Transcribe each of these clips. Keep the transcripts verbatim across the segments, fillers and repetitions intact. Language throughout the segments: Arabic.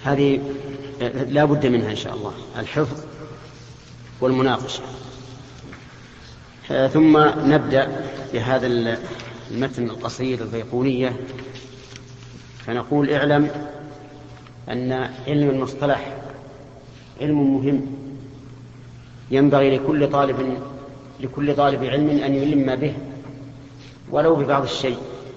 هذه لا بد منها إن شاء الله، الحفظ والمناقشة. ثم نبدأ بهذا المتن القصير البيقونية. فنقول: اعلم أن علم المصطلح علم مهم، ينبغي لكل طالب لكل طالب علم أن يلم به ولو ببعض الشيء.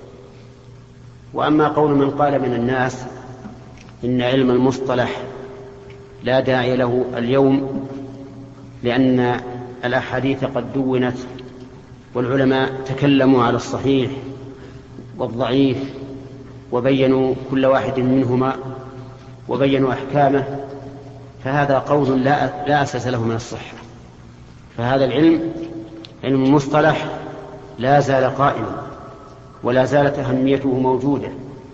وأما قول من قال من الناس إن علم المصطلح لا داعي له اليوم لأن الأحاديث قد دونت والعلماء تكلموا على الصحيح والضعيف وبينوا كل واحد منهما وبينوا أحكامه، فهذا قول لا, لا أساس له من الصحة. فهذا العلم علم المصطلح لا زال قائما ولا زالت أهميته موجودة.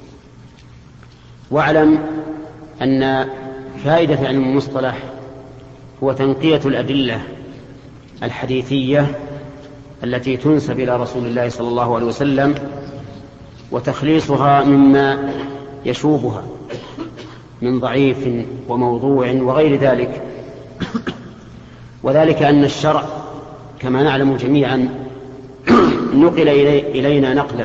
واعلم أن فائدة علم المصطلح هو تنقية الأدلة الحديثية التي تنسب إلى رسول الله صلى الله عليه وسلم وتخليصها مما يشوبها من ضعيف وموضوع وغير ذلك. وذلك أن الشرع كما نعلم جميعا نقل إلينا نقلا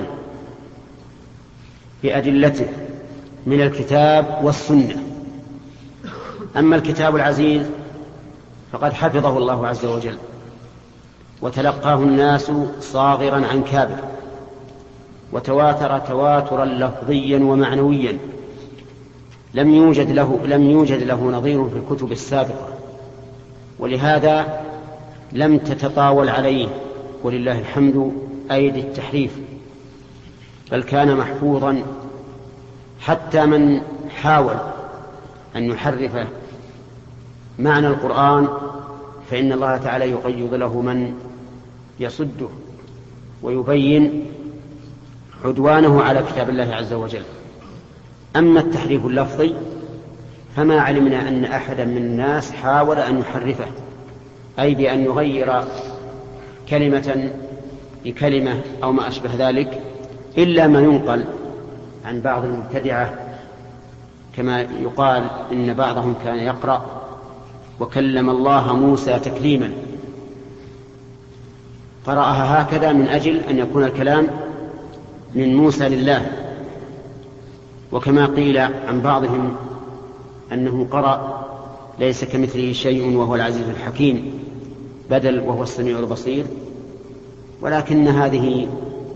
بأدلته من الكتاب والسنة. أما الكتاب العزيز فقد حفظه الله عز وجل وتلقاه الناس صاغرا عن كابر، وتواتر تواترا لفظيا ومعنويا لم يوجد له لم يوجد له نظير في الكتب السابقة، ولهذا لم تتطاول عليه ولله الحمد أيدي التحريف، بل كان محفوظا. حتى من حاول أن يحرف معنى القرآن فإن الله تعالى يقيض له من يصده ويبين عدوانه على كتاب الله عز وجل. أما التحريف اللفظي فما علمنا أن أحدا من الناس حاول أن يحرفه، أي بأن يغير كلمة بكلمة أو ما أشبه ذلك، إلا ما ينقل عن بعض المبتدعة، كما يقال إن بعضهم كان يقرأ: وكلم الله موسى تكليما، قرأها هكذا من أجل أن يكون الكلام من موسى لله. وكما قيل عن بعضهم أنه قرأ ليس كمثله شيء وهو العزيز الحكيم بدل وهو السميع البصير. ولكن هذه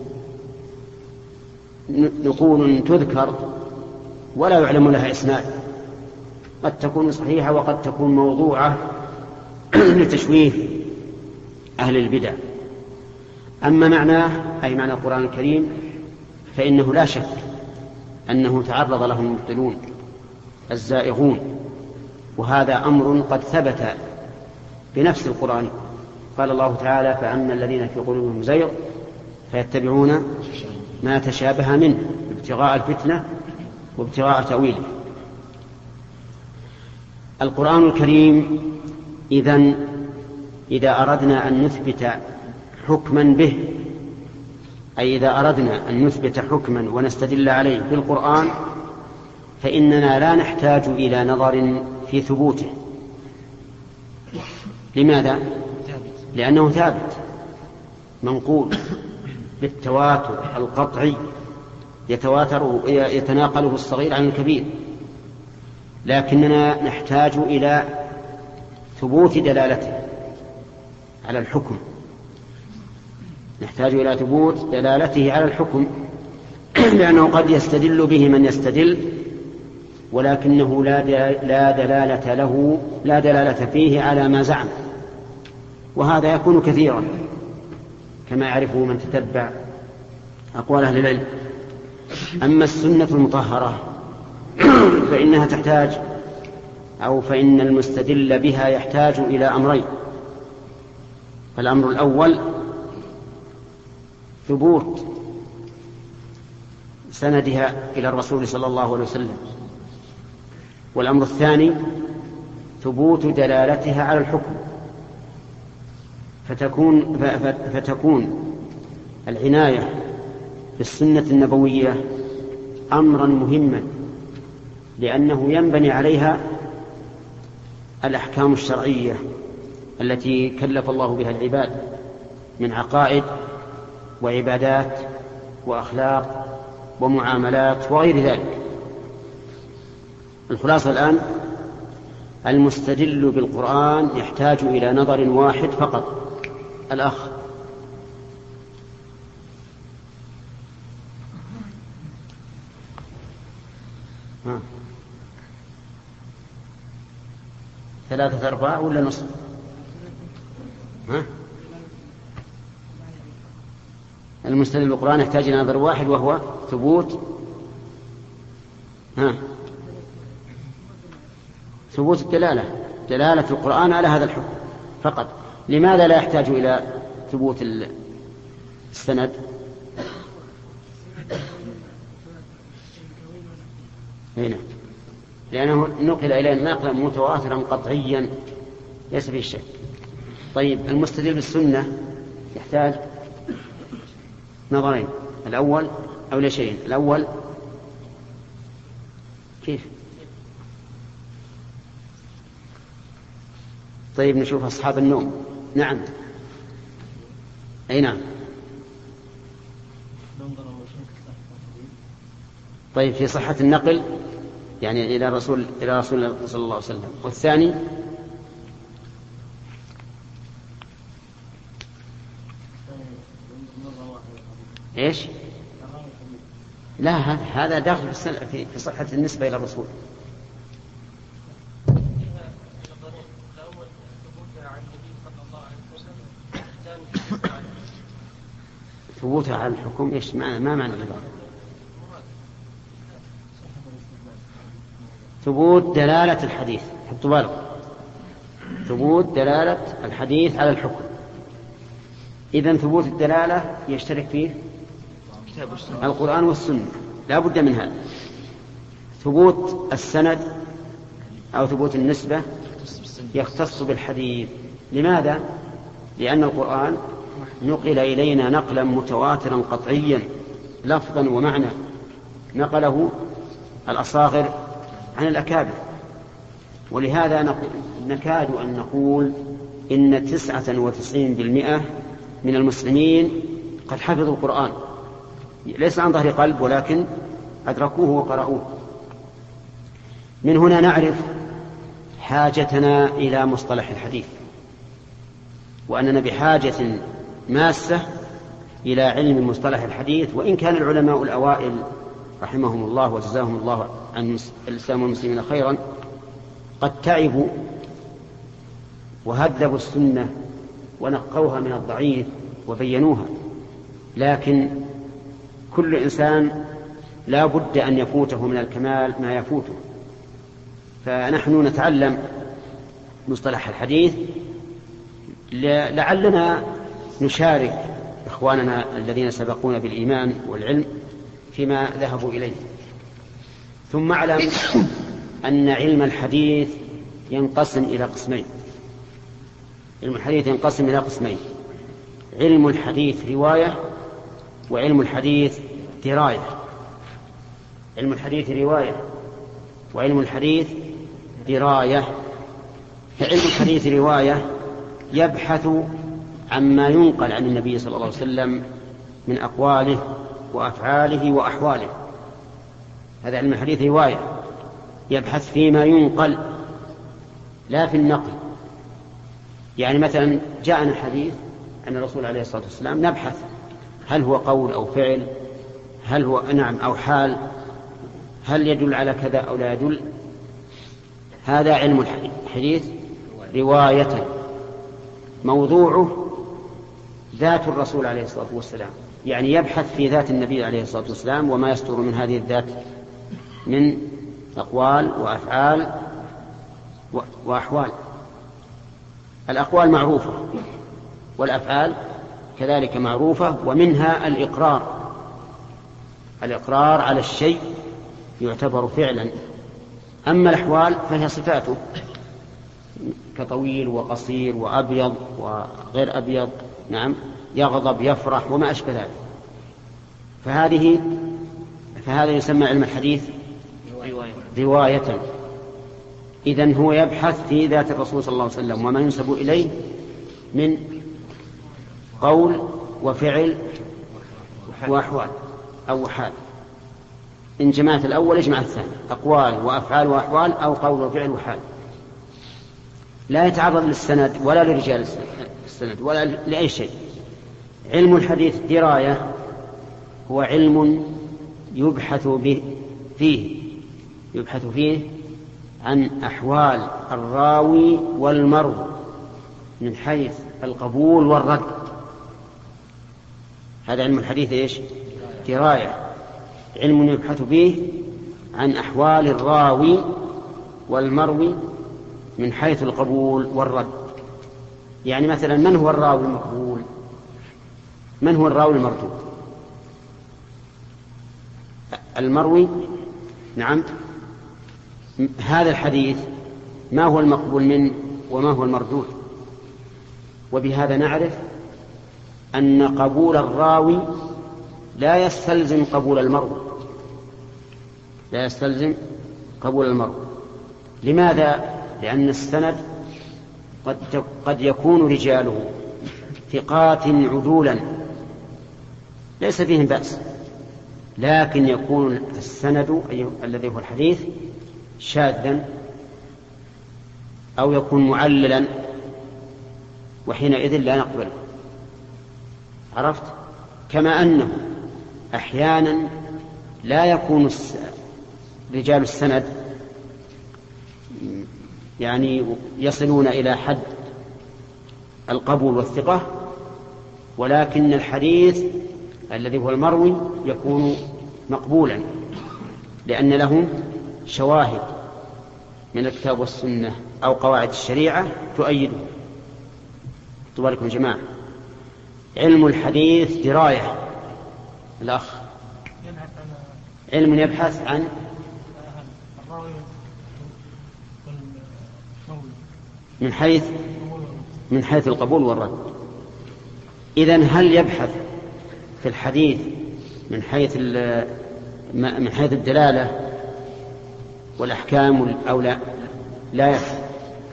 نقول تذكر ولا يعلم لها إسناد، قد تكون صحيحة وقد تكون موضوعة لتشويه أهل البدع. أما معناه أي معنى القرآن الكريم فإنه لا شك أنه تعرض له المبطلون الزائغون، وهذا أمر قد ثبت بنفس القرآن. قال الله تعالى: فأما الذين في قلوبهم زيغ فيتبعون ما تشابه منه ابتغاء الفتنة وابتغاء تأويله. القرآن الكريم إذن إذا أردنا أن نثبت حكما به، أي إذا أردنا أن نثبت حكما ونستدل عليه بالقرآن، فإننا لا نحتاج إلى نظر في ثبوته. لماذا؟ لأنه ثابت منقول بالتواتر القطعي يتواتر يتناقله الصغير عن الكبير. لكننا نحتاج إلى ثبوت دلالته على الحكم، نحتاج إلى ثبوت دلالته على الحكم، لأنه قد يستدل به من يستدل ولكنه لا دلالة له لا دلالة فيه على ما زعم، وهذا يكون كثيرا كما يعرفه من تتبع أقوال أهل العلم. أما السنة المطهرة فإنها تحتاج أو فإن المستدل بها يحتاج إلى أمرين. الأمر الأول ثبوت سندها إلى الرسول صلى الله عليه وسلم، والأمر الثاني ثبوت دلالتها على الحكم. فتكون, فتكون العناية بالسنة النبوية أمرا مهما لأنه ينبني عليها الأحكام الشرعية التي كلف الله بها العباد من عقائد وعبادات وأخلاق ومعاملات وغير ذلك. الخلاصة الآن: المستدل بالقرآن يحتاج إلى نظر واحد فقط. الأخ. ها. ثلاثة أرباع ولا نصف؟ ها؟ المستدل بالقرآن يحتاج إلى نظر واحد وهو ثبوت ها ثبوت الدلالة، دلالة القرآن على هذا الحكم فقط. لماذا لا يحتاج إلى ثبوت السند؟ هنا لأنه نقل إلينا نقلا متواترا قطعيا ليس فيه شك. طيب المستدل بالسنة يحتاج نظرين: الأول أو لا شيء الأول كيف؟ طيب نشوف أصحاب النوم. نعم. أي نعم. طيب في صحة النقل يعني إلى رسول إلى رسول الله صلى الله عليه وسلم. والثاني إيش؟ لا هذا داخل في صحة النسبة إلى الرسول. ثبوتها على الحكم إيش ما ما معنى العبارة؟ ثبوت دلالة الحديث. حطوا بالكم، ثبوت دلالة الحديث على الحكم. إذن ثبوت الدلالة يشترك فيه القرآن والسنة، لا بد من هذا. ثبوت السند أو ثبوت النسبة يختص بالحديث. لماذا؟ لأن القرآن نقل إلينا نقلا متواترا قطعيا لفظا ومعنى، نقله الأصاغر عن الأكابر. ولهذا نكاد أن نقول إن تسعة وتسعين بالمئة من المسلمين قد حفظوا القرآن، ليس عن ظهر قلب ولكن أدركوه وقرأوه. من هنا نعرف حاجتنا إلى مصطلح الحديث، وأننا بحاجة ماسة إلى علم مصطلح الحديث. وإن كان العلماء الأوائل رحمهم الله وجزاهم الله عن الإسلام والمسلمين خيرا قد تعبوا وهذبوا السنة ونقوها من الضعيف وبينوها، لكن كل إنسان لا بد أن يفوته من الكمال ما يفوته. فنحن نتعلم مصطلح الحديث لعلنا نشارك إخواننا الذين سبقونا بالإيمان والعلم فيما ذهبوا إليه. ثم اعلم أن علم الحديث ينقسم إلى قسمين. علم الحديث ينقسم إلى قسمين: علم الحديث رواية، وعلم الحديث دراية. علم الحديث رواية وعلم الحديث دراية. فعلم الحديث رواية يبحث عما ينقل عن النبي صلى الله عليه وسلم من أقواله وأفعاله وأحواله. هذا علم الحديث رواية، يبحث فيما ينقل لا في النقل. يعني مثلا جاءنا حديث عن الرسول عليه الصلاة والسلام، نبحث هل هو قول أو فعل، هل هو نعم أو حال، هل يدل على كذا أو لا يدل. هذا علم الحديث رواية، موضوعه ذات الرسول عليه الصلاة والسلام، يعني يبحث في ذات النبي عليه الصلاة والسلام وما يصدر من هذه الذات من أقوال وأفعال وأحوال. الأقوال معروفة والأفعال كذلك معروفة، ومنها الإقرار. الإقرار على الشيء يعتبر فعلا. أما الأحوال فهي صفاته كطويل وقصير وأبيض وغير أبيض، نعم، يغضب يفرح وما أشبه ذلك. فهذه فهذا يسمى علم الحديث رواية. رواية. إذن هو يبحث في ذات الرسول صلى الله عليه وسلم وما ينسب إليه من قول وفعل وأحوال أو حال. إن جمعت الأول اجمع الثاني، أقوال وأفعال وأحوال أو قول وفعل وحال. لا يتعرض للسند ولا لرجال السند ولا لأي شيء. علم الحديث دراية، هو علم يبحث به فيه يبحث فيه عن أحوال الراوي والمروي من حيث القبول والرد. هذا علم الحديث إيش؟ دراية، علم يبحث به عن أحوال الراوي والمروي من حيث القبول والرد. يعني مثلا من هو الراوي المقبول؟ من هو الراوي المردود؟ المروي، نعم، هذا الحديث ما هو المقبول منه وما هو المردود. وبهذا نعرف أن قبول الراوي لا يستلزم قبول المروي لا يستلزم قبول المروي. لماذا؟ لأن السند قد قد يكون رجاله ثقات عدولا ليس فيهم بأس، لكن يكون السند الذي هو الحديث شاذا أو يكون معللا، وحينئذ لا نقبله. عرفت؟ كما أنه أحيانا لا يكون رجال السند يعني يصلون إلى حد القبول والثقة، ولكن الحديث الذي هو المروي يكون مقبولا لأن له شواهد من الكتاب والسنة أو قواعد الشريعة تؤيده. تبارك يا جماعة. علم الحديث دراية. الأخ علم يبحث عن من حيث من حيث القبول والرد. إذن هل يبحث في الحديث من حيث من حيث الدلالة والأحكام أو لا؟ لا يبحث.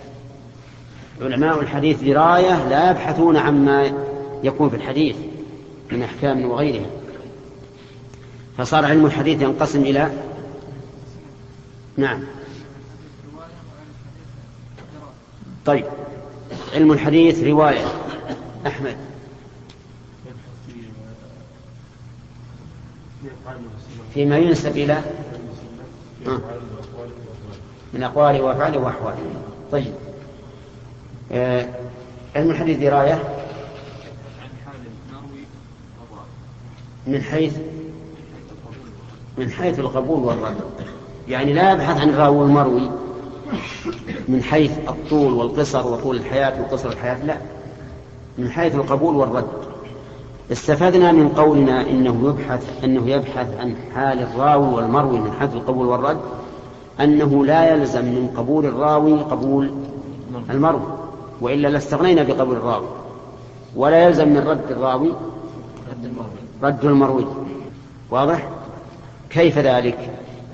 علماء الحديث دراية لا يبحثون عما يكون في الحديث من أحكام وغيرها. فصار علم الحديث ينقسم إلى نعم. طيب، علم الحديث رواية. أحمد فيما ينسب إلى من أقوال وأفعال وأحوال. طيب، آه. علم الحديث دراية من حيث من حيث القبول والرد. يعني لا يبحث عن الراوي والمروي من حيث الطول والقصر وطول الحياة وقصر الحياة، لا، من حيث القبول والرد. استفدنا من قولنا إنه يبحث أنه يبحث عن حال الراوي والمروي من حيث القبول والرد أنه لا يلزم من قبول الراوي قبول المروي، وإلا لاستغنينا بقبول الراوي، ولا يلزم من رد الراوي رد المروي. واضح؟ كيف ذلك؟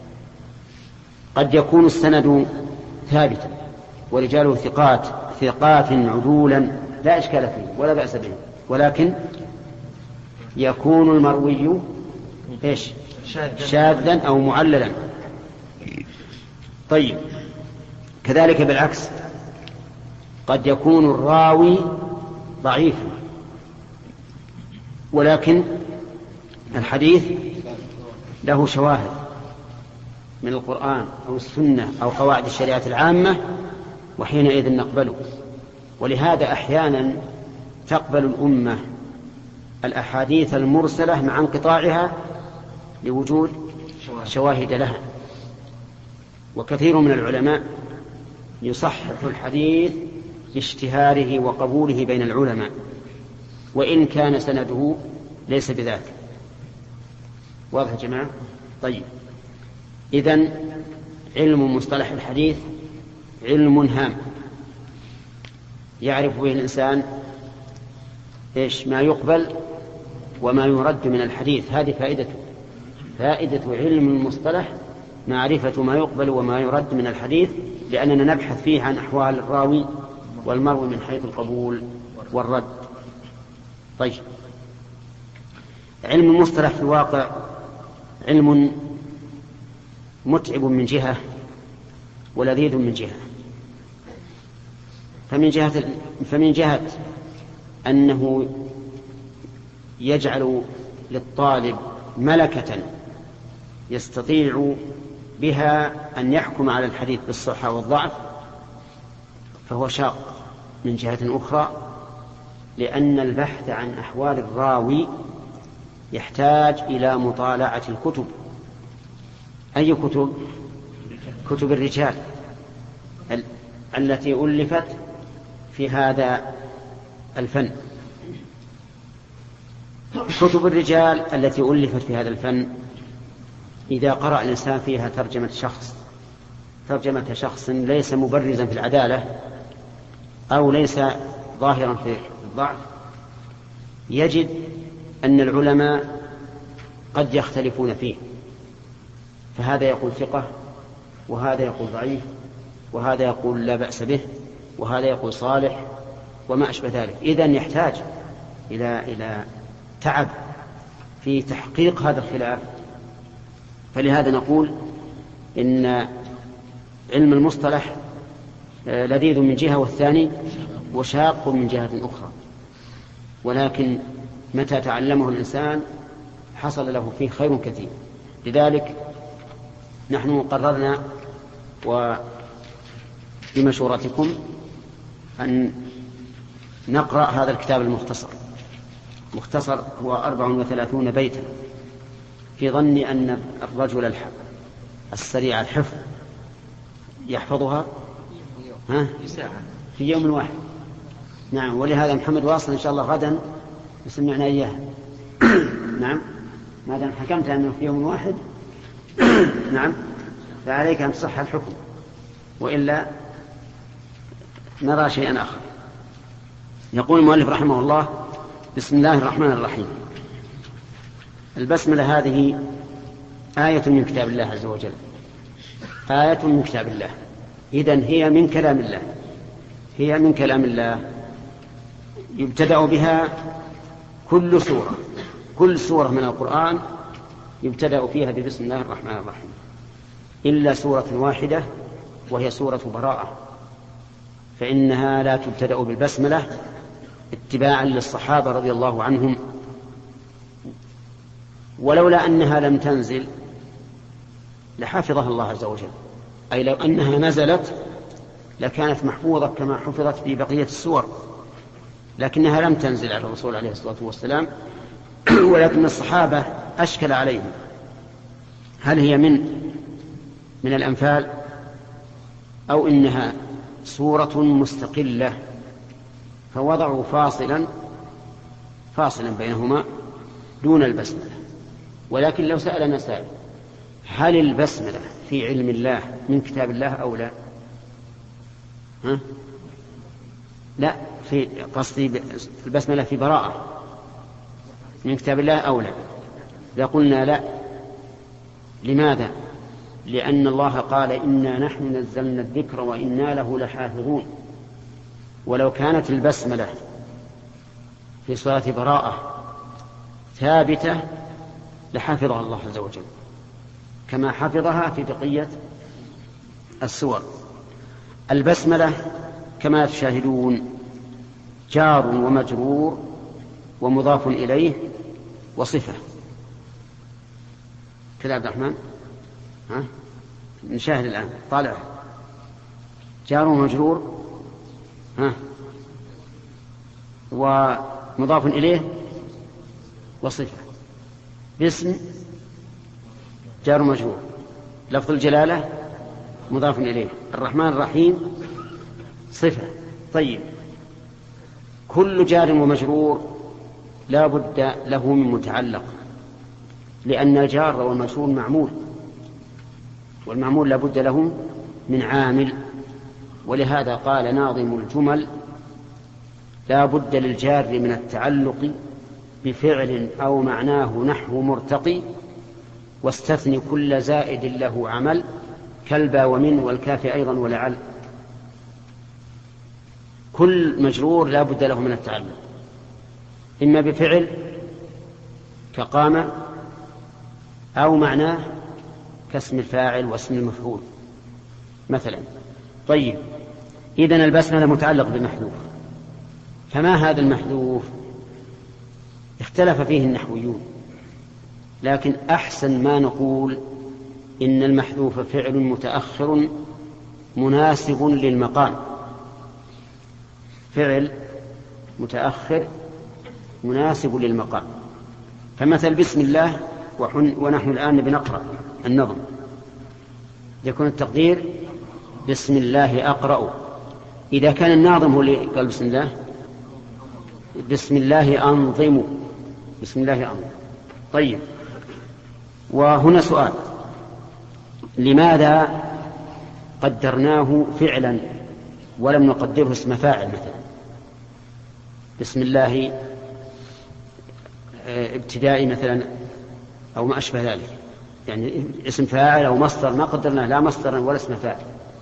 قد يكون السند ثابتا ورجاله ثقات ثقات عدولا لا إشكال فيه ولا بأس به، ولكن يكون المروي إيش؟ شاذا أو معللا. طيب، كذلك بالعكس قد يكون الراوي ضعيفا ولكن الحديث له شواهد من القرآن أو السنة أو قواعد الشريعة العامة، وحينئذ نقبله. ولهذا أحيانا تقبل الأمة الأحاديث المرسلة مع انقطاعها لوجود شواهد لها. وكثير من العلماء يصحح الحديث باشتهاره وقبوله بين العلماء وإن كان سنده ليس بذاك. واضح يا جماعة؟ طيب، إذن علم مصطلح الحديث علم هام يعرف به الإنسان إيش ما يقبل وما يرد من الحديث. هذه فائدته فائدة علم المصطلح معرفة ما يقبل وما يرد من الحديث، لأننا نبحث فيه عن أحوال الراوي والمروي من حيث القبول والرد. طيب، علم المصطلح في الواقع علم متعب من جهة ولذيذ من جهة. فمن جهة, فمن جهة أنه يجعل للطالب ملكة يستطيع بها أن يحكم على الحديث بالصحة والضعف، فهو شاق. من جهة أخرى، لأن البحث عن أحوال الراوي يحتاج إلى مطالعة الكتب. أي كتب؟ كتب الرجال ال- التي ألفت في هذا الفن. كتب الرجال التي ألفت في هذا الفن إذا قرأ الإنسان فيها ترجمة شخص ترجمة شخص ليس مبرزا في العدالة أو ليس ظاهرا في الضعف، يجد أن العلماء قد يختلفون فيه، فهذا يقول ثقة، وهذا يقول ضعيف، وهذا يقول لا بأس به، وهذا يقول صالح، وما أشبه ذلك. إذن يحتاج إلى إلى تعب في تحقيق هذا الخلاف. فلهذا نقول إن علم المصطلح لذيذ من جهة والثاني وشاق من جهة أخرى، ولكن متى تعلمه الإنسان حصل له فيه خير كثير. لذلك نحن قررنا وبمشورتكم أن نقرأ هذا الكتاب المختصر. مختصر هو أربع وثلاثون بيتا، في ظني أن الرجل السريع الحفظ يحفظها ها؟ في يوم واحد. نعم، ولهذا محمد واصل إن شاء الله غدا يسمعنا إياها. نعم، ما دام حكمت أنه في يوم واحد نعم، فعليك أن تصح الحكم، وإلا نرى شيئا آخر. يقول المؤلف رحمه الله: بسم الله الرحمن الرحيم. البسملة هذه آية من كتاب الله عز وجل، آية من كتاب الله، إذن هي من كلام الله، هي من كلام الله يبتدأ بها كل سورة، كل سورة من القرآن يبتدأ فيها ببسم الله الرحمن الرحيم، إلا سورة واحدة وهي سورة براءة، فإنها لا تبتدأ بالبسملة اتباعا للصحابة رضي الله عنهم، ولولا أنها لم تنزل لحفظها الله عز وجل، أي لو أنها نزلت لكانت محفوظة كما حفظت في بقية السور، لكنها لم تنزل على الرسول عليه الصلاة والسلام. ولكن الصحابة أشكل عليهم هل هي من من الأنفال أو إنها سورة مستقلة، فوضعوا فاصلا فاصلا بينهما دون البسملة. ولكن لو سألنا سائل: هل البسملة في علم الله من كتاب الله أو لا؟ ها؟ لا، في قصدي البسملة في براءة من كتاب الله أو لا؟ لقلنا لا. لماذا؟ لأن الله قال: إنا نحن نزلنا الذكر وإنا له لحافظون. ولو كانت البسملة في سورة براءة ثابتة لحفظها الله عز وجل كما حفظها في بقية السور. البسملة كما تشاهدون جار ومجرور ومضاف إليه وصفة. كذا عبد الرحمن؟ ها؟ نشاهد الآن، طالع. جار ومجرور، ها، ومضاف إليه وصفة. باسم جار ومجرور، لفظ الجلالة مضاف إليه، الرحمن الرحيم صفة. طيب، كل جار ومجرور لا بد له من متعلق، لأن الجار والمجرور معمول، والمعمول لا بد له من عامل. ولهذا قال ناظم الجمل: لا بد للجار من التعلق بفعل أو معناه نحو مرتقي، واستثني كل زائد له عمل كالبا ومن والكاف أيضا ولعل. كل مجرور لا بد له من التعلق إما بفعل كقام أو معناه كاسم الفاعل واسم المفعول مثلا. طيب إذن البسملة متعلق بمحذوف، فما هذا المحذوف؟ اختلف فيه النحويون، لكن أحسن ما نقول إن المحذوف فعل متأخر مناسب للمقام، فعل متأخر مناسب للمقام. فمثل بسم الله ونحن الآن بنقرأ النظم يكون التقدير بسم الله أقرأ. إذا كان الناظم هو اللي قال بسم الله، بسم الله أنظم، بسم الله أنظم. طيب وهنا سؤال، لماذا قدرناه فعلا ولم نقدره اسم فاعل مثلا؟ بسم الله ابتدائي مثلا أو ما أشبه ذلك، يعني اسم فاعل أو مصدر ما قدرناه لا مصدرا ولا اسم فاعل،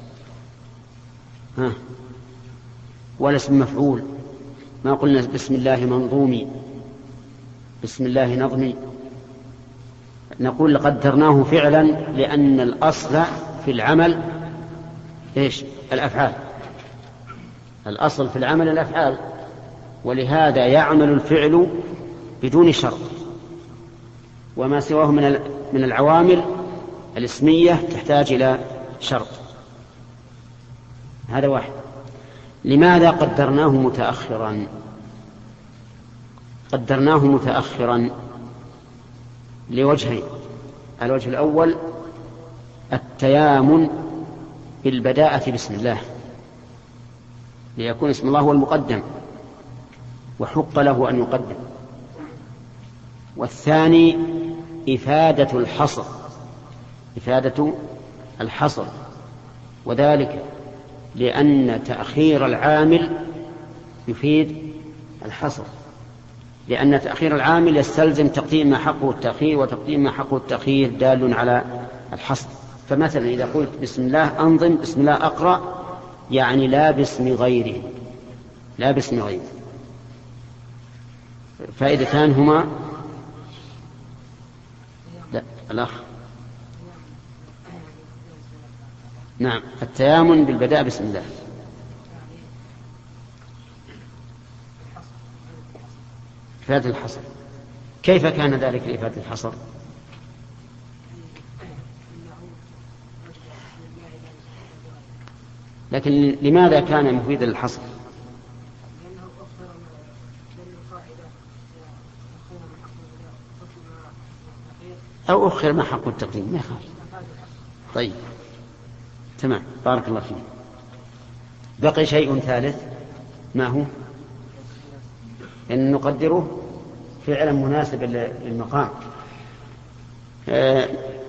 ها ولا اسم مفعول، ما قلنا بسم الله منظومي، بسم الله نظمي. نقول قدرناه فعلا لأن الأصل في العمل إيش؟ الأفعال، الأصل في العمل الأفعال، ولهذا يعمل الفعل بدون شرط، وما سواه من من العوامل الاسمية تحتاج إلى شرط. هذا واحد. لماذا قدرناه متأخرا؟ قدرناه متأخرا لوجهين. الوجه الأول التيامن بالبداءة بسم الله، ليكون اسم الله هو المقدم وحق له أن يقدم. والثاني إفادة الحصر، إفادة الحصر، وذلك لأن تأخير العامل يفيد الحصر، لأن تأخير العامل يستلزم تقديم ما حقه التأخير، وتقديم ما حقه التأخير دال على الحصر. فمثلا إذا قلت بسم الله أنظم، بسم الله أقرأ، يعني لا باسم غيره، لا باسم غيره. فائدتان هما، لا الأخ نعم التيامن بالبداء بسم الله. إفادة الحصر، كيف كان ذلك لإفادة الحصر؟ لكن لماذا كان مفيدا للحصر؟ أو أخر ما حق التقديم ما يخالف. طيب تمام، بارك الله فيك. بقي شيء ثالث، ما هو؟ أن نقدره فعلا مناسبا للمقام. آه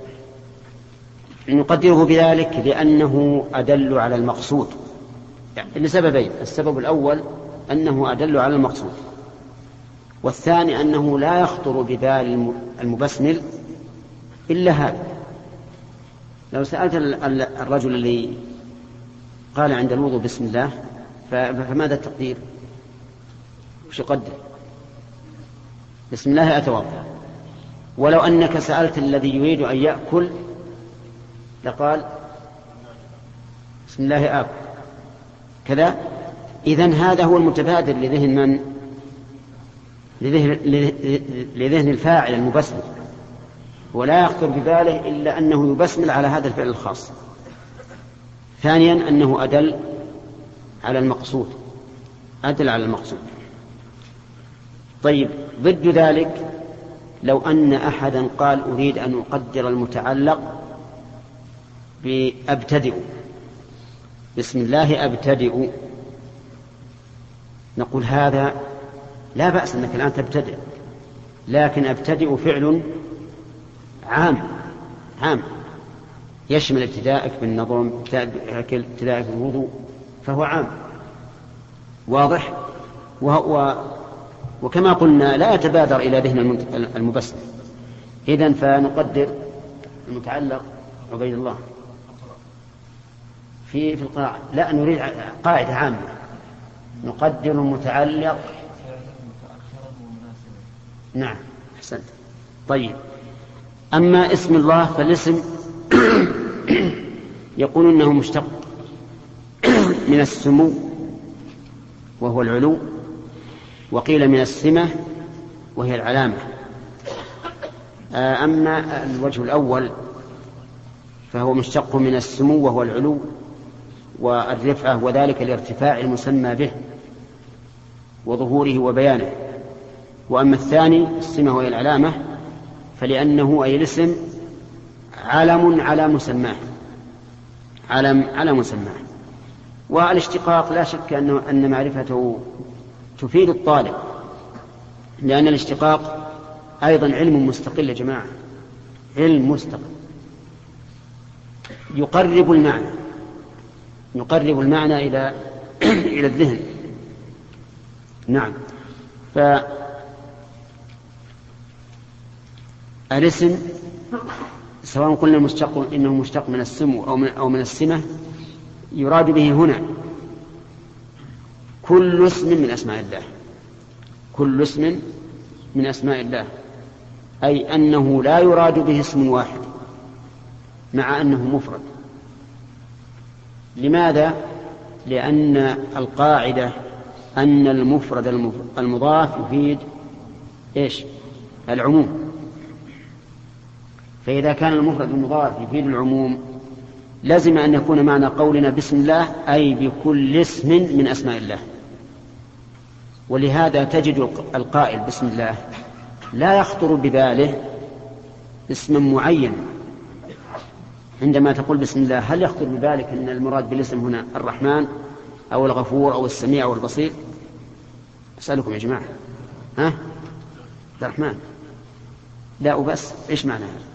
نقدره بذلك لأنه أدل على المقصود، يعني لسببين: السبب الأول أنه أدل على المقصود، والثاني أنه لا يخطر ببال المبسمل إلا هذا. لو سألت الرجل اللي قال عند الوضوء بسم الله فماذا التقدير؟ وش يقدر؟ بسم الله أتوضأ. ولو أنك سألت الذي يريد أن يأكل لقال بسم الله آكل كذا. إذن هذا هو المتبادر لذهن من؟ لذهن, لذهن الفاعل المبسمل، ولا يخطر بباله إلا أنه يبسمل على هذا الفعل الخاص. ثانيا أنه أدل على المقصود، أدل على المقصود. طيب ضد ذلك لو أن أحدا قال أريد أن أقدر المتعلق بأبتدئ، بسم الله أبتدئ، نقول هذا لا بأس أنك الآن تبتدئ، لكن أبتدئ فعل عام عام يشمل ابتدائك بالنظم، ابتدائك بالوضوء، فهو عام واضح. وهو وكما قلنا لا يتبادر إلى ذهن المبسم. إذن فنقدر المتعلق عبيد الله في في القراءة. لا، نريد قاعدة عامة نقدر المتعلق. نعم أحسنت. طيب، أما اسم الله فالاسم يقول إنه مشتق من السمو وهو العلو، وقيل من السمة وهي العلامة. أما الوجه الأول فهو مشتق من السمو وهو العلو والرفعة، وذلك لارتفاع المسمى به وظهوره وبيانه. وأما الثاني السمة وهي العلامة فلأنه أي الاسم علم على مسماه، علم على مسماه. والاشتقاق لا شك أنه أن معرفته تفيد الطالب، لأن الاشتقاق أيضا علم مستقل يا جماعة، علم مستقل يقرب المعنى يقرب المعنى إلى إلى الذهن. نعم. فالاسم سواء قلنا مشتق إنه مشتق من السمو أو من, أو من السمة، يراد به هنا كل اسم من أسماء الله، كل اسم من أسماء الله، أي أنه لا يراد به اسم واحد مع أنه مفرد. لماذا؟ لأن القاعدة أن المفرد المضاف يفيد إيش؟ العموم. فإذا كان المفرد المضاف يفيد العموم لازم أن يكون معنى قولنا بسم الله أي بكل اسم من أسماء الله. ولهذا تجد القائل بسم الله لا يخطر بباله اسم معين. عندما تقول بسم الله هل يخطر ببالك أن المراد بالاسم هنا الرحمن أو الغفور أو السميع أو البصير؟ أسألكم يا جماعة، ها؟ الرحمن لا وبس، إيش معنى هذا؟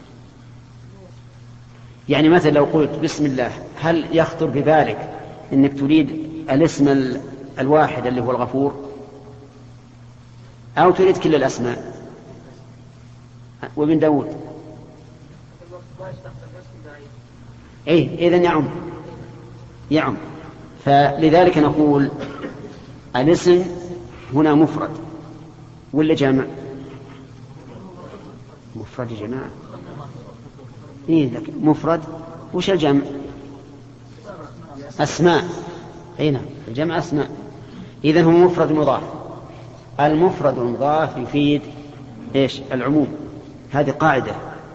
يعني مثلا لو قلت بسم الله هل يخطر ببالك أنك تريد الاسم الواحد اللي هو الغفور أو تريد كل الأسماء؟ وابن داود إيه إذن يعم يعم فلذلك نقول الاسم هنا مفرد ولا جمع؟ مفرد يا جماعة. إيه لك مفرد وش الجمع؟ أسماء. هنا الجمع أسماء. إذن هو مفرد مضاف. المفرد المضاف يفيد إيش؟ العموم. هذه قاعدة.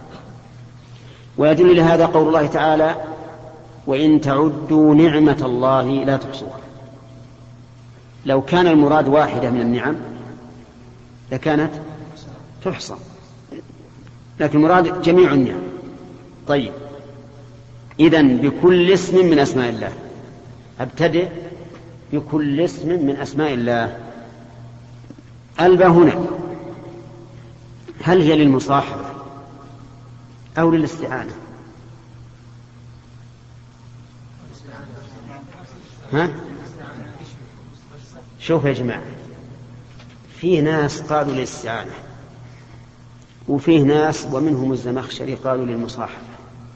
ويدل لهذا قول الله تعالى وإن تعدوا نعمة الله لا تحصوها. لو كان المراد واحدة من النعم لكانت تحصى، لكن المراد جميع النعم. طيب، إذن بكل اسم من أسماء الله. أبتدئ بكل اسم من أسماء الله. الباء هنا هل هي للمصاحبة أو للاستعانة؟ ها؟ شوف يا جماعة، في ناس قالوا للاستعانة وفيه ناس ومنهم الزمخشري قالوا للمصاحبة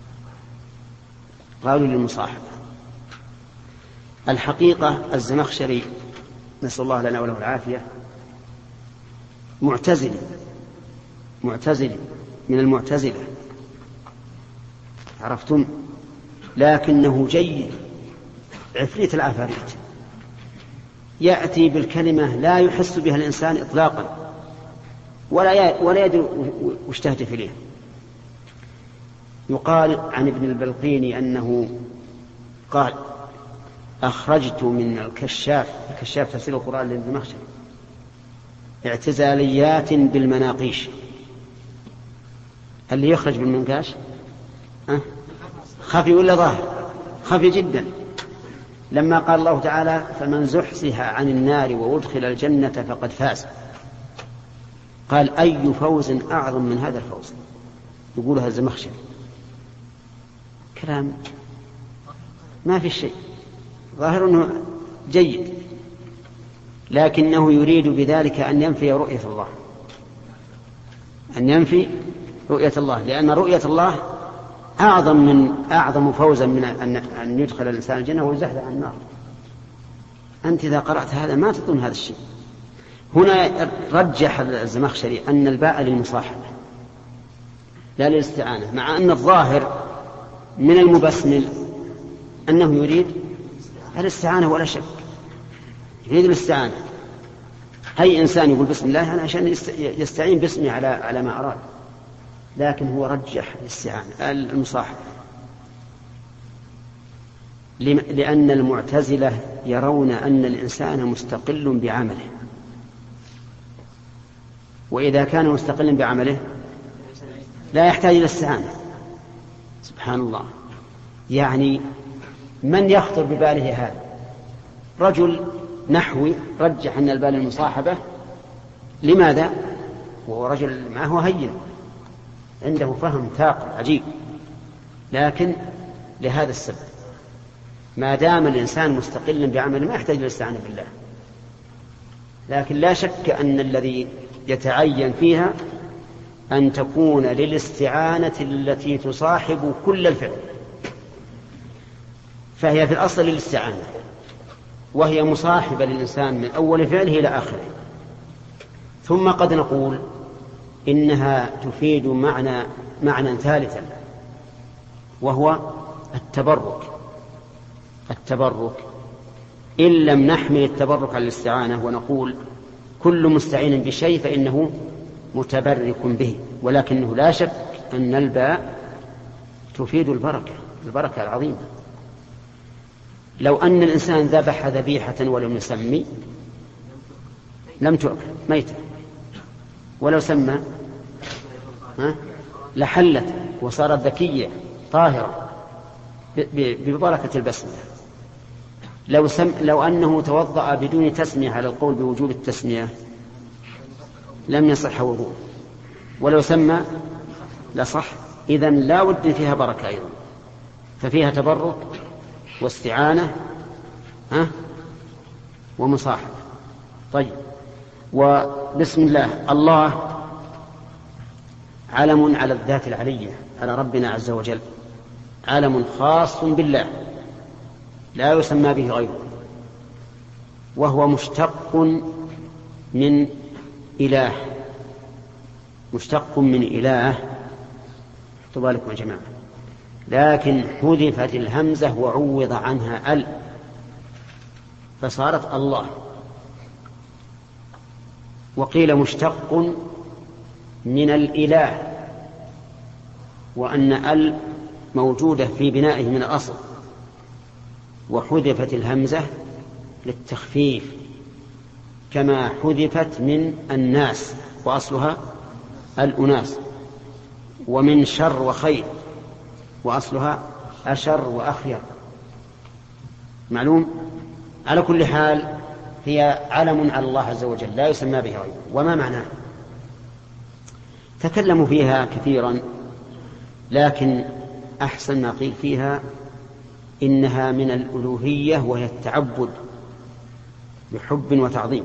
قالوا للمصاحبة. الحقيقة الزمخشري نسأل الله لنا وله العافية معتزلي معتزلي من المعتزلة، عرفتم؟ لكنه جيد عفريت العفاريت، يأتي بالكلمة لا يحس بها الإنسان إطلاقا ولا ولا يدري وش تهدف إليه. يقال عن ابن البلقيني أنه قال أخرجت من الكشاف الكشاف تفسير القرآن للزمخشري اعتزاليات بالمناقيش. اللي يخرج بالمنقاش أه؟ خفي ولا ظاهر؟ خفي جدا. لما قال الله تعالى فمن زحزح عن النار وأدخل الجنة فقد فاز، قال أي فوز أعظم من هذا الفوز؟ يقولها الزمخشري. كلام ما في شيء، ظاهر أنه جيد، لكنه يريد بذلك أن ينفي رؤية الله، أن ينفي رؤية الله، لأن رؤية الله أعظم من أعظم فوزا من أن يدخل الإنسان الجنة ويزحزح عن النار. أنت إذا قرأت هذا ما تظن هذا الشيء. هنا رجح الزمخشري أن الباء للمصاحبة لا للاستعانة، مع أن الظاهر من المبسمل أنه يريد الاستعانة ولا شك، يريد الاستعانة. أي إنسان يقول بسم الله عشان يستعين باسمه على على ما أراد، لكن هو رجح الاستعانة المصاحبة، لأن المعتزلة يرون أن الإنسان مستقل بعمله، وإذا كان مستقلا بعمله لا يحتاج إلى الاستعانة. سبحان الله، يعني من يخطر بباله هذا؟ رجل نحوي رجح أن البال المصاحبة. لماذا؟ وهو رجل معه هين، عنده فهم ثاقب عجيب، لكن لهذا السبب ما دام الإنسان مستقلا بعمله ما يحتاج إلى الاستعانة بالله. لكن لا شك أن الذي يتعين فيها أن تكون للاستعانة التي تصاحب كل الفعل، فهي في الأصل للاستعانة، وهي مصاحبة للإنسان من أول فعله إلى آخره. ثم قد نقول إنها تفيد معنى معنى ثالثا، وهو التبرك. التبرك إن لم نحمل التبرك على الاستعانة ونقول كل مستعين بشيء فإنه متبرك به، ولكنه لا شك أن الباء تفيد البركة، البركة العظيمة. لو أن الإنسان ذبح ذبيحة ولم يسمي لم تؤكل ميتة، ولو سمى لحلت وصارت ذكية طاهرة ببركة البسمة. لو, سم لو أنه توضأ بدون تسمية على القول بوجوب التسمية لم يصح وضوء، ولو سمى لصح. إذن لا ود فيها بركة أيضا، ففيها تبرك واستعانة ها ومصاحبة. طيب، وبسم الله، الله علم على الذات العلية، على ربنا عز وجل، علم خاص بالله لا يسمى به غيره، وهو مشتق من إله، مشتق من إله. احطوا بالكم يا جماعة، لكن حذفت الهمزة وعوض عنها ال فصارت الله. وقيل مشتق من الإله، وأن ال موجودة في بنائه من الأصل، وحذفت الهمزة للتخفيف، كما حذفت من الناس وأصلها الأناس، ومن شر وخير وأصلها أشر وأخير. معلوم؟ على كل حال هي علم على الله عز وجل لا يسمى به غيره. وما معناه؟ تكلموا فيها كثيرا، لكن أحسن ما قيل فيها إنها من الألوهية، وهي التعبد بحب وتعظيم.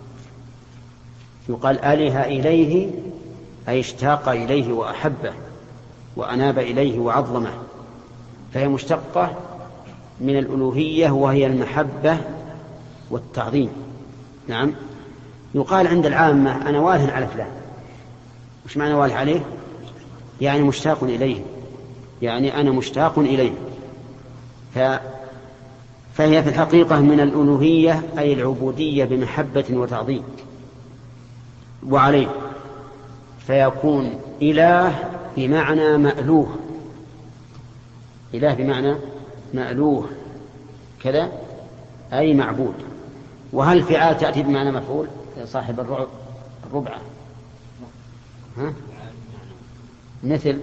يقال آله إليه أي اشتاق إليه وأحبه وأناب إليه وعظمه، فهي مشتقة من الألوهية وهي المحبة والتعظيم. نعم، يقال عند العامة أنا واله على فلان. وش معنى واله عليه؟ يعني مشتاق إليه، يعني أنا مشتاق إليه. ف... فهي في الحقيقة من الألوهية أي العبودية بمحبة وتعظيم وعليه، فيكون إله بمعنى مألوه، إله بمعنى مألوه كذا أي معبود. وهل فعال تأتي بمعنى مفعول صاحب الرعب الربعة؟ ها؟ مثل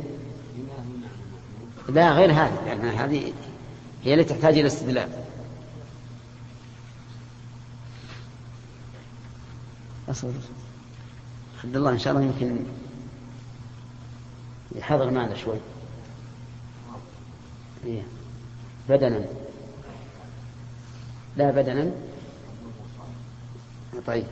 لا غير هذه، لأن يعني هذه هي التي تحتاج إلى استدلال. أصبر عبد الله إن شاء الله يمكن يحضر معنا شوي. إيه. بدنا لا بدنا. طيب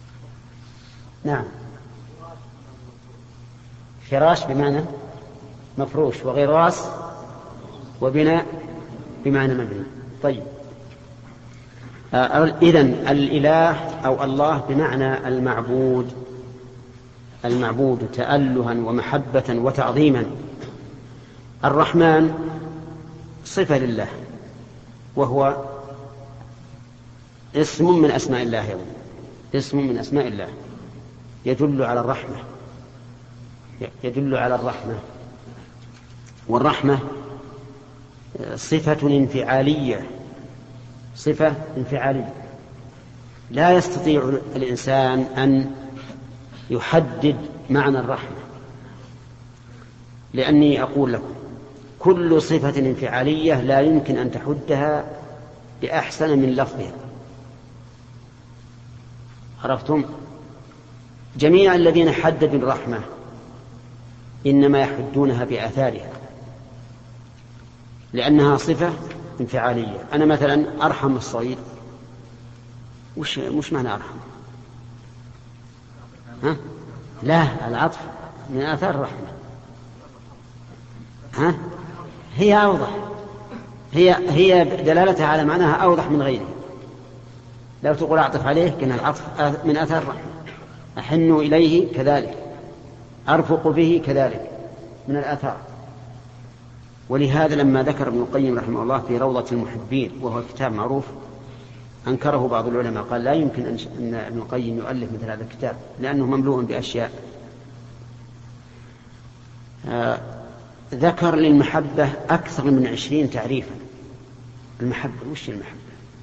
نعم، فراش بمعنى مفروش وغير راس وبناء بمعنى مبني. طيب إذن الإله أو الله بمعنى المعبود، المعبود تألها ومحبة وتعظيما. الرحمن صفة لله وهو اسم من أسماء الله يوم. اسم من أسماء الله يدل على الرحمة، يدل على الرحمة. والرحمة صفة انفعالية، صفة انفعالية لا يستطيع الإنسان أن يحدد معنى الرحمة، لأني أقول لكم كل صفة انفعالية لا يمكن أن تحدها بأحسن من لفظها. عرفتم؟ جميع الذين حددوا الرحمة إنما يحدونها بآثارها، لأنها صفة انفعالية. أنا مثلا أرحم الصغير، وش مش معنى أرحم؟ ها؟ لا، العطف من آثار الرحمة. ها؟ هي أوضح، هي هي دلالتها على معناها أوضح من غيره. لو تقول أعطف عليه كان العطف من آثار الرحمة. أحن إليه كذلك، أرفق به كذلك من الآثار. ولهذا لما ذكر ابن القيم رحمه الله في روضة المحبين، وهو كتاب معروف، أنكره بعض العلماء، قال لا يمكن أن ابن القيم يؤلف مثل هذا الكتاب لأنه مملوء بأشياء. آه ذكر للمحبة أكثر من عشرين تعريفا. المحبة وش المحبة؟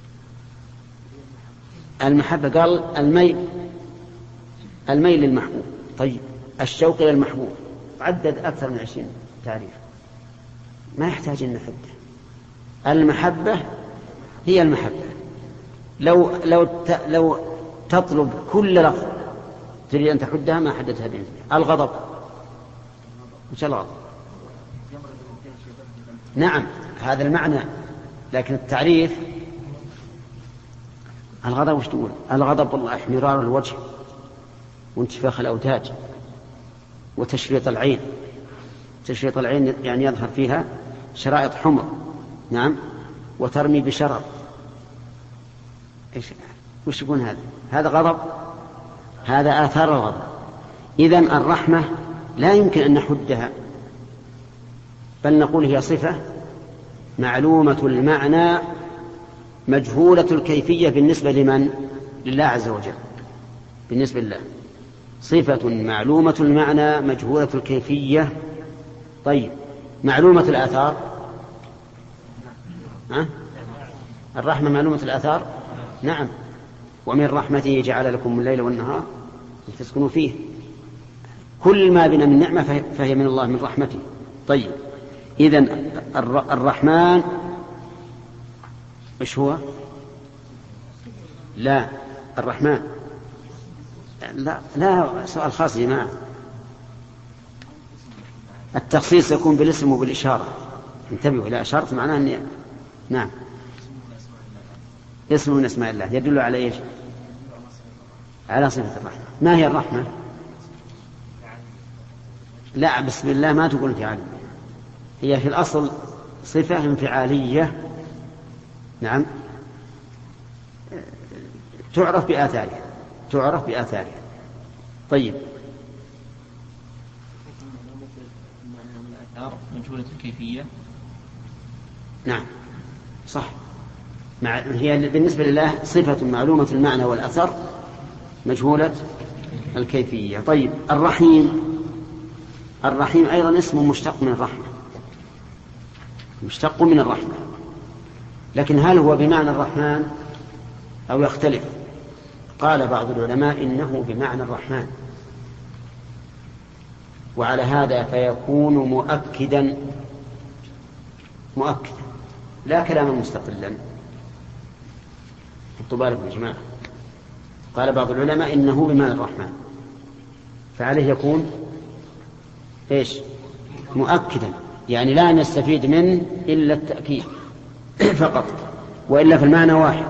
المحبة قال الميل، الميل للمحبوب. طيب الشوق إلى المحبوب عدد أكثر من عشرين تعريف، ما يحتاج أن نحده. المحبة هي المحبة. لو لو لو تطلب كل لفظ تريد أن تحدها ما حددها بإذن. الغضب وش الغضب؟ نعم هذا المعنى، لكن التعريف الغضب وش تقول؟ الغضب والله احمرار الوجه وانتفاخ الأوداج وتشريط العين. تشريط العين يعني يظهر فيها شرائط حمر، نعم، وترمي بشرر. إيش وش يكون هذا؟ هذا غضب، هذا آثار الغضب. إذن الرحمة لا يمكن أن نحدها، بل نقول هي صفة معلومة المعنى مجهولة الكيفية. بالنسبة لمن؟ لله عز وجل. بالنسبة لله صفة معلومة المعنى مجهولة الكيفية. طيب معلومة الآثار؟ ها؟ الرحمة معلومة الآثار؟ نعم. ومن رحمته جعل لكم الليل والنهار لتسكنوا فيه. كل ما بنا من نعمة فهي من الله من رحمته. طيب إذن الرحمن إيش هو؟ لا الرحمن لا لا سؤال خاص يا جماعة. التخصيص يكون بالاسم وبالإشارة. انتبهوا إلى أشارة معناه أني نعم اسم من اسماء الله يدل على إيش؟ على صفة الرحمة. ما هي الرحمة؟ لا بسم الله ما تقول انفعالية، هي في الأصل صفة انفعالية، نعم، تعرف بآثارها، تعرف بآثارها. طيب مجهولة الكيفية. نعم صح. مع هي بالنسبة لله صفة معلومة المعنى والأثر مجهولة الكيفية. طيب الرحيم، الرحيم أيضا اسم مشتق من الرحمة، مشتق من الرحمة، لكن هل هو بمعنى الرحمن أو يختلف؟ قال بعض العلماء إنه بمعنى الرحمن، وعلى هذا فيكون مؤكدا مؤكدا لا كلاما مستقلا. حطوا بالكم يا جماعة. قال بعض العلماء إنه بمعنى الرحمن، فعليه يكون إيش؟ مؤكدا، يعني لا نستفيد منه إلا التأكيد فقط، وإلا في المعنى واحد.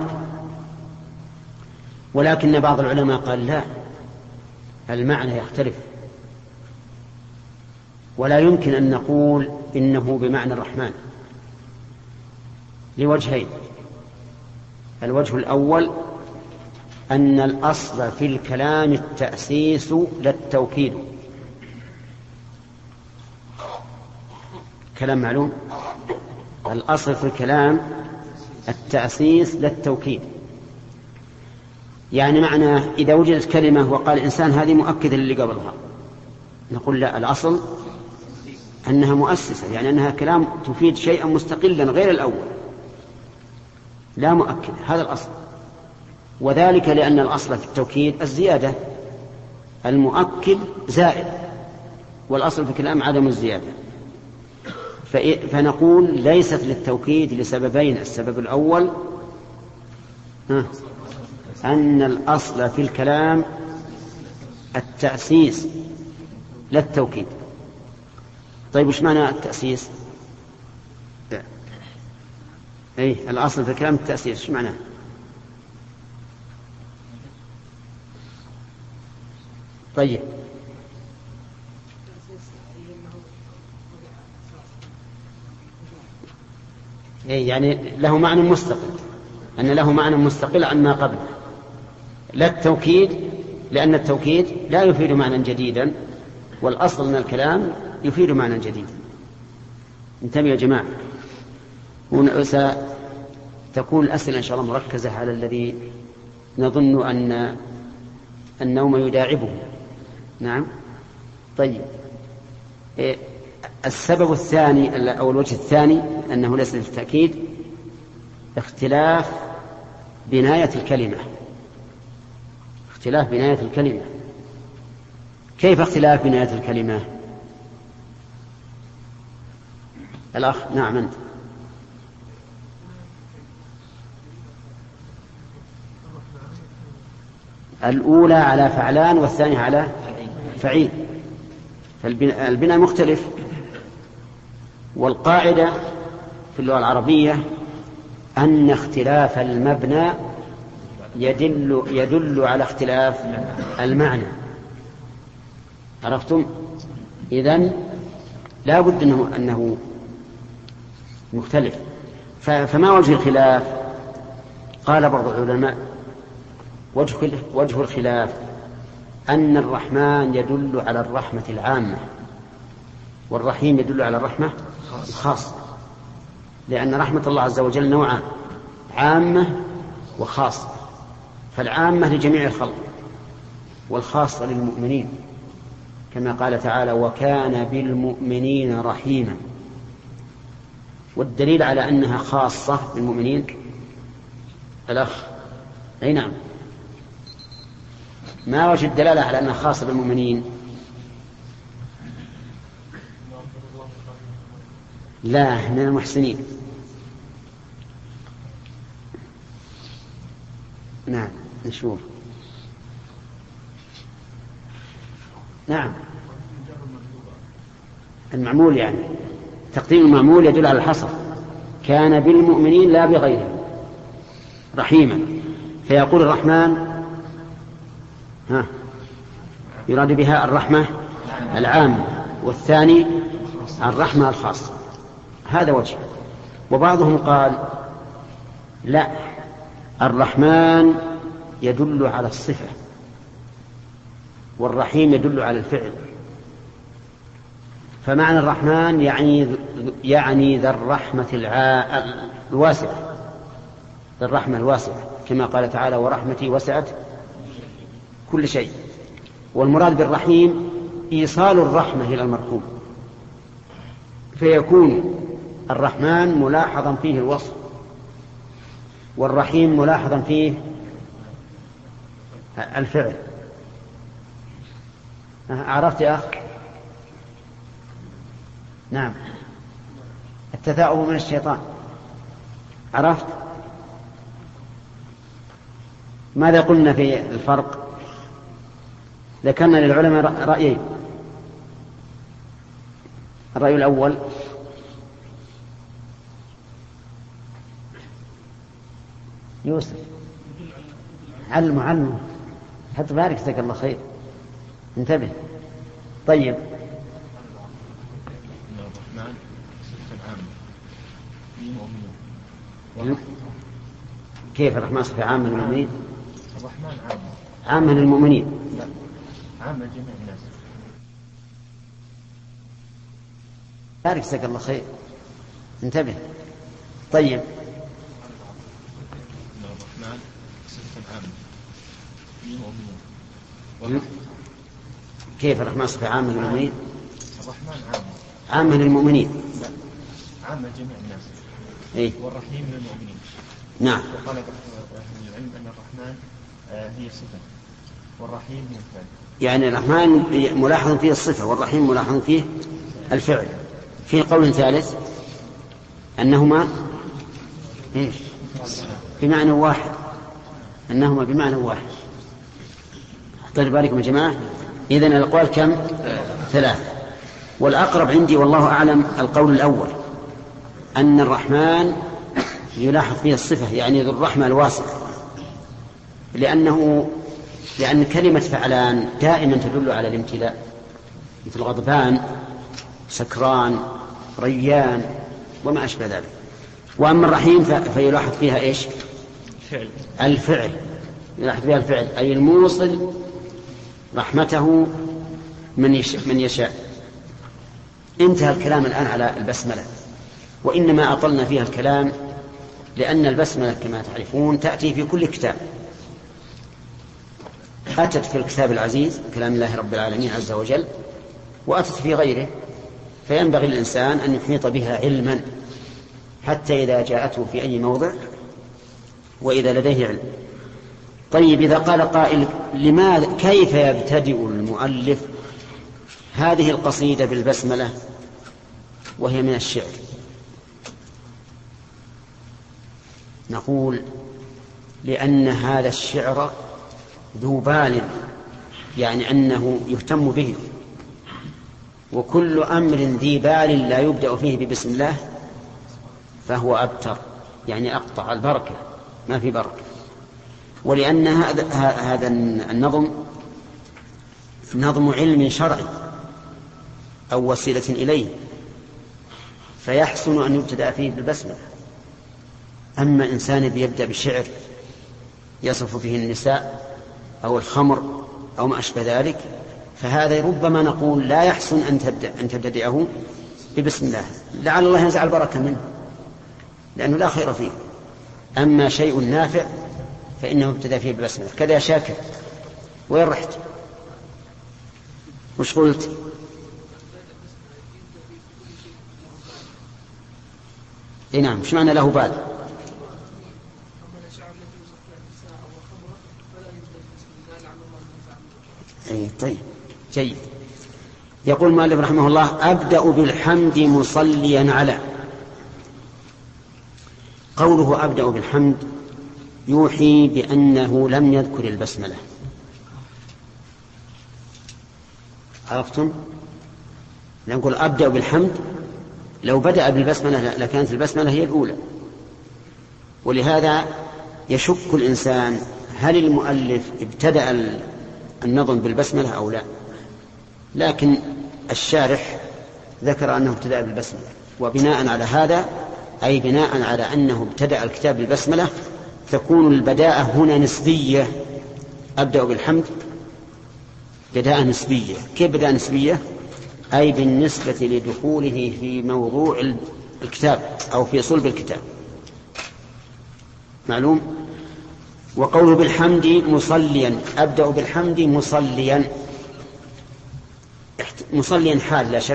ولكن بعض العلماء قال لا، المعنى يختلف، ولا يمكن أن نقول إنه بمعنى الرحمن لوجهين. الوجه الأول أن الأصل في الكلام التأسيس لا التوكيد. كلام معلوم، الأصل في الكلام التأسيس لا التوكيد. يعني معنى إذا وجدت كلمة وقال الإنسان هذه مؤكدة للي قبلها، نقول لا، الأصل أنها مؤسسة، يعني أنها كلام تفيد شيئا مستقلا غير الأول، لا مؤكد، هذا الأصل. وذلك لأن الأصل في التوكيد الزيادة، المؤكد زائد، والأصل في الكلام عدم الزيادة. فنقول ليست للتوكيد لسببين. السبب الأول أن الأصل في الكلام التأسيس لا التوكيد. طيب وش معنى التأسيس؟ أي الأصل في الكلام التأسيس، وش معناه؟ طيب أي يعني له معنى مستقل، أن له معنى مستقل عن ما قبله، لا التوكيد، لأن التوكيد لا يفيد معنى جديدا، والأصل من الكلام يفيد معنى جديدا. انتبهوا يا جماعة، وستكون الأسئلة إن شاء الله مركزة على الذي نظن أن النوم يداعبه. نعم. طيب السبب الثاني أو الوجه الثاني أنه ليس للتأكيد اختلاف بناية الكلمة. اختلاف بناية الكلمة. كيف اختلاف بناية الكلمة؟ الأخ نعم أنت. الأولى على فعلان والثانية على فعيل، فالبناء مختلف. والقاعدة في اللغة العربية أن اختلاف المبنى يدل, يدل على اختلاف المعنى. عرفتم؟ إذن لا بد أنه, أنه مختلف. فما وجه الخلاف؟ قال بعض العلماء وجه الخلاف أن الرحمن يدل على الرحمة العامة، والرحيم يدل على الرحمة الخاصة، لأن رحمة الله عز وجل نوعان، عامة وخاصة. فالعامة لجميع الخلق، والخاصة للمؤمنين، كما قال تعالى وكان بالمؤمنين رحيما. والدليل على أنها خاصة بالمؤمنين الأخ أي نعم، ما وجه الدلالة على أنها خاصة بالمؤمنين؟ لا، من المحسنين. نعم نشوف. نعم المعمول، يعني تقديم المعمول يدل على الحصر. كان بالمؤمنين لا بغيرهم رحيما، فيقول الرحمن ها يراد بها الرحمة العامة، والثاني الرحمة الخاصة. هذا وجه. وبعضهم قال لا، الرحمن يدل على الصفة، والرحيم يدل على الفعل. فمعنى الرحمن يعني يعني ذا الرحمة الواسعة، ذا الرحمة الواسعة، كما قال تعالى ورحمتي وسعت كل شيء. والمراد بالرحيم إيصال الرحمة إلى المرحوم، فيكون الرحمن ملاحظا فيه الوصف، والرحيم ملاحظا فيه الفعل. عرفت يا أخ؟ نعم. التثاؤب من الشيطان، عرفت؟ ماذا قلنا في الفرق؟ ذكرنا للعلماء رأيين. الرأي الأول يوسف علم علمه حتى بارك، جزاك الله خير، انتبه. طيب للمؤمنين. كيف الرحمن صفة عامة للمؤمنين؟ الرحمن عام عامة للمؤمنين. لا عامة جميع الناس. بارك جزاك الله خير، انتبه. طيب الرحمن صفة عامة للمؤمنين. كيف الرحمن صفة عامة للمؤمنين؟ الرحمن عام عامة للمؤمنين. لا عامة جميع الناس. إيه؟ والرحيم للمؤمنين. نعم. وقال أهل العلم أن الرحمن هي صفة والرحيم هي الفعل. يعني الرحمن ملاحظ فيه الصفة والرحيم ملاحظ فيه الفعل. في قول ثالث أنهما إيش؟ بمعنى واحد، أنهما بمعنى واحد. طيب بالكم يا جماعة. إذن الأقوال كم؟ ثلاث. والأقرب عندي والله أعلم القول الأول، أن الرحمن يلاحظ فيه الصفة، يعني ذو الرحمة الواسعة، لأنه لأن كلمة فعلان دائما تدل على الامتلاء، مثل غضبان، سكران، ريان وما أشبه ذلك. وأما الرحيم فيلاحظ فيها إيش؟ الفعل. يلاحظ فيها الفعل، أي الموصل رحمته من يشاء, من يشاء. انتهى الكلام الآن على البسملة، وإنما أطلنا فيها الكلام لأن البسملة كما تعرفون تأتي في كل كتاب. أتت في الكتاب العزيز كلام الله رب العالمين عز وجل، وأتت في غيره، فينبغي الإنسان أن يحيط بها علما حتى إذا جاءته في أي موضع وإذا لديه علم. طيب إذا قال قائل لماذا كيف يبتدئ المؤلف هذه القصيدة بالبسملة وهي من الشعر؟ نقول لأن هذا الشعر ذو بال، يعني أنه يهتم به، وكل أمر ذي بال لا يبدأ فيه ببسم الله فهو أبتر، يعني أقطع البركة، ما في بركة. ولأن هذا هذا النظم نظم علم شرعي أو وسيلة إليه، فيحسن أن يبتدأ فيه بالبسملة. أما إنسان يبدأ بشعر يصف فيه النساء أو الخمر أو ما أشبه ذلك، فهذا ربما نقول لا يحسن أن تبدأ أن تبتدئه ببسم الله، لعل الله ينزع البركة منه لأنه لا خير فيه. أما شيء نافع فإنه ابتدأ فيه ببسم الله. كذا يا شاكر، وين رحت؟ وش قلت؟ إيه نعم، وش معنى له بال؟ إيه طيب جيد. يقول مالك رحمه الله: أبدأ بالحمد مصليا على. قوله أبدأ بالحمد يوحي بأنه لم يذكر البسملة. عرفتم؟ نقول أبدأ بالحمد، لو بدأ بالبسملة لكانت البسملة هي الأولى. ولهذا يشك الإنسان هل المؤلف ابتدأ النظم بالبسملة أو لا، لكن الشارح ذكر أنه ابتدأ بالبسملة، وبناء على هذا أي بناء على أنه ابتدأ الكتاب بالبسملة تكون البداءة هنا نسبية. أبدأ بالحمد بداءة نسبية. كيف بداءة نسبية؟ أي بالنسبة لدخوله في موضوع الكتاب أو في صلب الكتاب، معلوم. وقوله بالحمد مصليا، أبدأ بالحمد مصليا، مصليا حال لا شك،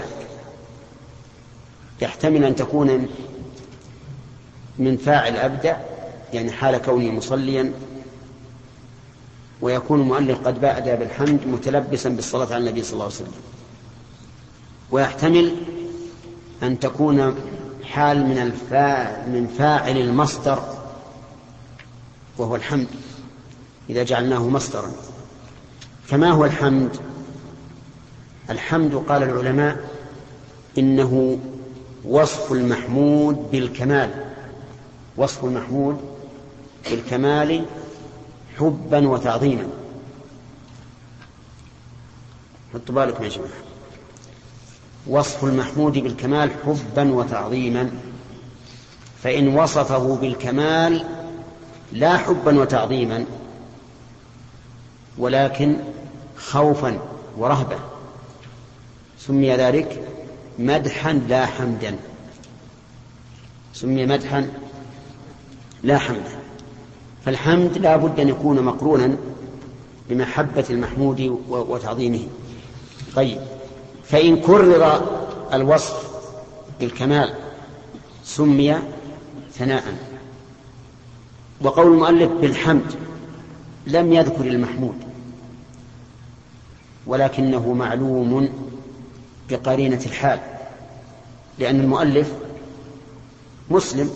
يحتمل أن تكون من فاعل أبدأ يعني حال كونه مصليا، ويكون المؤلف قد بدأ بالحمد متلبسا بالصلاة على النبي صلى الله عليه وسلم. ويحتمل أن تكون حال من الفاعل من فاعل المصدر وهو الحمد إذا جعلناه مصدرا. فما هو الحمد؟ الحمد قال العلماء إنه وصف المحمود بالكمال، وصف المحمود بالكمال حبا وتعظيما. حطوا بالكم يا جماعة، وصف المحمود بالكمال حبا وتعظيما. فإن وصفه بالكمال لا حبا وتعظيما ولكن خوفا ورهبة سمي ذلك مدحا لا حمدا، سمي مدحا لا حمدا. فالحمد لا بد أن يكون مقرونا بمحبة المحمود وتعظيمه. طيب، فإن كرر الوصف بالكمال سمي ثناء. وقول المؤلف بالحمد لم يذكر المحمود، ولكنه معلوم بقرينة الحال، لأن المؤلف مسلم،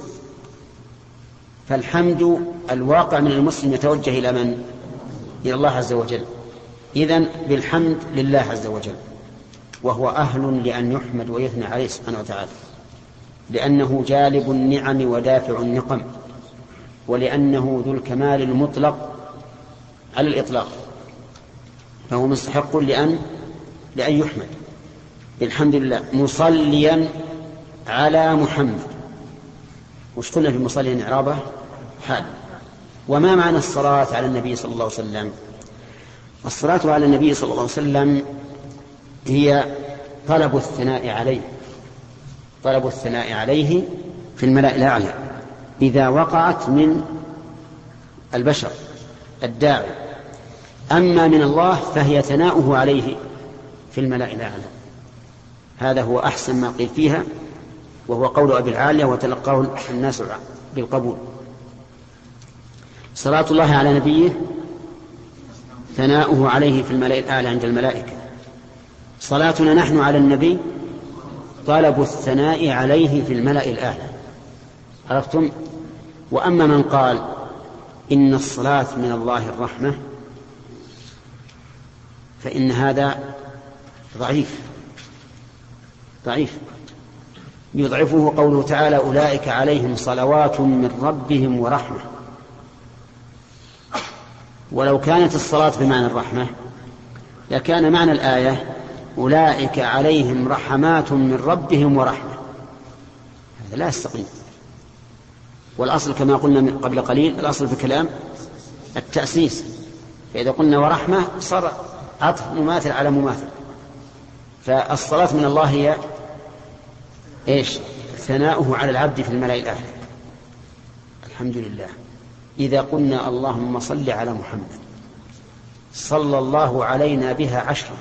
فالحمد الواقع من المسلم يتوجه إلى من؟ إلى الله عز وجل. إذن بالحمد لله عز وجل، وهو أهل لأن يحمد ويثنى عليه سبحانه وتعالى، لأنه جالب النعم ودافع النقم، ولأنه ذو الكمال المطلق على الإطلاق، فهو مستحق لأن لأن يحمد. الحمد لله مصليا على محمد. وش قلنا في مصليا إعرابه؟ حال. وما معنى الصلاة على النبي صلى الله عليه وسلم؟ الصلاة على النبي صلى الله عليه وسلم هي طلب الثناء عليه، طلب الثناء عليه في الملأ الأعلى إذا وقعت من البشر الداعي. أما من الله فهي ثناؤه عليه في الملأ الأعلى. هذا هو أحسن ما قيل فيها، وهو قول أبي العالية وتلقاه الناس بالقبول. صلاة الله على نبيه ثناؤه عليه في الملأ الأعلى عند الملائكة. صلاتنا نحن على النبي طلب الثناء عليه في الملأ الأعلى. عرفتم؟ وأما من قال إن الصلاة من الله الرحمة فإن هذا ضعيف ضعيف يضعفه قوله تعالى أولئك عليهم صلوات من ربهم ورحمة. ولو كانت الصلاة بمعنى الرحمة لكان معنى الآية أولئك عليهم رحمات من ربهم ورحمة. هذا لا يستقيم. والأصل كما قلنا قبل قليل الأصل في الكلام التأسيس، فإذا قلنا ورحمة صار عطف مماثل على مماثل. فالصلاة من الله هي إيش؟ ثناؤه على العبد في الملأ الأعلى. الحمد لله. إذا قلنا اللهم صل على محمد صلى الله علينا بها عشرا،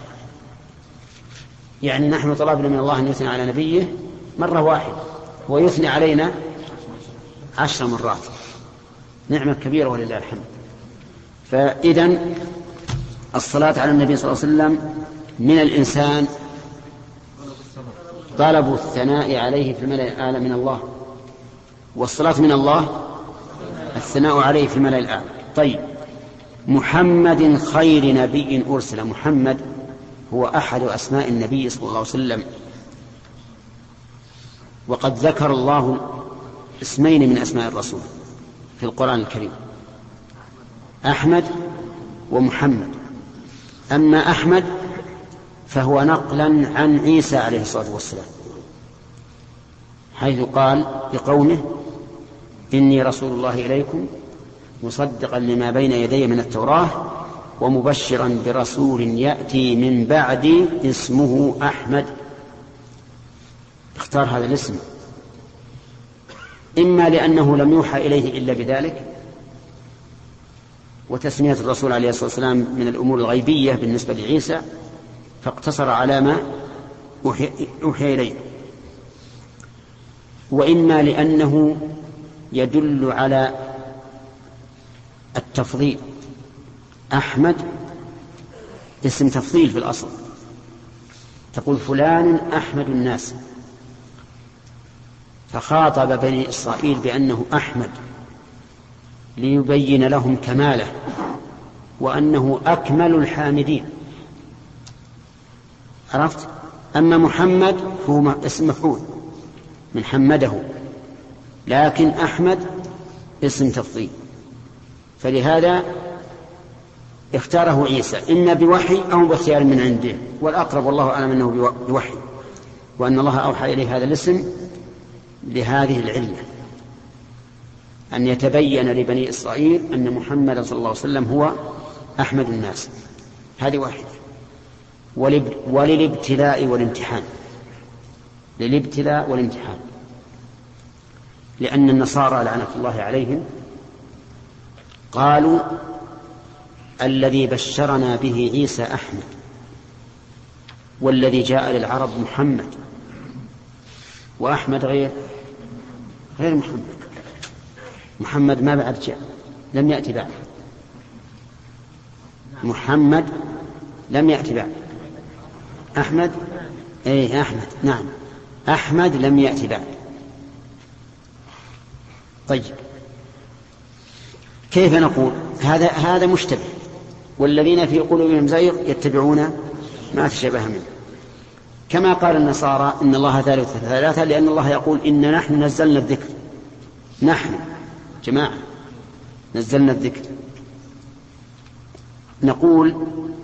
يعني نحن طلبنا من الله أن يثني على نبيه مرة واحدة ويثني علينا عشر مرات. نعمة كبيرة ولله الحمد. فإذن الصلاة على النبي صلى الله عليه وسلم من الإنسان طلب الثناء عليه في الملأ الأعلى من الله، والصلاة من الله الثناء عليه في الملأ الأعلى. طيب، محمد خير نبي أرسل. محمد هو أحد أسماء النبي صلى الله عليه وسلم، وقد ذكر الله اسمين من أسماء الرسول في القرآن الكريم، أحمد ومحمد. أما أحمد فهو نقلا عن عيسى عليه الصلاة والسلام، حيث قال لقومه إني رسول الله إليكم مصدقا لما بين يدي من التوراة ومبشرا برسول يأتي من بعدي اسمه أحمد. اختار هذا الاسم إما لأنه لم يوحى إليه إلا بذلك، وتسمية الرسول عليه الصلاة والسلام من الأمور الغيبية بالنسبة لعيسى فاقتصر على ما أوحي إليه، وإما لأنه يدل على التفضيل. أحمد اسم تفضيل في الأصل، تقول فلان أحمد الناس، فخاطب بني إسرائيل بأنه أحمد ليبين لهم كماله وأنه أكمل الحامدين. عرفت؟ أما محمد فهو اسم مفعول من حمده، لكن أحمد اسم تفضيل، فلهذا اختاره عيسى إما بوحي أو باختيار من عنده، والأقرب والله أعلم أنه بوحي، وأن الله أوحى إليه هذا الاسم لهذه العلة. أن يتبين لبني إسرائيل أن محمد صلى الله عليه وسلم هو أحمد الناس. هذه واحدة. وللابتلاء والامتحان، للابتلاء والامتحان، لأن النصارى لعنة الله عليهم قالوا الذي بشرنا به عيسى أحمد، والذي جاء للعرب محمد، وأحمد غير غير محمد. محمد ما بعد جاء، لم يأتي بعد. محمد لم يأتي بعد. أحمد إيه أحمد نعم، أحمد لم يأتي بعد. طيب كيف نقول هذا؟ هذا مشتبه. والذين في قلوبهم زيغ يتبعون ما تشابه منه، كما قال النصارى إن الله ثالث ثلاثة، لأن الله يقول إن نحن نزلنا الذكر. نحن جماعة نزلنا الذكر. نقول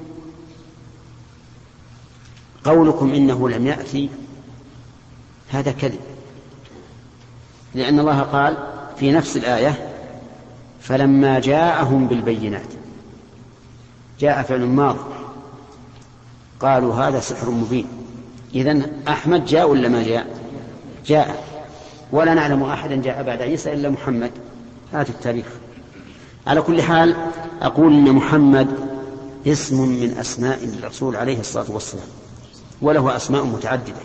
قولكم إنه لم يأتي هذا كذب، لأن الله قال في نفس الآية فلما جاءهم بالبينات. جاء فعل ماض، قالوا هذا سحر مبين. إذن أحمد جاء ولا ما جاء؟ جاء، ولا نعلم أحدا جاء بعد عيسى إلا محمد. هذا التاريخ. على كل حال أقول إن محمد اسم من أسماء الرسول عليه الصلاة والسلام، وله أسماء متعددة.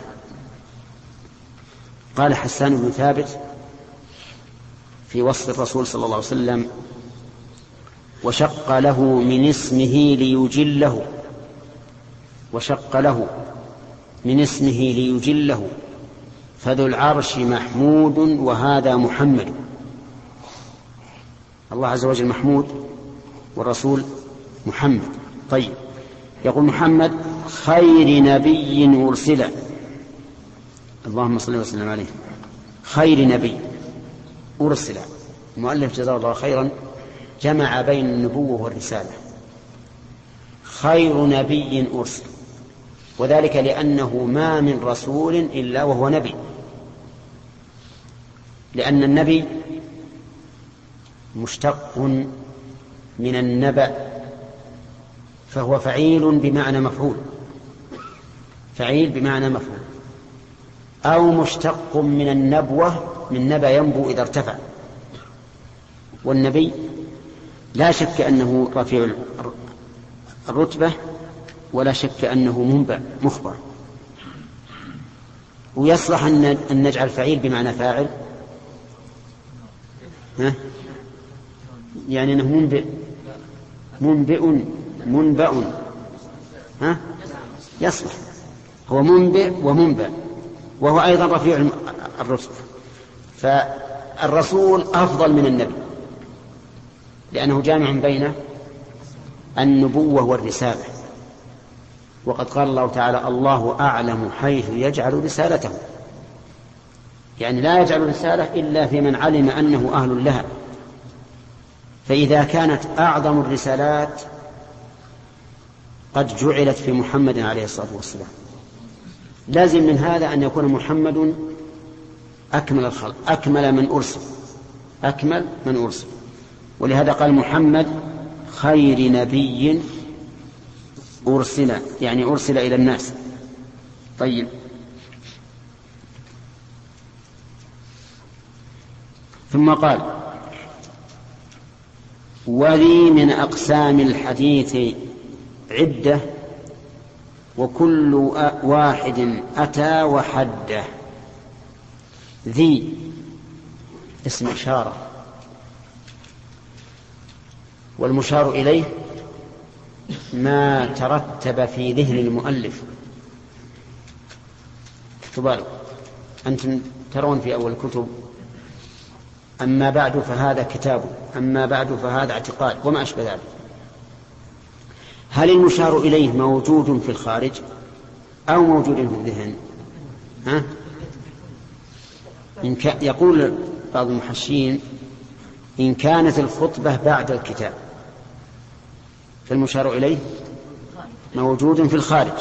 قال حسان بن ثابت في وصف الرسول صلى الله عليه وسلم: وشق له من اسمه ليجله، وشق له من اسمه ليجله، فذو العرش محمود وهذا محمد. الله عز وجل محمود والرسول محمد. طيب يقول محمد خير نبي أرسل، اللهم صل وسلم عليه، خير نبي أرسل. المؤلف جزاه الله خيرا جمع بين النبوة والرسالة. خير نبي أرسل، وذلك لأنه ما من رسول إلا وهو نبي، لأن النبي مشتق من النبأ، فهو فعيل بمعنى مفعول، فعيل بمعنى مفعول، أو مشتق من النبوة، من نبأ ينبو إذا ارتفع. والنبي لا شك أنه رفيع الرتبة، ولا شك أنه منبع مخبر. ويصلح أن نجعل فعيل بمعنى فاعل، ها؟ يعني أنه منبئ، منبئ منبأ، ها؟ يصلح، هو منبئ ومنبأ، وهو أيضا رفيع الرتبة. فالرسول أفضل من النبي، لأنه جامع بين النبوة والرسالة. وقد قال الله تعالى: الله أعلم حيث يجعل رسالته، يعني لا يجعل رسالة إلا في من علم أنه أهل لها. فإذا كانت أعظم الرسالات قد جعلت في محمد عليه الصلاة والسلام، لازم من هذا أن يكون محمد أكمل الخلق، أكمل من أرسل، أكمل من أرسل. ولهذا قال محمد خير نبي أرسل، يعني أرسل إلى الناس. طيب ثم قال: ولي من أقسام الحديث عدة، وكل واحد أتى وحده. ذي اسم إشارة، والمشار إليه ما ترتب في ذهن المؤلف. تبالغ أنتم ترون في أول الكتب: أما بعد فهذا كتاب، أما بعد فهذا اعتقاد، وما أشبه ذلك. هل المشار إليه موجود في الخارج أو موجود في الذهن؟ ها؟ إن ك... يقول بعض المحشين: إن كانت الخطبة بعد الكتاب فالمشار إليه موجود في الخارج،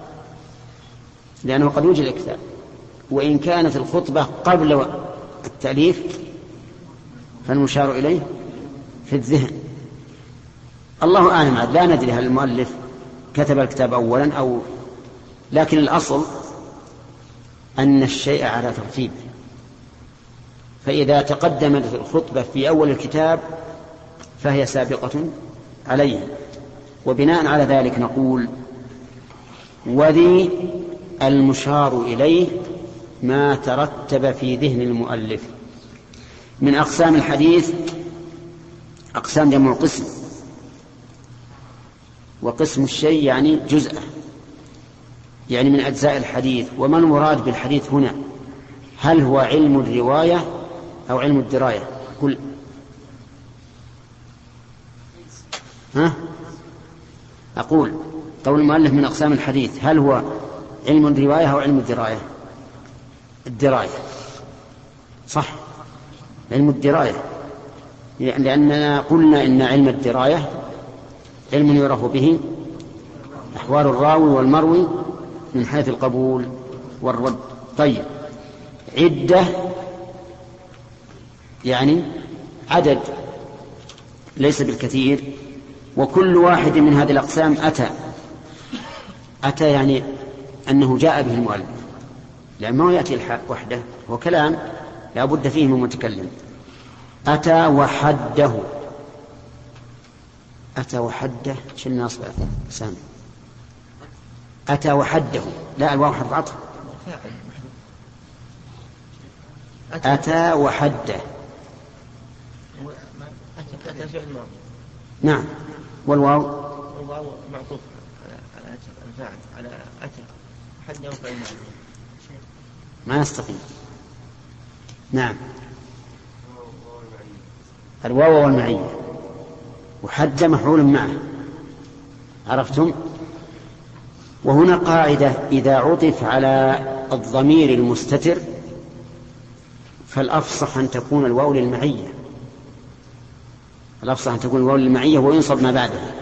لأنه قد يوجد الكتاب. وإن كانت الخطبة قبل التأليف فالمشار إليه في الذهن. الله أعلم، لا ندري هل المؤلف كتب الكتاب أولا أو، لكن الأصل أن الشيء على ترتيب، فإذا تقدمت الخطبة في أول الكتاب فهي سابقة عليه. وبناء على ذلك نقول: وذي المشار إليه ما ترتب في ذهن المؤلف. من أقسام الحديث أقسام جمع قسم، وقسم الشيء يعني جزءه، يعني من أجزاء الحديث. وما المراد بالحديث هنا؟ هل هو علم الرواية أو علم الدراية؟ قل. ها؟ أقول قول المؤلف من أقسام الحديث، هل هو علم الرواية أو علم الدراية؟ الدراية صح، علم الدراية، لأننا قلنا إن علم الدراية علم يعرف به أحوال الراوي والمروي من حيث القبول والرد. طيب، عدة يعني عدد ليس بالكثير، وكل واحد من هذه الأقسام أتى أتى يعني أنه جاء به المؤلف، لأن ما يأتي الحق وحده، هو كلام لا بد فيه من متكلم. أتى وحده، أتى وحده شلنا أصبع سامي. أتى وحده، لا الواو حرف عطف. أتى وحده، نعم. والواو الواو معطوف على الفاعل على أتى حد يوقع ما يستقيم. نعم، الواو والمعية، وحد مفعول معه، عرفتم؟ وهنا قاعدة: إذا عطف على الضمير المستتر فالأفصح أن تكون الواو للمعية، الأفصح أن تكون الواو للمعية وينصب ما بعدها.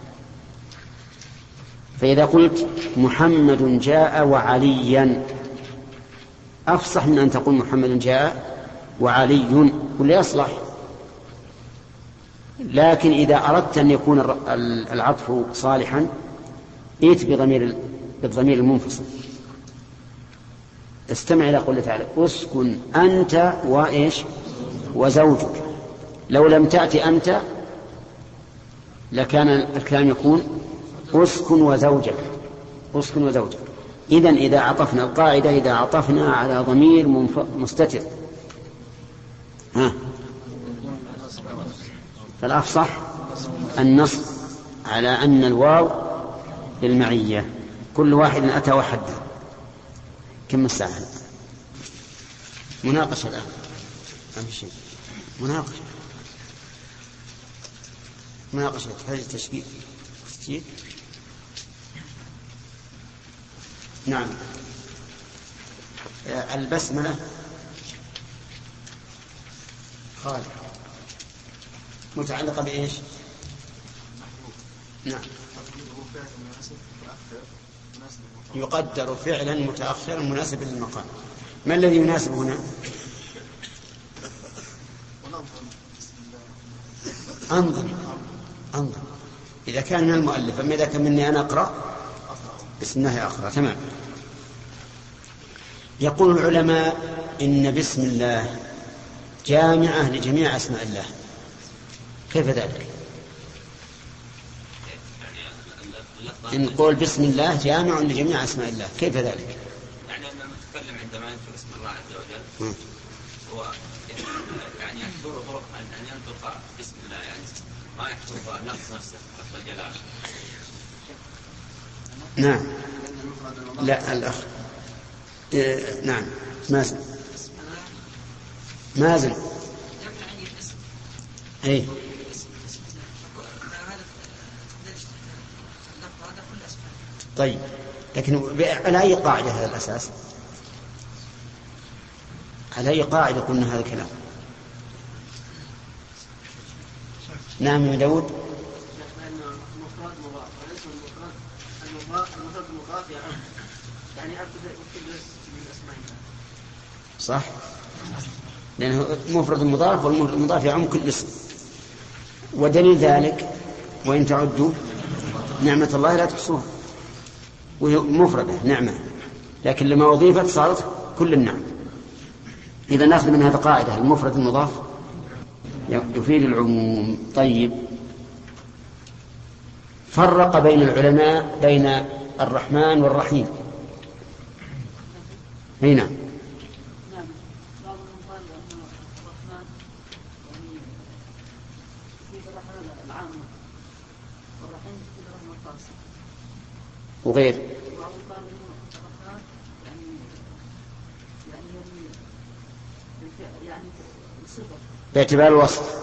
فإذا قلت محمد جاء وعليا أفصح من أن تقول محمد جاء وعلي، كل يصلح. لكن إذا أردت أن يكون العطف صالحا ائت بضمير بالضمير المنفصل. استمع إلى قوله تعالى: اسكن أنت وإيش وزوجك. لو لم تأتي أنت لكان الكلام يكون اسكن وزوجك، اسكن وزوجك. إذن إذا عطفنا القاعدة، إذا عطفنا على ضمير مستتر ها فالأفصح النص على أن الواو للمعية. كل واحد أتى وحده. كم الساعة؟ مناقشة الآن، أهم شيء مناقشة مناقشة تحتاج تشكيل تشكيل نعم. البسملة خالد متعلقة بإيش؟ نعم، يقدر فعلا متأخرا مناسبا للمقام. ما الذي يناسب هنا؟ أنظر أنظر إذا كان من المؤلف، أما إذا كان مني أنا أقرأ بسم الله أقرأ. تمام. يقول العلماء إن بسم الله جامعة لجميع أسماء الله. كيف ذلك؟ إن قول بسم الله جامع لجميع أسماء الله، كيف ذلك؟ يعني أن المتكلم عندما يذكر اسم الله عز وجل هو يعني يحضر طرق أن ينطق بسم الله، يعني ما يحضر نفس نفسه لفظ الجلال. نعم. لا الأخ إيه نعم مازن مازن أي طيب، لكن على أي قاعدة هذا الأساس؟ على أي قاعدة قلنا هذا الكلام؟ نعم يا داود. صح. لأنه مفرد مضاف، والمفرد المضاف يعم كل اسم. ودليل ذلك وإن تعدوا نعمة الله لا تحصوها، وهي مفردة نعمة، لكن لما أضيفت صارت كل النعم. إذا نأخذ من هذا قاعدة المفرد المضاف يفيد العموم. طيب، فرق بين العلماء بين الرحمن والرحيم. هنا وغير باعتبار الوصف،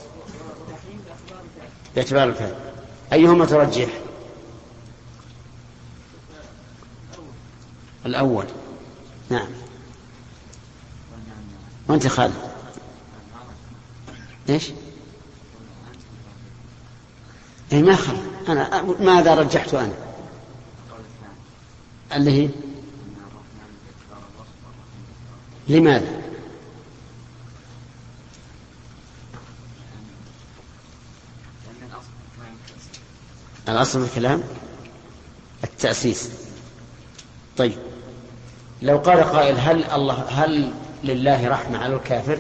باعتبار الفعل، أيهما ترجح؟ الأول. نعم. وأنت خالد إيش؟ إيه ما خالد، أنا ماذا رجحت أنا؟ اللي هي لماذا؟ الأصل في الكلام التأسيس. طيب، لو قال قائل هل الله هل لله رحمة على الكافر؟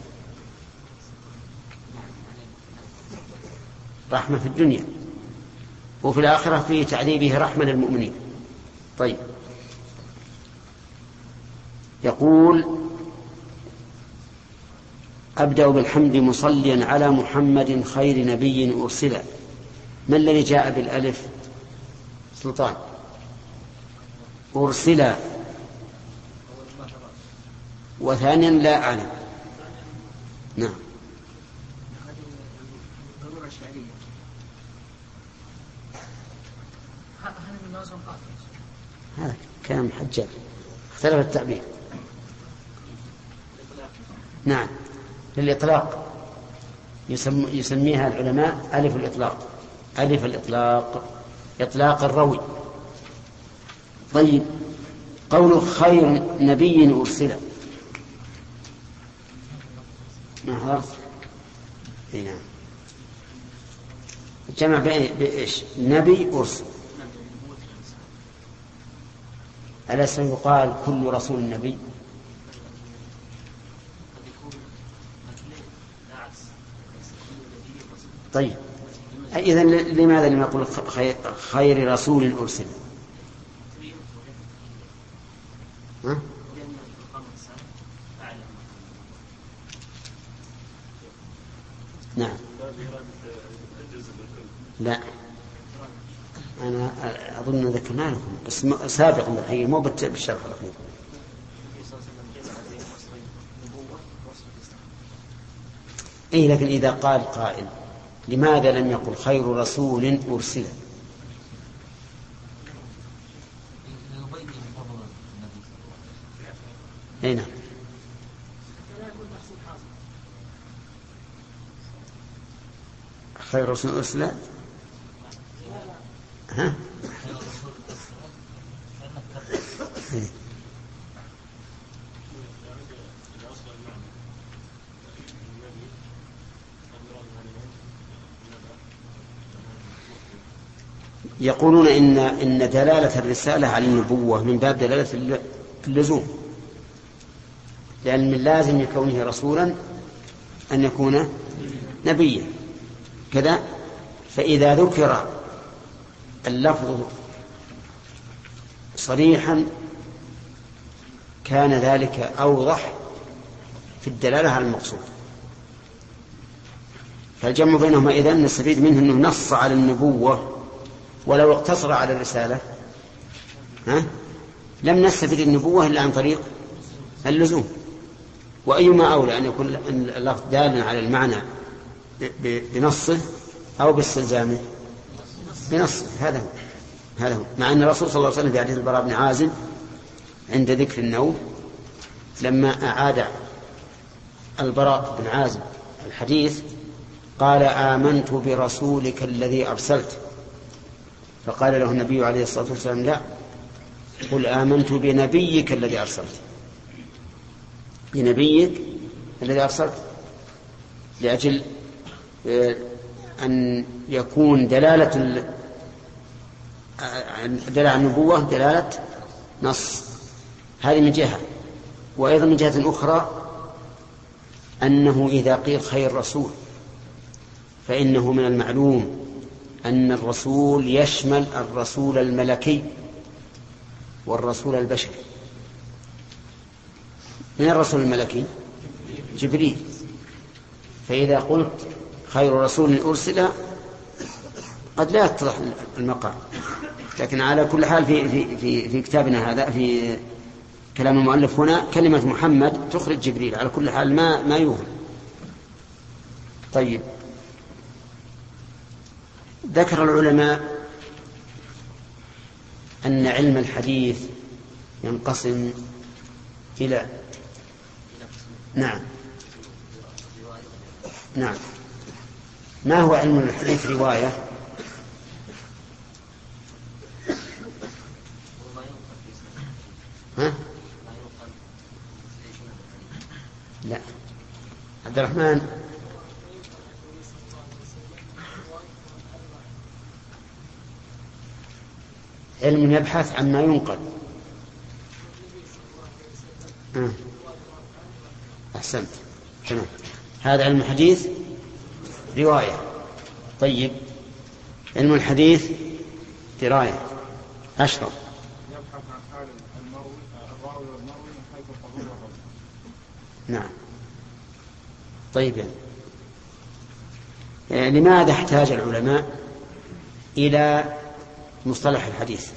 رحمة في الدنيا، وفي الآخرة في تعذيبه رحمة للمؤمنين. طيب، يقول أبدأ بالحمد مصليا على محمد خير نبي أرسل. ما الذي جاء بالألف؟ سلطان. أرسل، وثانيا لا أعلم. نعم. هذا كلام حجاج، اختلف التعبير. نعم، للإطلاق يسم يسميها العلماء ألف الإطلاق، ألف الإطلاق، إطلاق الروي. طيب، قول خير نبي أرسل، ما حضرت؟ نعم. الجمع بإيش؟ نبي أرسل. أليس يقال كل رسول نبي؟ طيب، إذن لماذا لم يقول خير رسول أرسل؟ ها؟ نعم. لا، أنا أظن ذكرنا لكم بس سابقا بالحقيقة، مو بالشرح الأخير. إيه، لكن إذا قال قائل لماذا لم يقل خير رسول أرسل؟ أي نعم. خير رسول أرسل. ها؟ يقولون إن إن دلالة الرسالة على النبوة من باب دلالة اللزوم، لأن من لازم كونه رسولا أن يكون نبيا كذا. فإذا ذكر اللفظ صريحا كان ذلك أوضح في الدلالة على المقصود. فالجمع بينهما إذن نستفيد منه أنه نص على النبوة، ولو اقتصر على الرسالة ها لم نستفيد النبوة إلا عن طريق اللزوم. وأيما أولى أن يكون اللفظ دالا على المعنى بنصه أو باستلزامه بنصه. هذا هو هذا هو مع أن الرسول صلى الله عليه وسلم في حديث البراء بن عازب عند ذكر النوم لما أعاد البراء بن عازب الحديث قال آمنت برسولك الذي أرسلت، فقال له النبي عليه الصلاة والسلام لا، قل آمنت بنبيك الذي أرسلت، بنبيك الذي أرسلت لأجل أن يكون دلالة دلالة على النبوة دلالة نص. هذه من جهة. وأيضا من جهة أخرى أنه إذا قيل خير رسول فإنه من المعلوم أن الرسول يشمل الرسول الملكي والرسول البشري. من الرسول الملكي؟ جبريل. فإذا قلت خير رسول أرسل قد لا يتضح المقام، لكن على كل حال في, في, في, في كتابنا هذا في كلام المؤلف هنا كلمة محمد تخرج جبريل على كل حال ما, ما يوهم. طيب، ذكر العلماء أن علم الحديث ينقسم إلى نعم نعم ما هو علم الحديث؟ رواية ها؟ لا. عبد الرحمن، علم يبحث عما ينقل. آه. أحسنت، تمام. هذا علم الحديث رواية. طيب، علم الحديث دراية. أشرف. يبحث عن حال المروي الراوي والمروي من حيث القبول والرد. نعم. طيب، يعني لماذا احتاج العلماء إلى مصطلح الحديث؟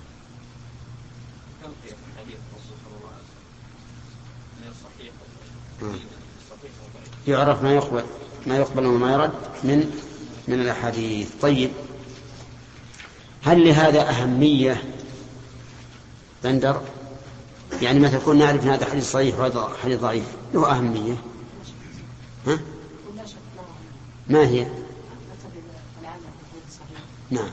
يعرف ما يقبل ما يقبل وما يرد من من الأحاديث. طيب، هل لهذا أهمية بندر؟ يعني مثلا كنا نعرف أن هذا حديث صحيح وهذا حديث ضعيف، له أهمية. ها؟ ما هي؟ نعم.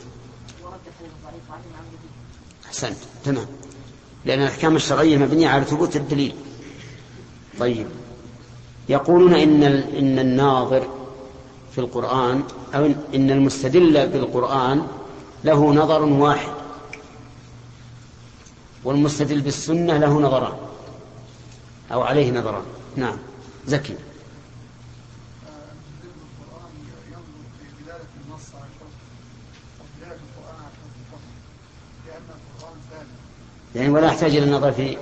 أحسنت، تمام، لأن الأحكام الشرعية مبنية على ثبوت الدليل. طيب، يقولون إن إن الناظر في القرآن أو إن المستدل بالقرآن له نظر واحد، والمستدل بالسنة له نظران أو عليه نظران. نعم، زكي. يعني ولا يحتاج إلى النظر في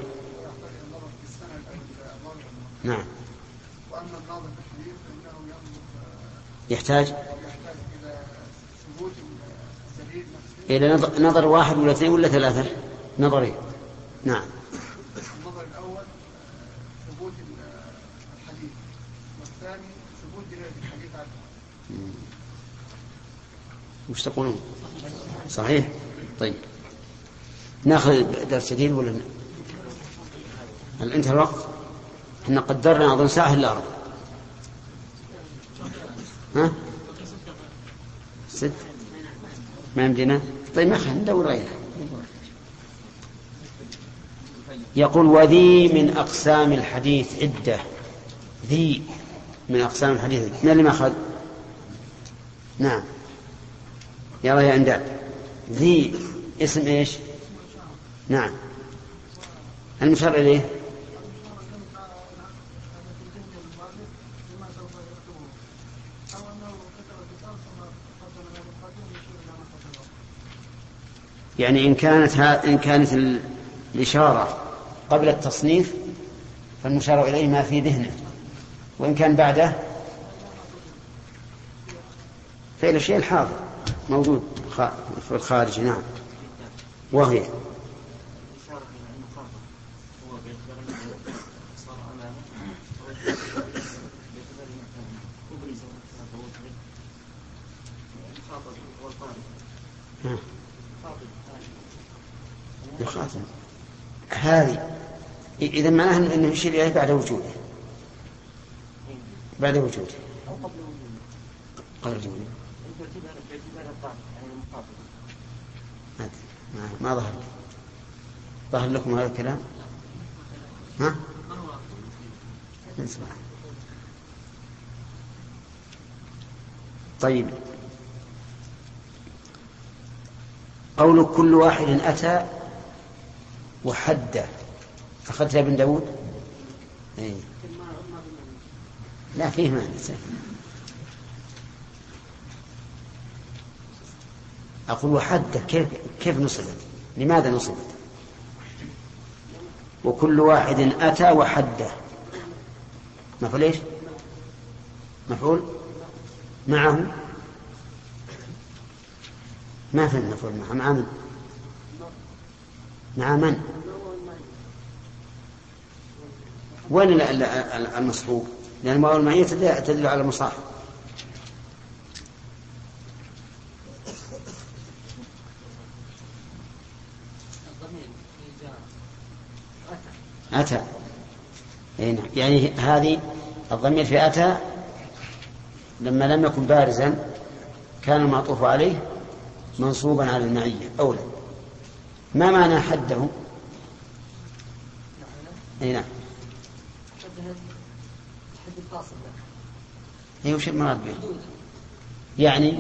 نعم. وأما الناظر في الحديث فإنه ينظر يحتاج إلى ثبوت الدليل إلى نظر واحد ولا اثنين ولا ثلاثة نظرين. نعم. النظر الأول ثبوت الحديث، والثاني ثبوت دلالة الحديث عنه. وش تقولون؟ صحيح. طيب، ناخذ درس جديد ولا ن... هل انتهى الوقت؟ احنا قدرنا اظن ساعة الا ربع. ها؟ ست ما يمدينا. طيب، ما خلينا ندور غيرها. يقول وذي من أقسام الحديث عدة. ذي من أقسام الحديث من اللي ما أخذ؟ نعم، يلا يا أنداد. ذي اسم إيش؟ نعم، المشار إليه يعني إن كانت ها إن كانت الإشارة قبل التصنيف فالمشار إليه ما في ذهنه، وإن كان بعده فإلى الشيء الحاضر موجود في الخارج. نعم. وهي يخاطب هذه إذا معناها أنه يشير إليه بعد وجوده بعد وجوده قبل وجوده. ما ظهر ظهر لكم هذا الكلام؟ ها؟ طيب، قول كل واحد أتى وحده، أخذت يا ابن داود؟ إيه. لا فيه معنى. أقول وحده، كيف كيف نصبت؟ لماذا نصبت؟ وكل واحد أتى وحده مفعول إيش؟ مفعول معه، ما في المفعول معه، مع من؟ مع من؟ وين المصحوب؟ لأن المواو المعية تدل على المصاحب. أتى، يعني هذه الضمير في أتى لما لم يكن بارزا كان المعطوف عليه منصوبا على المعية أولا. ما معنى حده؟ أي نعم، حد الفاصل أي وش المراد به؟ يعني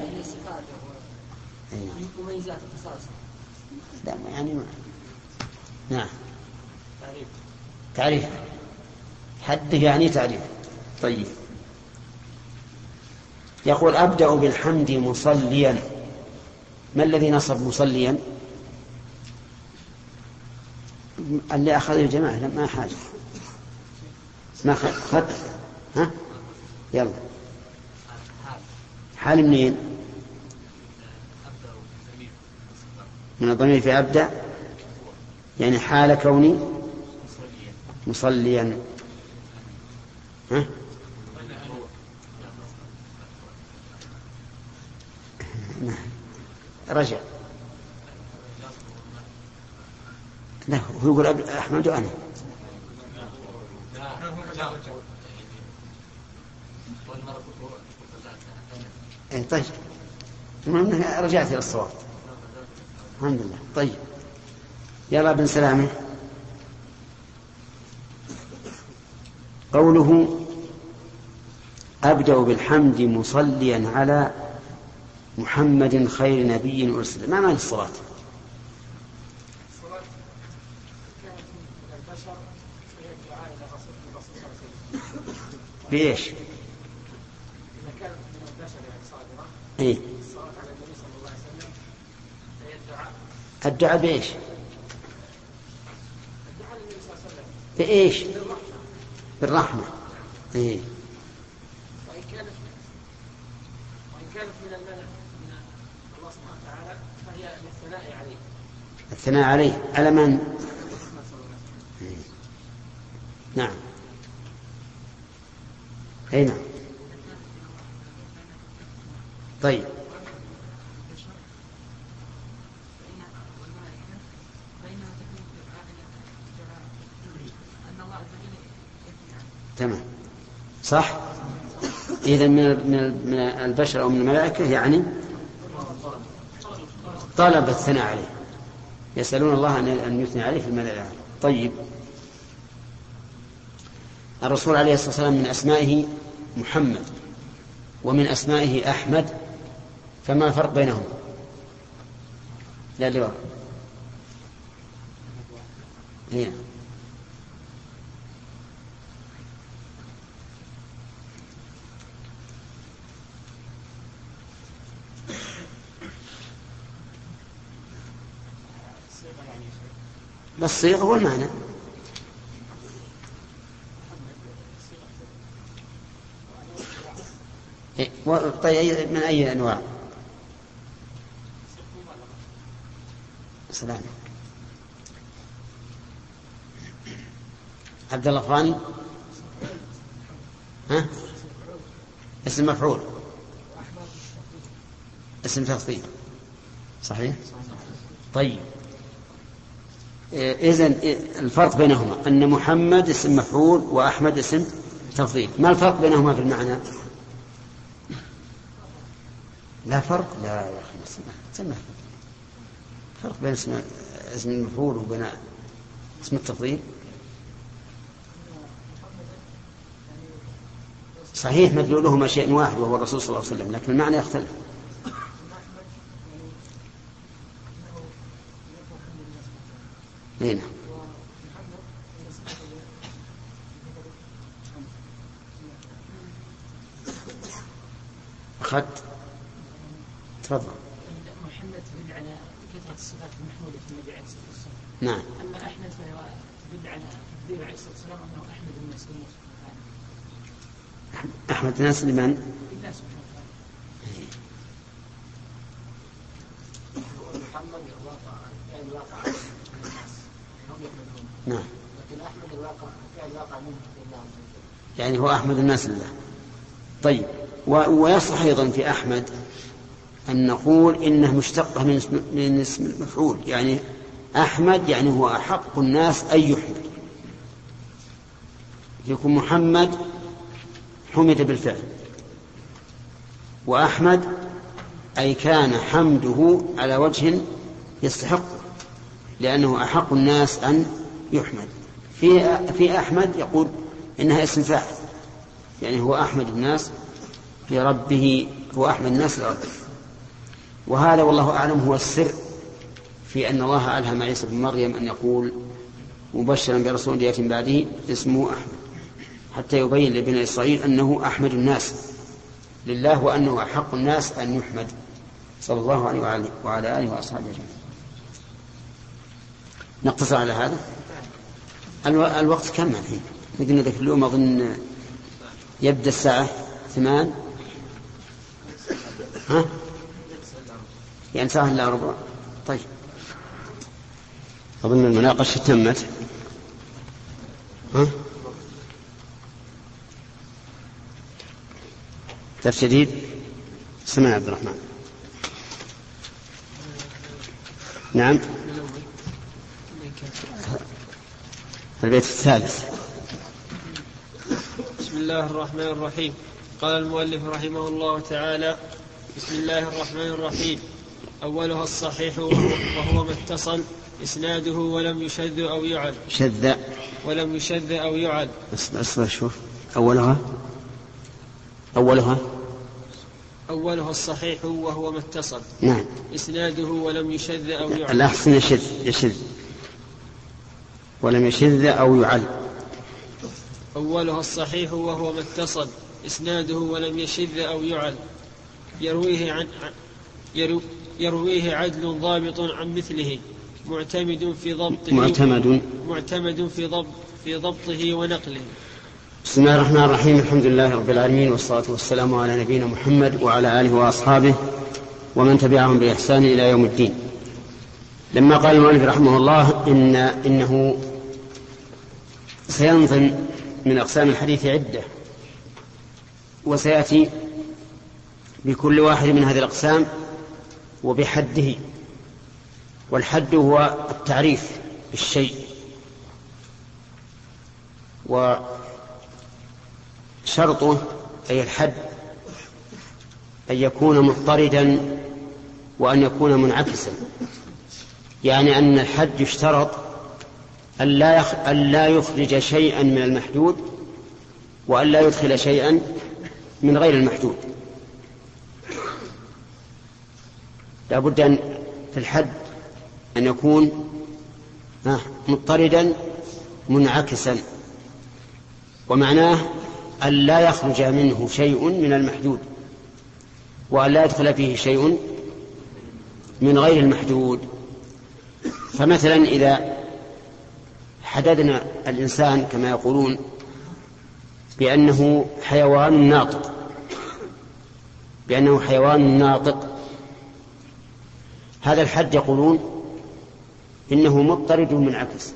مميزات التسلسل. لا يعني ما. نعم، تعريف. حده يعني تعريف. طيب، يقول أبدأ بالحمد مصليا. ما الذي نصب مصليا؟ اللي أخذ الجماعة ما حاجة، ما أخذ. ها يلا، حال منين؟ من الضمير في أبدأ، يعني حال كوني مصليا. ها؟ رجع. لا، هو يقول أحمد أنا. إيه طيب، المهم رجعت إلى الصواب الحمد لله. طيب، يلا بن سلامة. قوله أبدأ بالحمد مصليا على محمد خير نبي أرسل، ما معنى الصلاة؟ الصلاة كانت من البشر هي الدعاء إلى رسول الله صلى الله عليه وسلم. بإيش؟ إذا كانت من البشر يعني صادرة، إيه؟ الصلاة على النبي صلى الله عليه وسلم هي الدعاء. الدعاء بإيش؟ الدعاء للنبي صلى الله عليه وسلم بإيش؟ بالرحمة. بالرحمة. إيه؟ وإن كانت وإن كانت من المنع من الله سبحانه وتعالى فهي للثناء عليه. الثناء عليه على من؟ إيه؟ نعم. أي نعم. طيب، تمام، صح. إذن من من البشر أو من الملائكة يعني طلب الثناء عليه، يسألون الله أن يثني عليه في الملائكة. طيب، الرسول عليه الصلاة والسلام من أسمائه محمد ومن أسمائه أحمد، فما الفرق بينهم؟ لا لواء. هنا بس صيغة والمعنى. إيه؟ طيب، من أي أنواع؟ سلام. عبد الله فاني. ها؟ اسم مفعول، اسم تفضيل، صحيح. طيب، إذن الفرق بينهما أن محمد اسم مفعول وأحمد اسم تفضيل. ما الفرق بينهما في المعنى؟ لا فرق. لا يا أخي، سمع فرق بين اسم اسم المفعول وبين اسم التفضيل. صحيح مدلولهما شيء واحد وهو الرسول صلى الله عليه وسلم، لكن المعنى يختلف. هنا أخذت تفضل. محمد تدل على كثرة الصفات المحمودة في النبي عليه الصلاة والسلام. نعم. أما أحمد فهو تدل على تقدير عليه الصلاة والسلام أنه أحمد الناس لله سبحانه وتعالى. أحمد الناس لمن؟ لله سبحانه وتعالى. محمد الواقع فعل الواقع من الناس هم يحمدون. نعم. لكن أحمد الواقع فعل الواقع منه لله عز وجل. يعني هو أحمد الناس لله. طيب، ويصح أيضا في أحمد أن نقول إنه مشتقة من اسم, من اسم المفعول، يعني أحمد يعني هو أحق الناس أن يحمد، يكون محمد حمد بالفعل، وأحمد أي كان حمده على وجه يستحق لأنه أحق الناس أن يحمد. في في أحمد يقول إنها اسم فاعل، يعني هو أحمد الناس لربه، هو أحمد الناس لربه. وهذا والله أعلم هو السر في أن الله ألهم عيسى بن مريم أن يقول مبشرا برسول يأتي بعده اسمه أحمد، حتى يبين لبني إسرائيل أنه أحمد الناس لله وأنه أحق الناس أن يحمد، صلى الله عليه وعلى, وعلى آله وأصحابه أجمعين. نقتصر على هذا. الوقت كم الحين؟ نقدر ذاك اليوم أظن يبدأ الساعة ثمان، ها؟ يعني ساعة إلا ربع. طيب، أظن المناقشة تمت. ها؟ درس جديد. سمع عبد الرحمن. نعم. البيت الثالث. بسم الله الرحمن الرحيم. قال المؤلف رحمه الله تعالى: بسم الله الرحمن الرحيم. أولها الصحيح وهو ما اتصل إسناده ولم يشذ أو يعل. شذ ولم يشذ أو يعل. أصبر شوف. أولها أولها أولها الصحيح وهو ما اتصل. نعم. إسناده ولم يشذ أو يعل. الأحسن يشذ يشذ ولم يشذ أو يعل. أولها الصحيح وهو ما اتصل إسناده ولم يشذ أو يعل. يرويه عن يرو يرويه عدل ضابط عن مثله معتمد في ضبطه معتمد معتمد في ضبط في ضبطه ونقله. بسم الله الرحمن الرحيم. الحمد لله رب العالمين، والصلاة والسلام على نبينا محمد وعلى آله وأصحابه ومن تبعهم بإحسان إلى يوم الدين. لما قال المؤلف رحمه الله إن إنه سينظم من أقسام الحديث عدة، وسيأتي بكل واحد من هذه الأقسام وبحده. والحد هو التعريف بالشيء، وشرطه أي الحد أن يكون مضطردا وأن يكون منعكسا، يعني أن الحد يشترط أن لا يخرج شيئا من المحدود وأن لا يدخل شيئا من غير المحدود. لا بد أن في الحد أن يكون مضطردا منعكسا، ومعناه أن لا يخرج منه شيء من المحدود وأن لا يدخل فيه شيء من غير المحدود. فمثلا إذا حددنا الإنسان كما يقولون بأنه حيوان ناطق بأنه حيوان ناطق هذا الحد يقولون إنه مضطرد منعكس.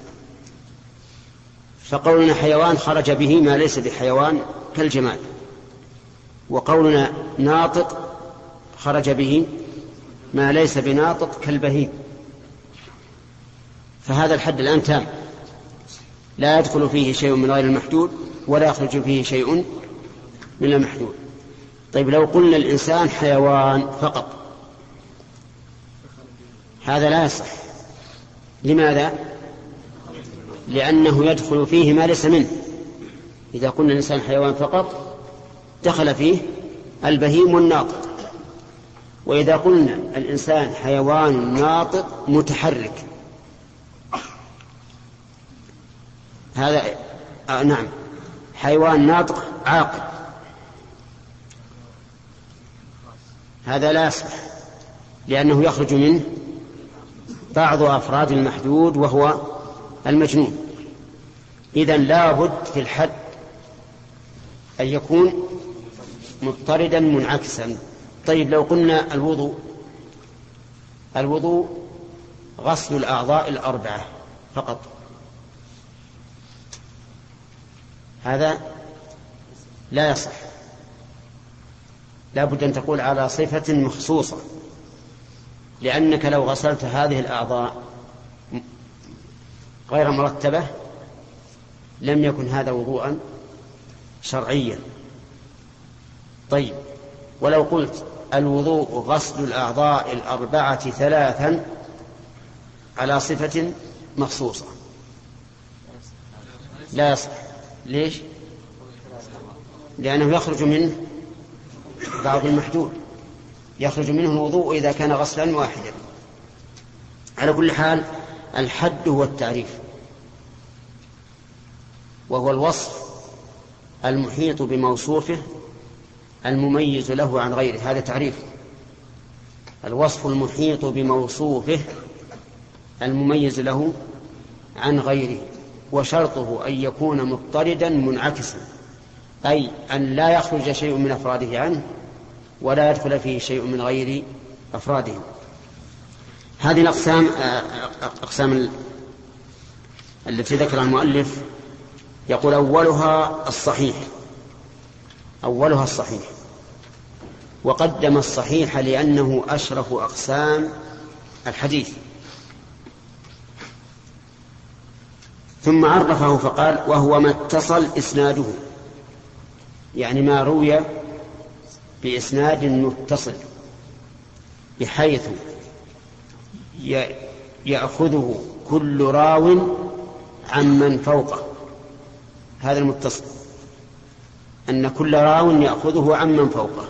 فقولنا حيوان خرج به ما ليس بحيوان كالجماد، وقولنا ناطق خرج به ما ليس بناطق كالبهيم. فهذا الحد الآن تام، لا يدخل فيه شيء من غير المحدود ولا يخرج فيه شيء من المحدود. طيب، لو قلنا الإنسان حيوان فقط هذا لا يصح. لماذا؟ لأنه يدخل فيه ما ليس منه. إذا قلنا الإنسان حيوان فقط دخل فيه البهيم والناطق. وإذا قلنا الإنسان حيوان ناطق متحرك، هذا آه نعم حيوان ناطق عاقل، هذا لا يصح، لأنه يخرج منه بعض أفراد المحدود وهو المجنون. إذن لا بد في الحد أن يكون مضطردا منعكسا. طيب لو قلنا الوضوء، الوضوء غسل الأعضاء الأربعة فقط، هذا لا يصح، لا بد أن تقول على صفة مخصوصة، لأنك لو غسلت هذه الأعضاء غير مرتبة لم يكن هذا وضوءا شرعيا. طيب ولو قلت الوضوء غسل الأعضاء الأربعة ثلاثا على صفة مخصوصة لا يصح. ليش؟ لأنه يخرج منه بعض المحدود، يخرج منه الوضوء إذا كان غسلا واحدا. على كل حال الحد هو التعريف، وهو الوصف المحيط بموصوفه المميز له عن غيره، هذا تعريف. الوصف المحيط بموصوفه المميز له عن غيره، وشرطه أن يكون مضطردا منعكسا، أي أن لا يخرج شيء من أفراده عنه ولا يدخل فيه شيء من غير أفراده. هذه الأقسام أقسام التي ذكرها المؤلف يقول أولها الصحيح، أولها الصحيح، وقدم الصحيح لأنه أشرف أقسام الحديث، ثم عرفه فقال وهو ما اتصل إسناده، يعني ما روي بإسناد متصل بحيث يأخذه كل راو عمن فوقه. هذا المتصل أن كل راو يأخذه عمن فوقه،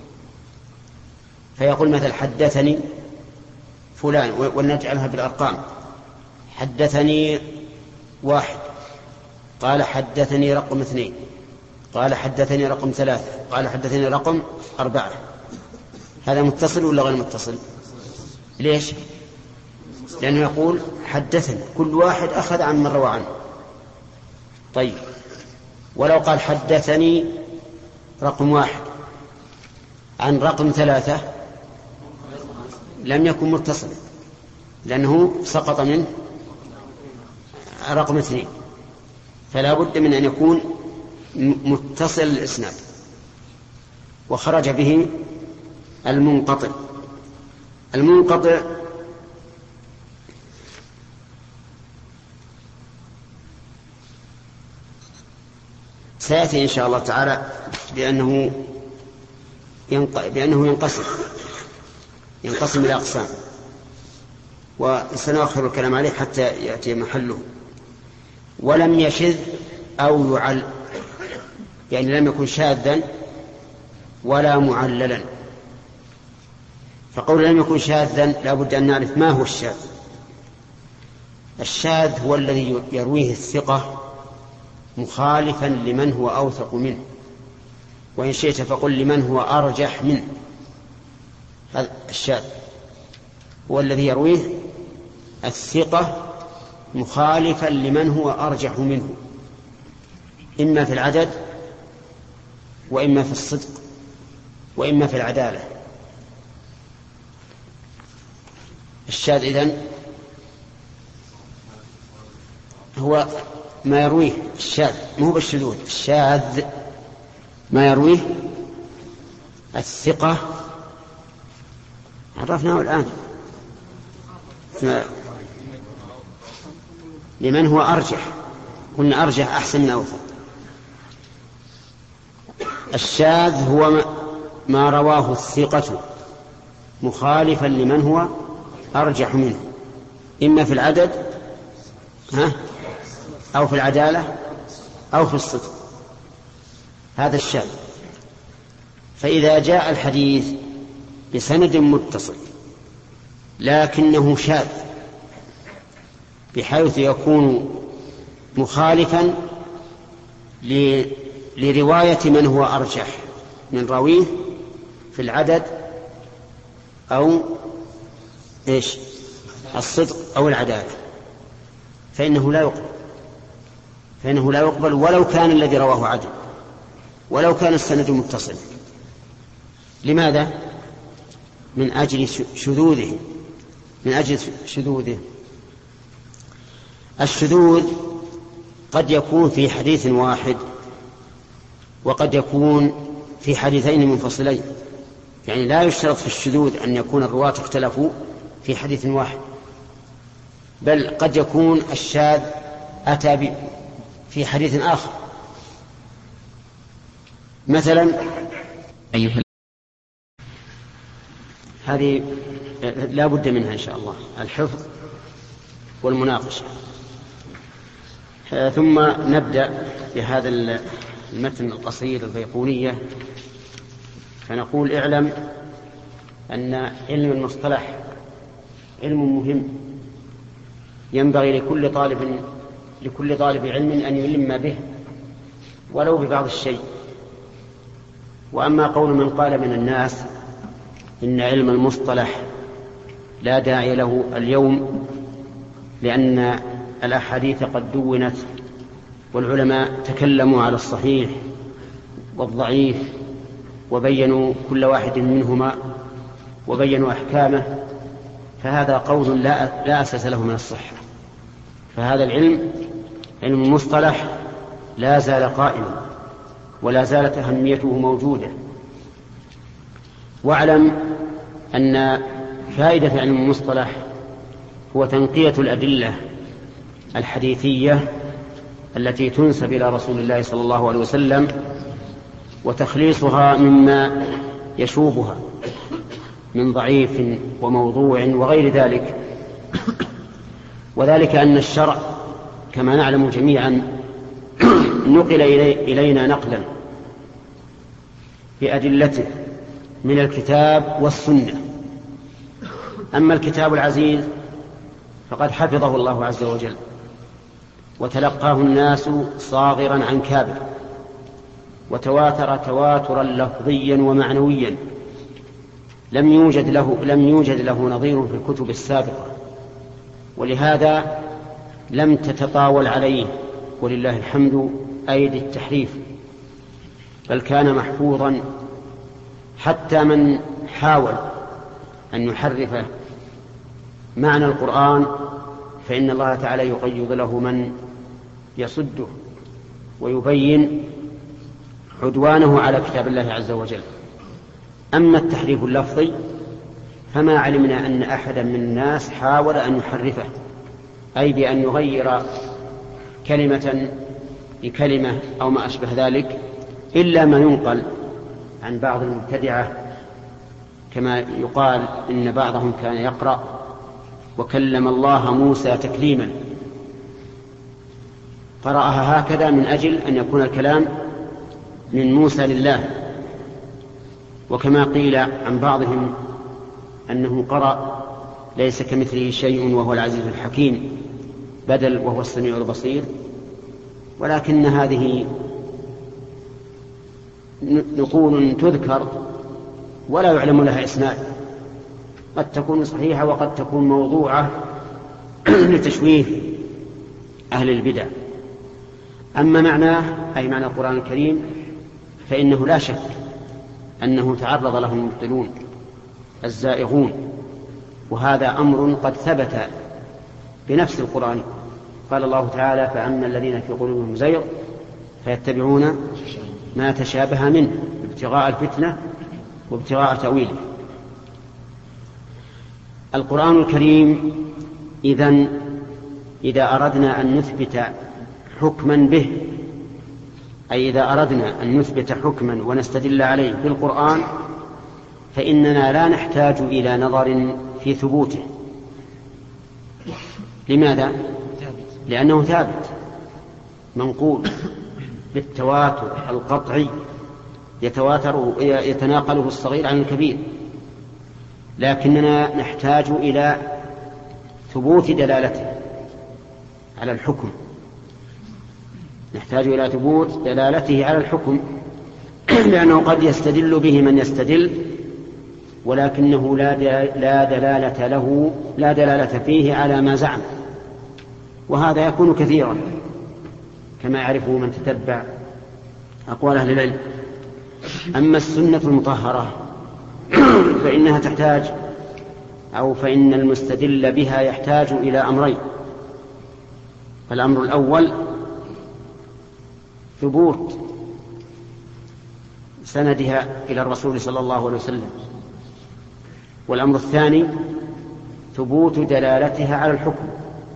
فيقول مثل حدثني فلان، ونجعلها بالأرقام، حدثني واحد، قال حدثني رقم اثنين، قال حدثني رقم ثلاثة، قال حدثني رقم أربعة. هذا متصل ولا غير متصل؟ ليش؟ لأنه يقول حدثني، كل واحد أخذ عن من روى عنه. طيب ولو قال حدثني رقم واحد عن رقم ثلاثة لم يكن متصل، لأنه سقط من رقم اثنين، فلا بد من أن يكون متصل الإسناد، وخرج به المنقطع. المنقطع سيأتي إن شاء الله تعالى بأنه بأنه ينقسم ينقسم إلى أقسام، وسنؤخر الكلام عليه حتى يأتي محله. ولم يشذ أو يعل، يعني لم يكن شاذا ولا معللا. فقول لم يكن شاذا لا بد أن نعرف ما هو الشاذ. الشاذ هو الذي يرويه الثقة مخالفا لمن هو أوثق منه، وإن شئت فقل لمن هو أرجح منه. هذا الشاذ هو الذي يرويه الثقة مخالفا لمن هو أرجح منه، إما في العدد وإما في الصدق وإما في العدالة. الشاذ إذن هو ما يرويه الشاذ، مو بالشذوذ. الشاذ ما يرويه الثقة، عرفناه الآن، لمن هو أرجح، قلنا أرجح أحسن من أوثق. الشاذ هو ما رواه الثقة مخالفا لمن هو أرجح منه، إما في العدد ها أو في العدالة أو في الصدق. هذا الشاذ. فإذا جاء الحديث بسند متصل لكنه شاذ بحيث يكون مخالفا لرواية من هو أرجح من راويه في العدد أو إيش الصدق أو العدالة، فإنه لا يقبل فإنه لا يقبل ولو كان الذي رواه عدل، ولو كان السند متصل. لماذا؟ من أجل شذوذه من أجل شذوذه الشذوذ قد يكون في حديث واحد وقد يكون في حديثين منفصلين، يعني لا يشترط في الشذوذ أن يكون الرواة اختلفوا في حديث واحد، بل قد يكون الشاذ أتى في حديث آخر. مثلا أيها هذه لا بد منها إن شاء الله، الحفظ والمناقشة. ثم نبدأ بهذا المتن القصير البيقونية، فنقول اعلم أن علم المصطلح علم مهم ينبغي لكل طالب لكل طالب علم أن يلم به ولو ببعض الشيء. وأما قول من قال من الناس إن علم المصطلح لا داعي له اليوم لأن الأحاديث قد دونت والعلماء تكلموا على الصحيح والضعيف وبينوا كل واحد منهما وبينوا أحكامه، فهذا قول لا, لا أساس له من الصحة. فهذا العلم علم المصطلح لا زال قائما ولا زالت أهميته موجودة. واعلم أن فائدة علم المصطلح هو تنقية الأدلة الحديثية التي تنسب إلى رسول الله صلى الله عليه وسلم وتخليصها مما يشوبها من ضعيف وموضوع وغير ذلك. وذلك أن الشرع كما نعلم جميعا نقل إلينا نقلا بأدلته من الكتاب والسنة. أما الكتاب العزيز فقد حفظه الله عز وجل وتلقاه الناس صاغرا عن كابر وتواتر تواترا لفظيا ومعنويا لم يوجد له لم يوجد له نظير في الكتب السابقة، ولهذا لم تتطاول عليه ولله الحمد أيدي التحريف، بل كان محفوظا. حتى من حاول أن يحرف معنى القرآن فإن الله تعالى يقيض له من يصده ويبين عدوانه على كتاب الله عز وجل. أما التحريف اللفظي فما علمنا أن أحدا من الناس حاول أن يحرفه، أي بأن يغير كلمة بكلمة أو ما أشبه ذلك، إلا ما ينقل عن بعض المبتدعة، كما يقال إن بعضهم كان يقرأ وكلم الله موسى تكليما، قرأها هكذا من أجل أن يكون الكلام من موسى لله. وكما قيل عن بعضهم أنه قرأ ليس كمثله شيء وهو العزيز الحكيم بدل وهو السميع البصير، ولكن هذه نقول تذكر ولا يعلم لها إسناد، قد تكون صحيحة وقد تكون موضوعة لتشويه أهل البدع. أما معناه أي معنى القرآن الكريم فإنه لا شك أنه تعرض له المبطلون الزائغون، وهذا أمر قد ثبت بنفس القرآن. قال الله تعالى: فأما الذين في قلوبهم زيغ فيتبعون ما تشابه منه ابتغاء الفتنة وابتغاء تأويله. القرآن الكريم إذن إذا أردنا أن نثبت حكما به، أي إذا أردنا أن نثبت حكما ونستدل عليه بالقرآن، فإننا لا نحتاج إلى نظر في ثبوته. لماذا؟ لأنه ثابت منقول بالتواتر القطعي يتواتر يتناقله الصغير عن الكبير، لكننا نحتاج إلى ثبوت دلالته على الحكم، نحتاج إلى ثبوت دلالته على الحكم، لأنه قد يستدل به من يستدل ولكنه لا دلالة له لا دلالة فيه على ما زعم، وهذا يكون كثيرا كما يعرفه من تتبع أقوال أهل العلم. أما السنة المطهرة فإنها تحتاج أو فإن المستدل بها يحتاج إلى أمرين. الأمر الأول ثبوت سندها إلى الرسول صلى الله عليه وسلم، والأمر الثاني ثبوت دلالتها على الحكم،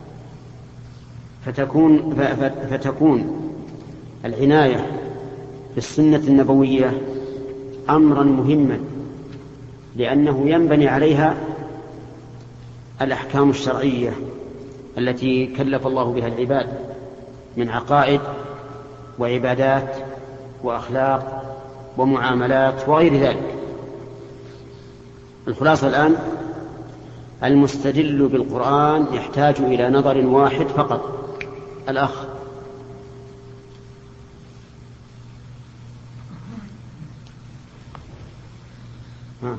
فتكون, فتكون العناية بالسنة النبوية أمرا مهما، لأنه ينبني عليها الأحكام الشرعية التي كلف الله بها العباد من عقائد وعبادات وأخلاق ومعاملات وغير ذلك. الخلاصة الآن المستدل بالقرآن يحتاج إلى نظر واحد فقط. الأخ ها.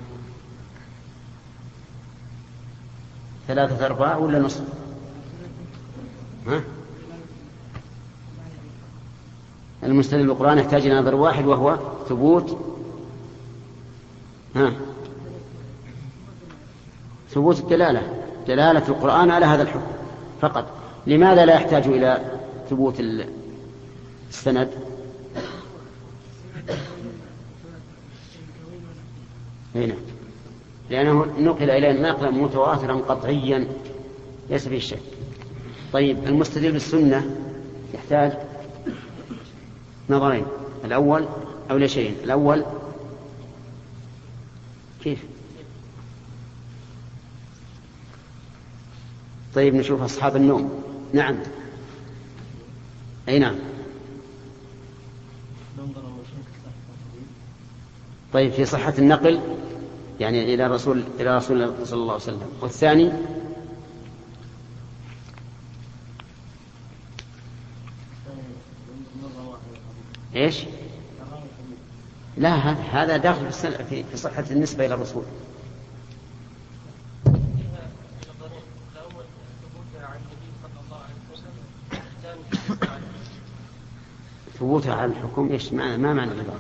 ثلاثة أرباع ولا نصف؟ ها؟ المستدل بالقرآن يحتاج إلى نظر واحد وهو ثبوت ها ثبوت الدلالة، دلالة القرآن على هذا الحكم فقط. لماذا لا يحتاج إلى ثبوت السند؟ هنا لأنه نقل إلينا نقلا متواترا قطعيا ليس فيه شك. طيب المستدل بالسنة يحتاج نظرين، الأول أو لا شيء الأول كيف؟ طيب نشوف أصحاب النوم. نعم أي نعم. طيب في صحة النقل يعني إلى رسول إلى رسول الله صلى الله عليه وسلم. والثاني إيش؟ لا هذا داخل في صحة النسبة إلى الرسول. ثبوتها على الحكم إيش ما ما معنى ذلك؟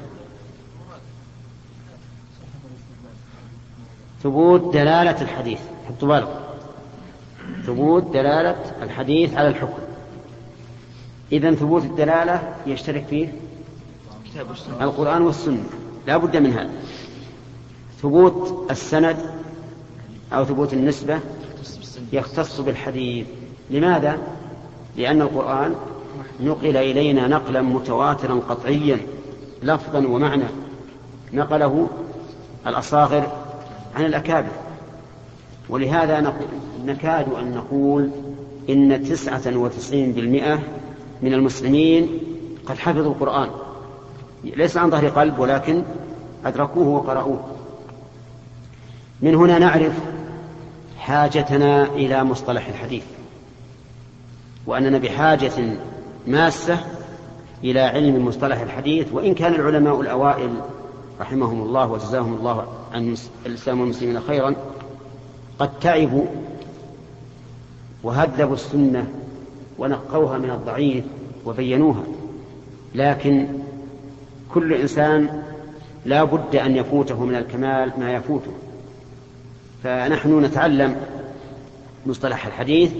ثبوت دلالة الحديث، حطوا بالكم، ثبوت دلالة الحديث على الحكم. إذن ثبوت الدلالة يشترك فيه القرآن والسنة، لا بد من هذا. ثبوت السند أو ثبوت النسبة يختص بالحديث. لماذا؟ لأن القرآن نقل إلينا نقلا متواترا قطعيا لفظا ومعنى، نقله الأصاغر عن الأكابر، ولهذا نكاد أن نقول إن تسعة وتسعين بالمئة من المسلمين قد حفظوا القرآن ليس عن ظهر قلب ولكن أدركوه وقرأوه. من هنا نعرف حاجتنا إلى مصطلح الحديث، وأننا بحاجة ماسة إلى علم مصطلح الحديث. وإن كان العلماء الأوائل رحمهم الله وجزاهم الله عن الإسلام والمسلمين خيرا قد تعبوا وهذبوا السنة ونقوها من الضعيف وبينوها، لكن كل إنسان لا بد أن يفوته من الكمال ما يفوته. فنحن نتعلم مصطلح الحديث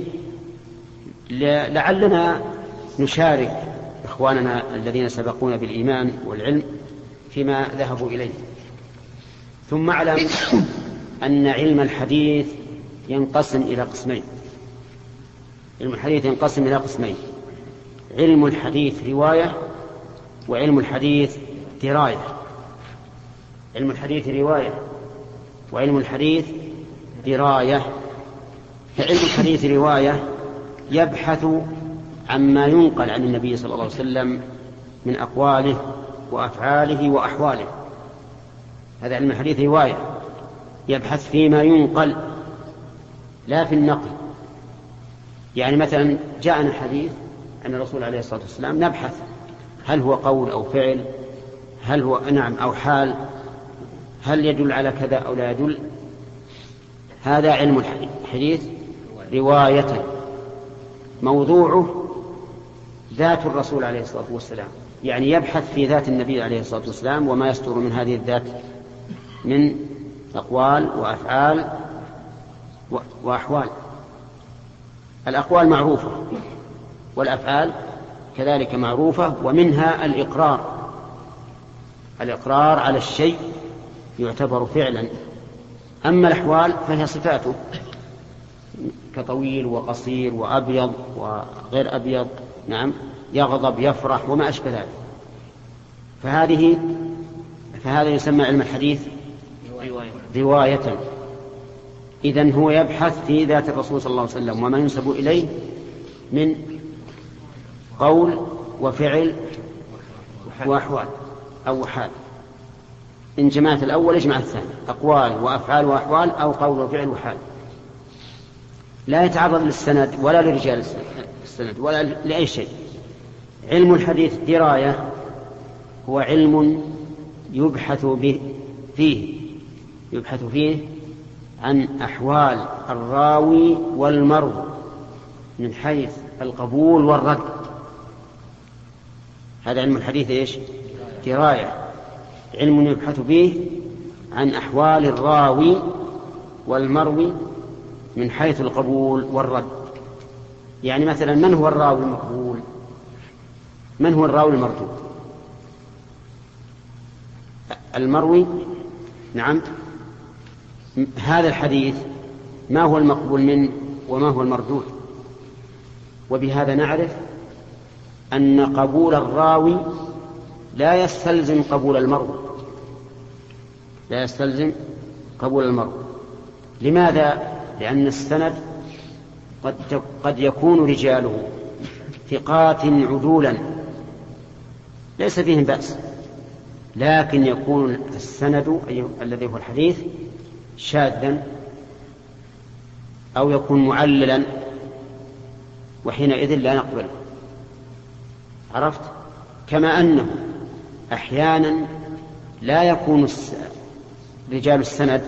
لعلنا نشارك إخواننا الذين سبقونا بالإيمان والعلم فيما ذهبوا إليه. ثم اعلم أن علم الحديث ينقسم إلى قسمين. علم الحديث ينقسم إلى قسمين: علم الحديث رواية، وعلم الحديث دراية. علم الحديث رواية وعلم الحديث دراية. فعلم الحديث رواية يبحث عما ينقل عن النبي صلى الله عليه وسلم من أقواله وأفعاله وأحواله. هذا علم الحديث رواية، يبحث فيما ينقل لا في النقل. يعني مثلا جاءنا حديث عن الرسول عليه الصلاة والسلام، نبحث هل هو قول أو فعل، هل هو نعم أو حال، هل يدل على كذا أو لا يدل. هذا علم الحديث رواية، موضوعه ذات الرسول عليه الصلاة والسلام، يعني يبحث في ذات النبي عليه الصلاة والسلام وما يصدر من هذه الذات من أقوال وأفعال وأحوال. الأقوال معروفة والأفعال كذلك معروفة، ومنها الإقرار. الإقرار على الشيء يعتبر فعلا، أما الأحوال فهي صفاته كطويل وقصير وأبيض وغير أبيض، نعم، يغضب يفرح وما أشبه ذلك. فهذه فهذا يسمى علم الحديث رواية. إذن هو يبحث في ذات الرسول صلى الله عليه وسلم وما ينسب إليه من قول وفعل وأحوال أو حال. إن جمعت الأول اجمع الثاني، أقوال وأفعال وأحوال أو قول وفعل وحال. لا يتعرض للسند ولا لرجال السند ولا لأي شيء. علم الحديث دراية، هو علم يبحث به فيه يبحث فيه عن أحوال الراوي والمروي من حيث القبول والرد. هذا علم الحديث إيش؟ دراية، علم يبحث به عن أحوال الراوي والمروي من حيث القبول والرد. يعني مثلا من هو الراوي المقبول؟ من هو الراوي المردود؟ المروي، نعم، هذا الحديث ما هو المقبول منه وما هو المردود. وبهذا نعرف أن قبول الراوي لا يستلزم قبول المروي، لا يستلزم قبول المروي. لماذا؟ لأن السند قد قد يكون رجاله ثقات عدولا ليس فيهم بأس، لكن يكون السند الذي هو الحديث شاذا أو يكون معللا، وحينئذ لا نقبل. عرفت؟ كما أنه أحيانا لا يكون رجال السند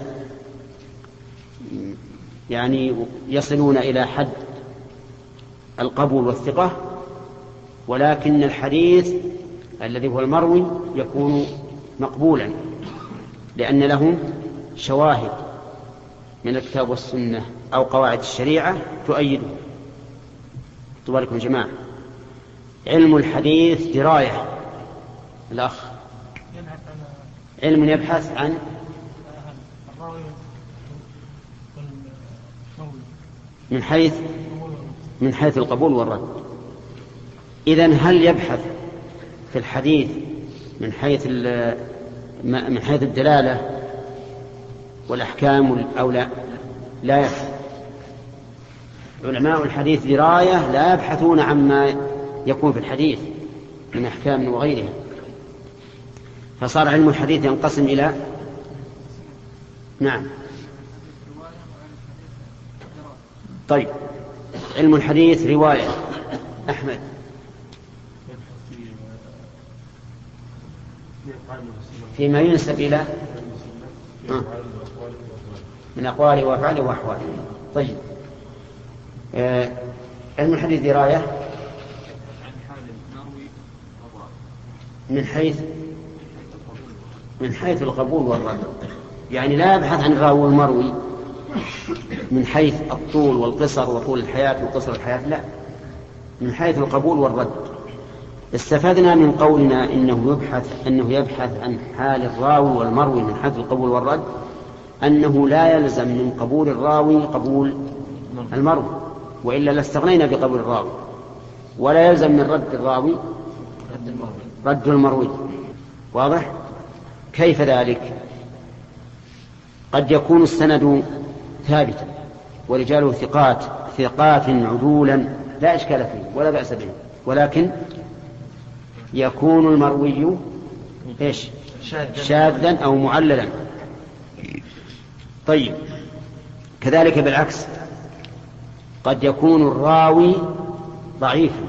يعني يصلون إلى حد القبول والثقة، ولكن الحديث الذي هو المروي يكون مقبولا لأن له شواهد من الكتاب والسنة أو قواعد الشريعة تؤيده. تبارك يا جماعة. علم الحديث دراية. الأخ علم يبحث عن من حيث من حيث القبول والرد. إذن هل يبحث في الحديث من حيث من حيث الدلالة والأحكام أو لا؟ لا يبحث. علماء الحديث دراية لا يبحثون عما يكون في الحديث من أحكام وغيرها. فصار علم الحديث ينقسم إلى نعم. طيب، علم الحديث رواية. أحمد فيما ينسب إلى من أقوال وأفعال وأحوال. طيب، آه. علم الحديث دراية من حيث من حيث القبول والرد، يعني لا يبحث عن الراوي والمروي من حيث الطول والقصر وطول الحياة وقصر الحياة، لا، من حيث القبول والرد. استفدنا من قولنا إنه يبحث أنه يبحث عن حال الراوي والمروي من حيث القبول والرد أنه لا يلزم من قبول الراوي قبول المروي، وإلا لاستغنينا بقبول الراوي، ولا يلزم من رد الراوي رد المروي. واضح؟ كيف ذلك؟ قد يكون السند ثابتا ورجاله ثقات ثقات عدولا لا إشكال فيه ولا بأس به، ولكن يكون المروي إيش شاذا أو معللا. طيب كذلك بالعكس قد يكون الراوي ضعيفا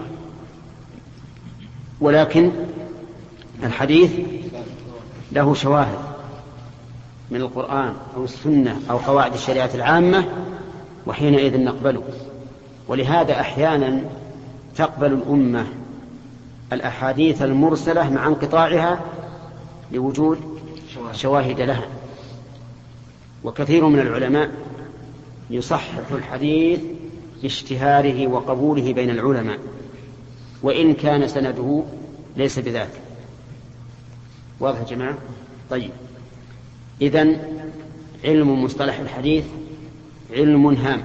ولكن الحديث له شواهد من القرآن أو السنة أو قواعد الشريعة العامة وحينئذ نقبله. ولهذا أحيانا تقبل الأمة الأحاديث المرسلة مع انقطاعها لوجود شواهد لها. وكثير من العلماء يصحح الحديث باشتهاره وقبوله بين العلماء وإن كان سنده ليس بذاك. واضح يا جماعة؟ طيب إذن علم مصطلح الحديث علم هام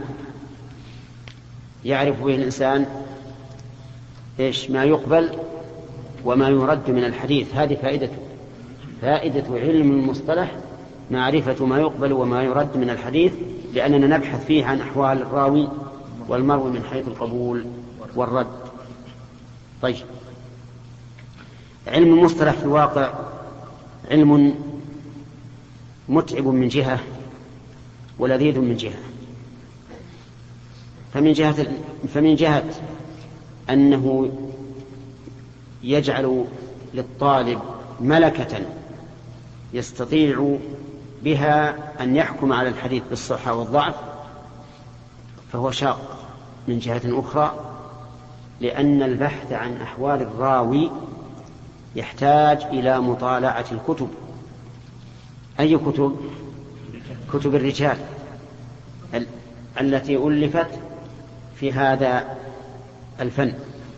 يعرف به الإنسان إيش ما يقبل وما يرد من الحديث. هذه فائدته، فائدة علم المصطلح معرفة ما يقبل وما يرد من الحديث، لأننا نبحث فيه عن أحوال الراوي والمروي من حيث القبول والرد. طيب علم المصطلح في الواقع علم متعب من جهة ولذيذ من جهة. فمن جهة, فمن جهة أنه يجعل للطالب ملكة يستطيع بها أن يحكم على الحديث بالصحة والضعف فهو شاق. من جهة أخرى لأن البحث عن أحوال الراوي يحتاج إلى مطالعة الكتب. أي كتب؟ كتب الرجال ال- التي ألفت في هذا الفن.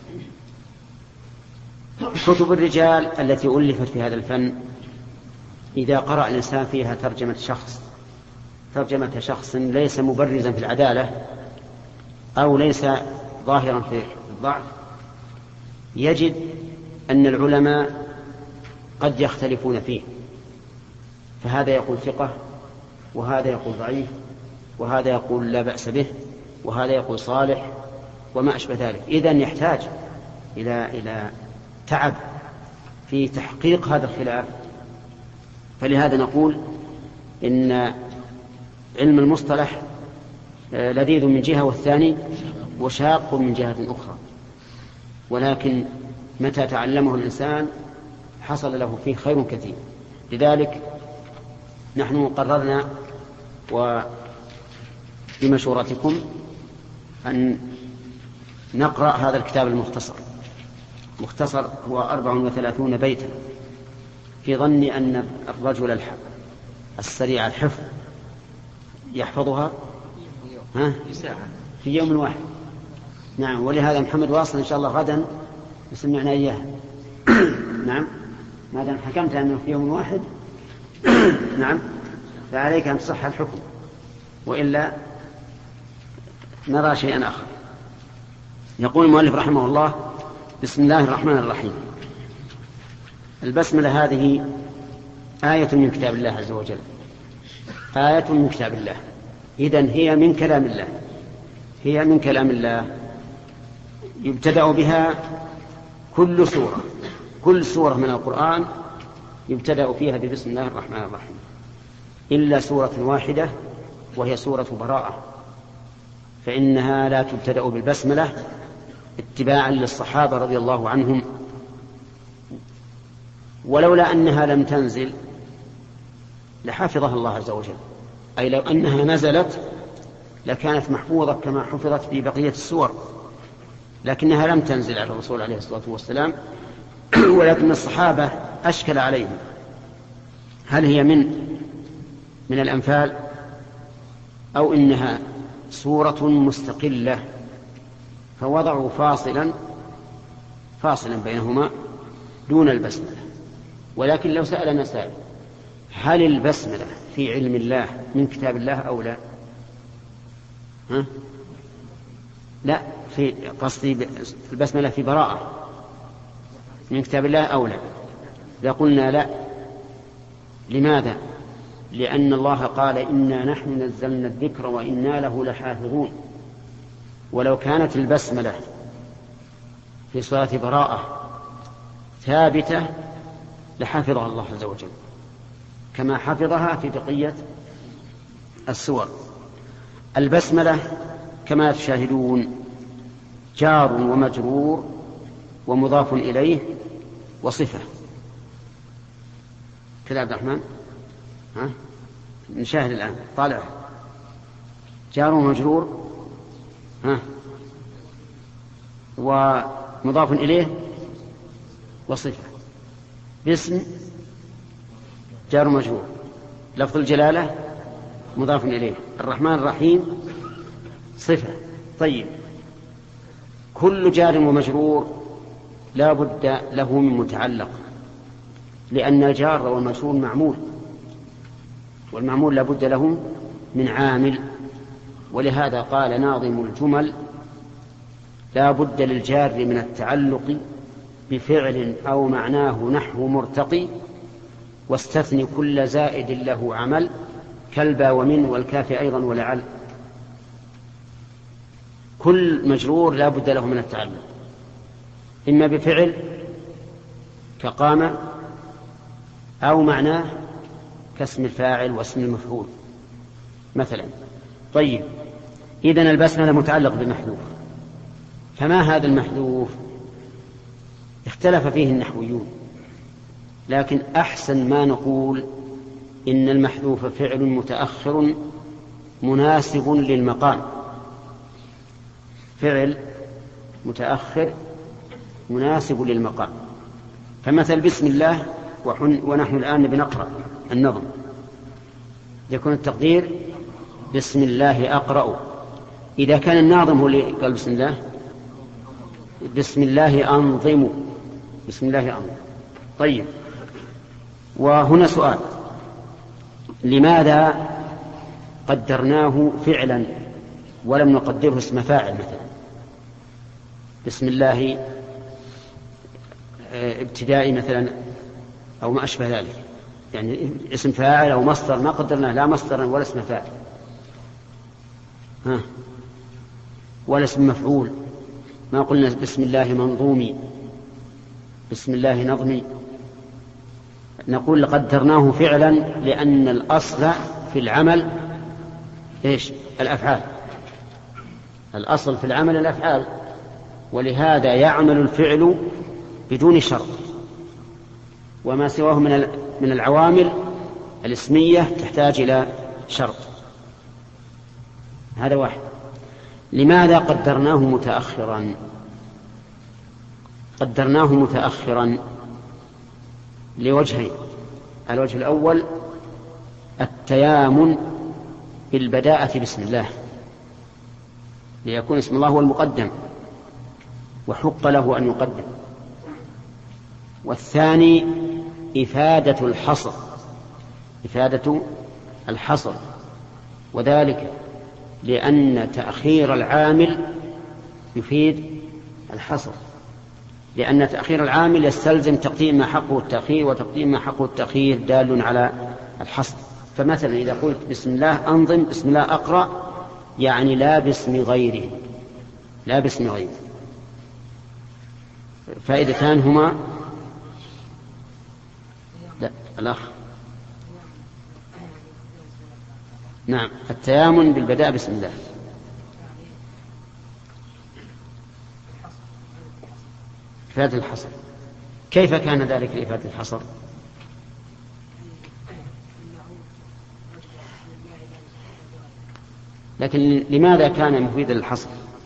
كتب الرجال التي ألفت في هذا الفن إذا قرأ الإنسان فيها ترجمة شخص ترجمة شخص ليس مبرزا في العدالة أو ليس ظاهرا في الضعف يجد أن العلماء قد يختلفون فيه، فهذا يقول ثقة وهذا يقول ضعيف وهذا يقول لا بأس به وهذا يقول صالح وما أشبه ذلك. إذن يحتاج إلى إلى تعب في تحقيق هذا الخلاف. فلهذا نقول إن علم المصطلح لذيذ من جهة والثاني وشاق من جهة أخرى، ولكن متى تعلمه الإنسان حصل له فيه خير كثير. لذلك نحن قررنا وبمشورتكم أن نقرأ هذا الكتاب المختصر. مختصر هو أربع وثلاثون بيتا، في ظني أن الرجل السريع الحفظ يحفظها ها؟ في يوم واحد. نعم، ولهذا محمد واصل إن شاء الله غدا يسمعنا إياها. نعم، ما دام حكمت أنه في يوم واحد نعم فعليك أن تصح الحكم، وإلا نرى شيئا آخر. يقول المؤلف رحمه الله: بسم الله الرحمن الرحيم. البسملة هذه آية من كتاب الله عز وجل، آية من كتاب الله، إذن هي من كلام الله، هي من كلام الله يبتدأ بها كل سورة، كل سورة من القرآن يبتدأ فيها ببسم الله الرحمن الرحيم، إلا سورة واحدة وهي سورة براءة، فإنها لا تبتدأ بالبسملة اتباعا للصحابة رضي الله عنهم، ولولا أنها لم تنزل لحفظها الله عز وجل، أي لو أنها نزلت لكانت محفوظة كما حفظت في بقية السور، لكنها لم تنزل على الرسول عليه الصلاة والسلام. ولكن الصحابة أشكل عليهم هل هي من من الأنفال أو إنها سورة مستقلة، فوضعوا فاصلا فاصلا بينهما دون البسملة. ولكن لو سألنا سائل هل البسملة في علم الله من كتاب الله أو لا؟ ها؟ لا، في قصدي البسملة في براءة من كتاب الله أو لا؟ لقلنا لا. لماذا؟ لأن الله قال: إنا نحن نزلنا الذكر وإنا له لحافظون. ولو كانت البسملة في صلاة براءة ثابتة لحفظها الله عز وجل كما حفظها في بقية السور. البسملة كما تشاهدون جار ومجرور ومضاف إليه وصفة. كذا عبد الرحمن، ها نشاهد الآن طالع جار ومجرور، ها ومضاف إليه وصفة. باسم جار ومجرور، لفظ الجلالة مضاف إليه، الرحمن الرحيم صفة. طيب كل جار ومجرور لا بد له من متعلق، لأن الجار والمجرور معمول، والمعمول لا بد له من عامل. ولهذا قال ناظم الجمل لا بد للجار من التعلق بفعل أو معناه نحو مرتقي، واستثني كل زائد له عمل كالبا ومن والكاف أيضا ولعل. كل مجرور لا بد له من التعلق إما بفعل كقام أو معناه كاسم الفاعل واسم المفعول مثلا. طيب إذن البسملة متعلق بمحذوف، فما هذا المحذوف؟ اختلف فيه النحويون، لكن أحسن ما نقول إن المحذوف فعل متأخر مناسب للمقام، فعل متأخر مناسب للمقام. فمثل بسم الله ونحن الآن بنقرأ النظم يكون التقدير بسم الله أقرأ. إذا كان الناظم هو اللي قال بسم الله، بسم الله أنظم، بسم الله أنظم. طيب وهنا سؤال، لماذا قدرناه فعلا ولم نقدره اسم فاعل مثلا؟ بسم الله ابتدائي مثلا أو ما أشبه ذلك، يعني اسم فاعل أو مصدر ما قدرناه لا مصدرا ولا اسم فاعل، ها ولا اسم مفعول، ما قلنا بسم الله منظومي، بسم الله نظمي. نقول قدرناه فعلا لأن الأصل في العمل إيش؟ الأفعال، الأصل في العمل الأفعال، ولهذا يعمل الفعل بدون شرط، وما سواه من من العوامل الاسمية تحتاج إلى شرط. هذا واحد. لماذا قدرناه متأخرا؟ قدرناه متأخرا لوجهين. الوجه الأول التيامن بالبداءة بسم الله، ليكون اسم الله هو المقدم وحق له أن يقدم. والثاني إفادة الحصر، إفادة الحصر، وذلك لأن تأخير العامل يفيد الحصر، لأن تأخير العامل يستلزم تقديم ما حقه التأخير، وتقديم ما حقه التأخير دال على الحصر. فمثلا إذا قلت بسم الله أنظم، بسم الله أقرأ، يعني لا باسم غيره، لا باسم غيره. فائدتان هما، لا الأخ نعم التيامن بالبداء بسم الله. إفادة الحصر، كيف كان ذلك لإفادة الحصر؟ لكن لماذا كان مفيدا للحصر؟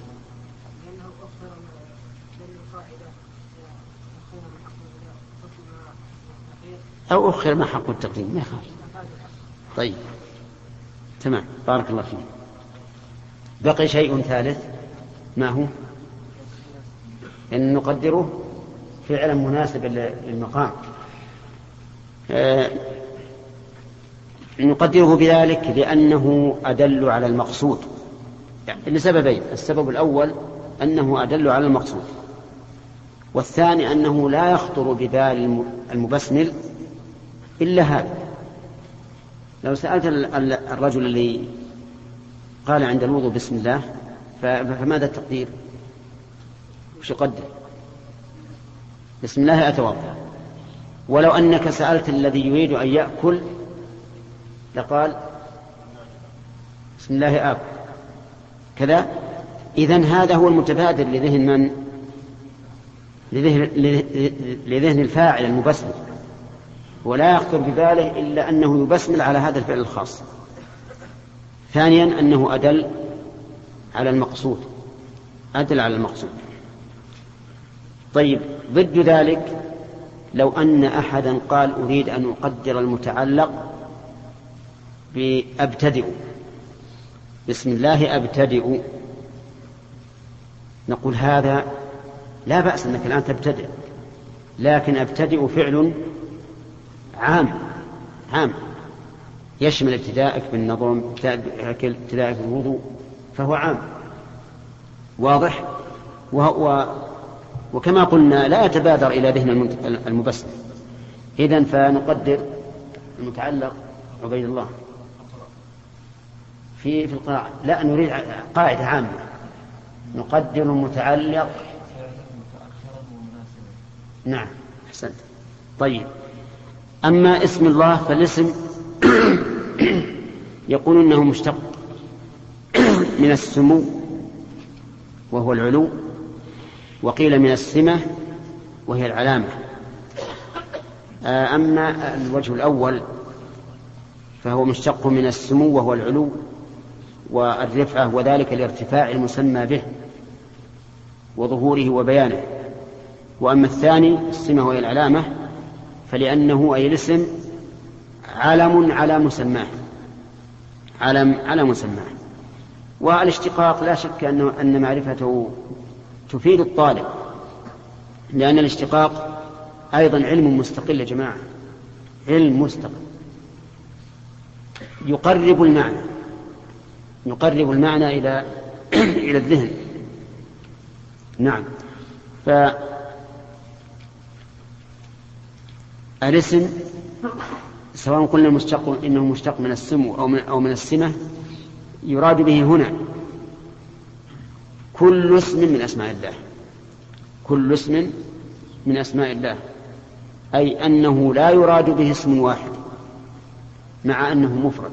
أو أخر ما حق التقديم ما يخالف. طيب تمام، بارك الله فيك. بقي شيء ثالث، ما هو؟ أن نقدره فعلا مناسبا للمقام. آه نقدره بذلك لأنه أدل على المقصود، يعني لسببين: السبب الأول أنه أدل على المقصود، والثاني أنه لا يخطر ببال المبسمل إلا هذا. لو سألت الرجل الذي قال عند الوضوء بسم الله فماذا التقدير؟ وش يقدر؟ بسم الله أتوضأ، ولو أنك سألت الذي يريد أن يأكل لقال بسم الله آكل كذا. إذن هذا هو المتبادر لذهن من لذهن, لذهن الفاعل المبسمل، ولا يخطر بباله إلا أنه يبسمل على هذا الفعل الخاص. ثانيا أنه أدل على المقصود أدل على المقصود. طيب ضد ذلك لو أن أحدا قال أريد أن أقدر المتعلق بأبتدئ بسم الله أبتدئ، نقول هذا لا بأس أنك الآن تبتدئ، لكن أبتدئ فعل عام عام يشمل ابتدائك بالنظم، ابتدائك بالوضوء، فهو عام واضح. وهو وكما قلنا لا يتبادر إلى ذهن المبسم. إذن فنقدر المتعلق عبيد الله في في القاعدة. لا نريد قاعدة عامة، نقدر المتعلق. نعم أحسنت. طيب أما اسم الله فالاسم يقول إنه مشتق من السمو وهو العلو، وقيل من السمة وهي العلامة. أما الوجه الأول فهو مشتق من السمو وهو العلو والرفعة، وذلك لارتفاع المسمى به وظهوره وبيانه. وأما الثاني السمة وهي العلامة فلأنه أي الاسم علم على مسماه علم على مسماه. والاشتقاق لا شك أنه أن معرفته تفيد الطالب، لأن الاشتقاق أيضا علم مستقل يا جماعة، علم مستقل يقرب المعنى يقرب المعنى إلى إلى الذهن. نعم. فالاسم سواء قلنا مشتق إنه مشتق من السمو أو من, أو من السمة، يراد به هنا كل اسم من أسماء الله كل اسم من أسماء الله، أي أنه لا يراد به اسم واحد مع أنه مفرد.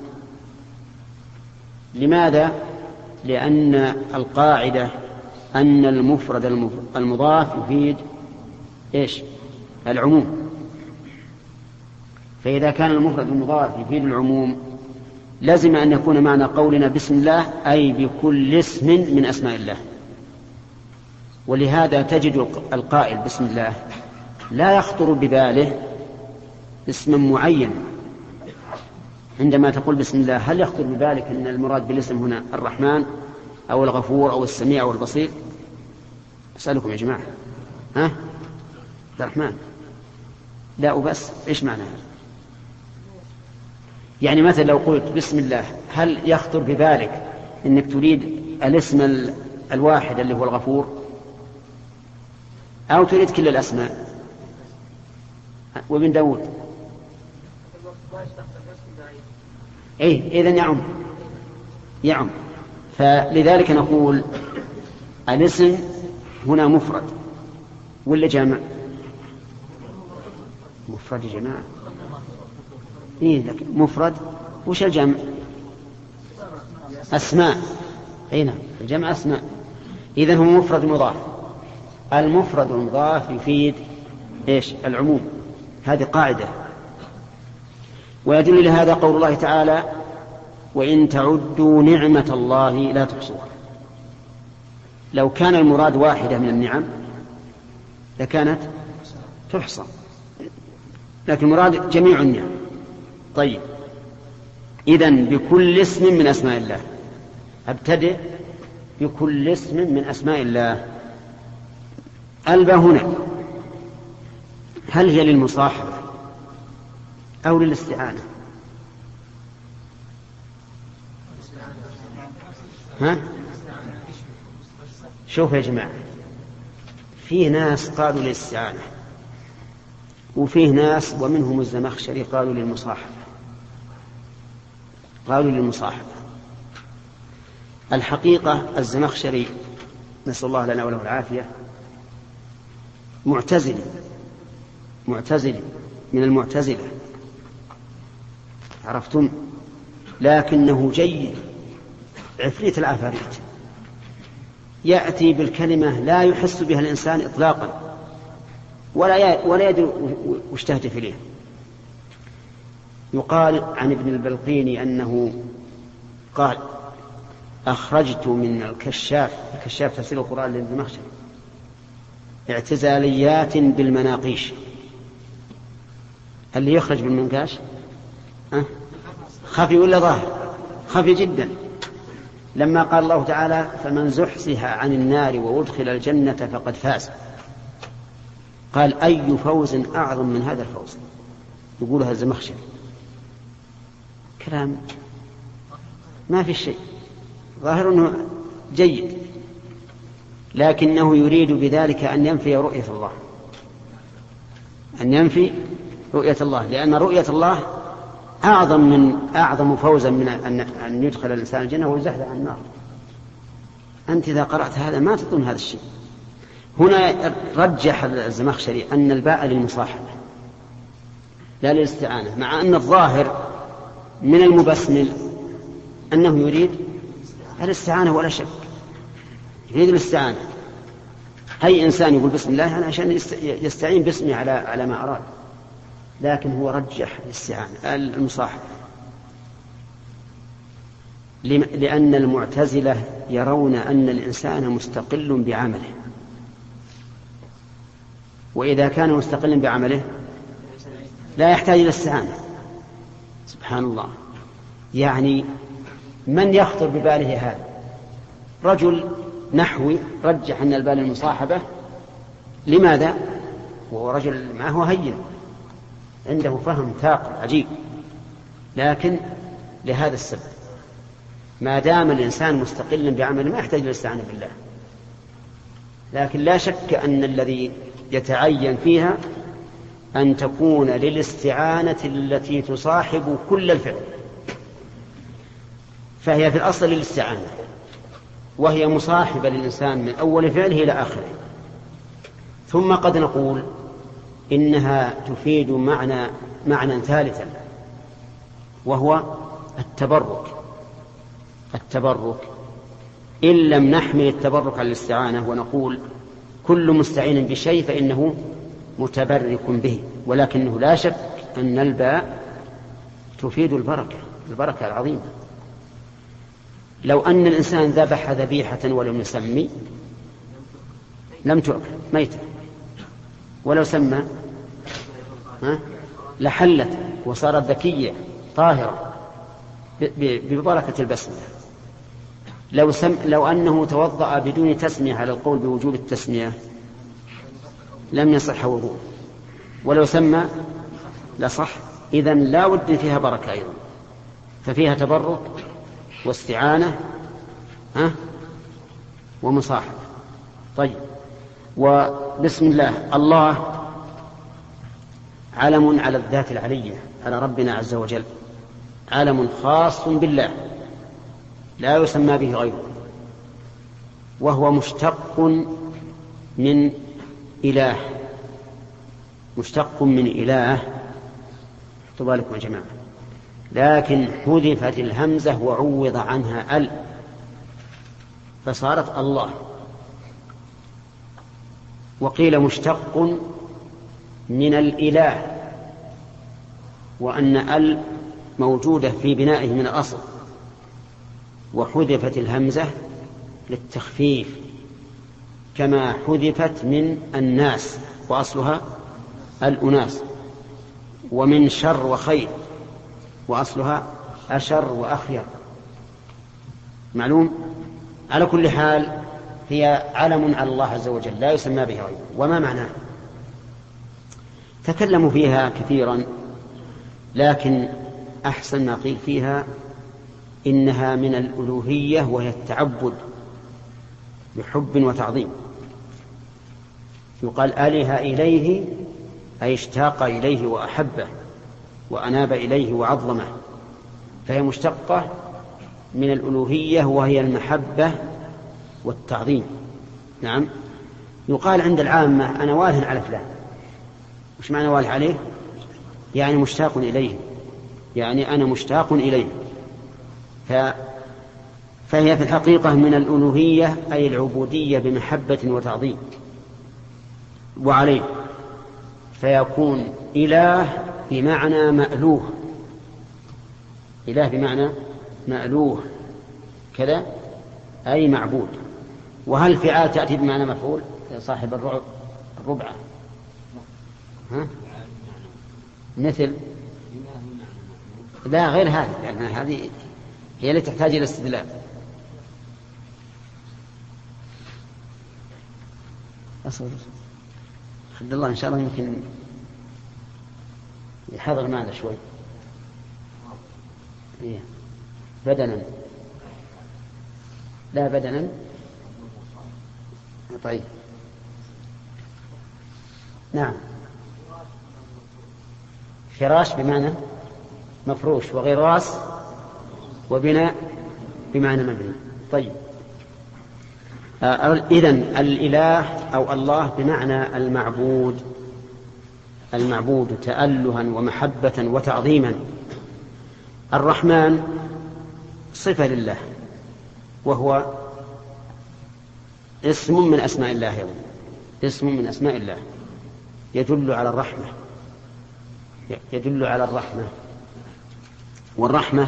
لماذا؟ لأن القاعدة أن المفرد المضاف يفيد إيش؟ العموم. فإذا كان المفرد المضاف يفيد العموم لازم أن يكون معنى قولنا بسم الله أي بكل اسم من أسماء الله. ولهذا تجد القائل بسم الله لا يخطر بباله اسم معين. عندما تقول بسم الله هل يخطر ببالك أن المراد بالاسم هنا الرحمن أو الغفور أو السميع أو البصير؟ أسألكم يا جماعة، ها؟ الرحمن لا وبس، إيش معنى هذا؟ يعني مثلا لو قلت بسم الله هل يخطر ببالك أنك تريد الاسم الواحد اللي هو الغفور أو تريد كل الأسماء؟ وابن داود إيه إذن يعم يعم فلذلك نقول الاسم هنا مفرد ولا جمع؟ مفرد يا جماعة. إيه لك مفرد وش الجمع؟ أسماء. هنا الجمع أسماء. إذن هو مفرد مضاف. المفرد المضاف يفيد إيش؟ العموم. هذه قاعدة. ويدل لهذا قول الله تعالى وإن تعدوا نعمة الله لا تحصوها. لو كان المراد واحدة من النعم لكانت تحصى، لكن المراد جميع النعم. طيب إذن بكل اسم من أسماء الله. أبتدئ بكل اسم من أسماء الله. الباء هنا هل هي للمصاحبة أو للاستعانة؟ ها؟ شوف يا جماعة، في ناس قالوا للاستعانة وفيه ناس ومنهم الزمخشري قالوا للمصاحبة قالوا للمصاحبة. الحقيقة الزمخشري نسأل الله لنا وله العافية معتزلي معتزلي من المعتزلة، عرفتم؟ لكنه جيد، عفريت العفاريت، يأتي بالكلمة لا يحس بها الإنسان إطلاقا ولا ولا يدري وش تهدف إليه. يقال عن ابن البلقيني أنه قال: أخرجت من الكشاف، الكشاف تفسير القرآن للزمخشري، اعتزاليات بالمناقيش. اللي يخرج بالمنقاش أه؟ خفي ولا ظاهر؟ خفي جدا. لما قال الله تعالى: فمن زحزح عن النار وأدخل الجنة فقد فاز، قال: أي فوز أعظم من هذا الفوز؟ يقولها الزمخشري، كلام ما في شيء، ظاهر أنه جيد، لكنه يريد بذلك أن ينفي رؤية الله، أن ينفي رؤية الله، لأن رؤية الله أعظم من أعظم فوزا من أن يدخل الإنسان الجنة ويزحزح عن النار. أنت إذا قرأت هذا ما تظن هذا الشيء. هنا رجح الزمخشري أن الباء للمصاحبة لا للاستعانة، مع أن الظاهر من المبسمل أنه يريد الاستعانة ولا شك، يريد الاستعانة. أي إنسان يقول بسم الله عشان يستعين باسمه على على ما أراد، لكن هو رجح الاستعانة المصاحبة، لأن المعتزلة يرون أن الإنسان مستقل بعمله، وإذا كان مستقلا بعمله لا يحتاج إلى الاستعانة. سبحان الله، يعني من يخطر بباله هذا؟ رجل نحوي رجح أن البال المصاحبة. لماذا؟ وهو رجل معه هين، عنده فهم ثاقب عجيب، لكن لهذا السبب، ما دام الإنسان مستقلا بعمله ما يحتاج إلى الاستعانة بالله. لكن لا شك أن الذي يتعين فيها أن تكون للاستعانة التي تصاحب كل الفعل، فهي في الأصل للاستعانة، وهي مصاحبة للإنسان من أول فعله إلى آخره. ثم قد نقول إنها تفيد معنى معنى ثالثا، وهو التبرك. التبرك إن لم نحمل التبرك على الاستعانة ونقول كل مستعين بشيء فإنه متبرك به، ولكنه لا شك أن الباء تفيد البركة، البركة العظيمة. لو أن الإنسان ذبح ذبيحة ولم يسمي لم تؤكل ميتة، ولو سمى لحلت وصارت ذكية طاهرة ببركة البسمة. لو, سم لو أنه توضأ بدون تسمية على القول بوجوب التسمية لم يصح وضوء، ولو سمى لصح. إذن لا ود فيها بركة أيضا، ففيها تبرك واستعانة ها ومصاحبة. طيب، وبسم الله، الله علم على الذات العلية، على ربنا عز وجل، علم خاص بالله لا يسمى به غيره، وهو مشتق من إله، مشتق من إله، احطوا بالكم يا جماعة، لكن حذفت الهمزة وعوض عنها ال فصارت الله. وقيل مشتق من الإله، وأن ال موجودة في بنائه من الأصل، وحذفت الهمزة للتخفيف، كما حذفت من الناس وأصلها الأناس، ومن شر وخير وأصلها أشر وأخير. معلوم؟ على كل حال هي علم على الله عز وجل لا يسمى به غيره. وما معناه؟ تكلموا فيها كثيرا، لكن أحسن ما قيل فيها إنها من الألوهية، وهي التعبد بحب وتعظيم. يقال آله إليه أي اشتاق إليه وأحبه وأناب إليه وعظمه، فهي مشتقة من الألوهية وهي المحبة والتعظيم. نعم. يقال عند العامة أنا واله على فلان. وش معنى واله عليه؟ يعني مشتاق إليه، يعني أنا مشتاق إليه. ف... فهي في الحقيقة من الألوهية أي العبودية بمحبة وتعظيم وعليه، فيكون إله بمعنى مألوه، إله بمعنى مألوه كذا أي معبود. وهل فعال تأتي بمعنى مفعول صاحب الرعب الربعة؟ ها؟ مثل لا غير هذه، لأن يعني هذه هي التي تحتاج إلى استدلال. أصبر عبد الله إن شاء الله يمكن يحضر معنا شوي. إيه. بدنا لا بدنا طيب نعم. فراش بمعنى مفروش، وغراس وبناء بمعنى مبني. طيب إذن الإله أو الله بمعنى المعبود، المعبود تألها ومحبة وتعظيما. الرحمن صفة لله، وهو اسم من أسماء الله يوم. اسم من أسماء الله يدل على الرحمة، يدل على الرحمة. والرحمة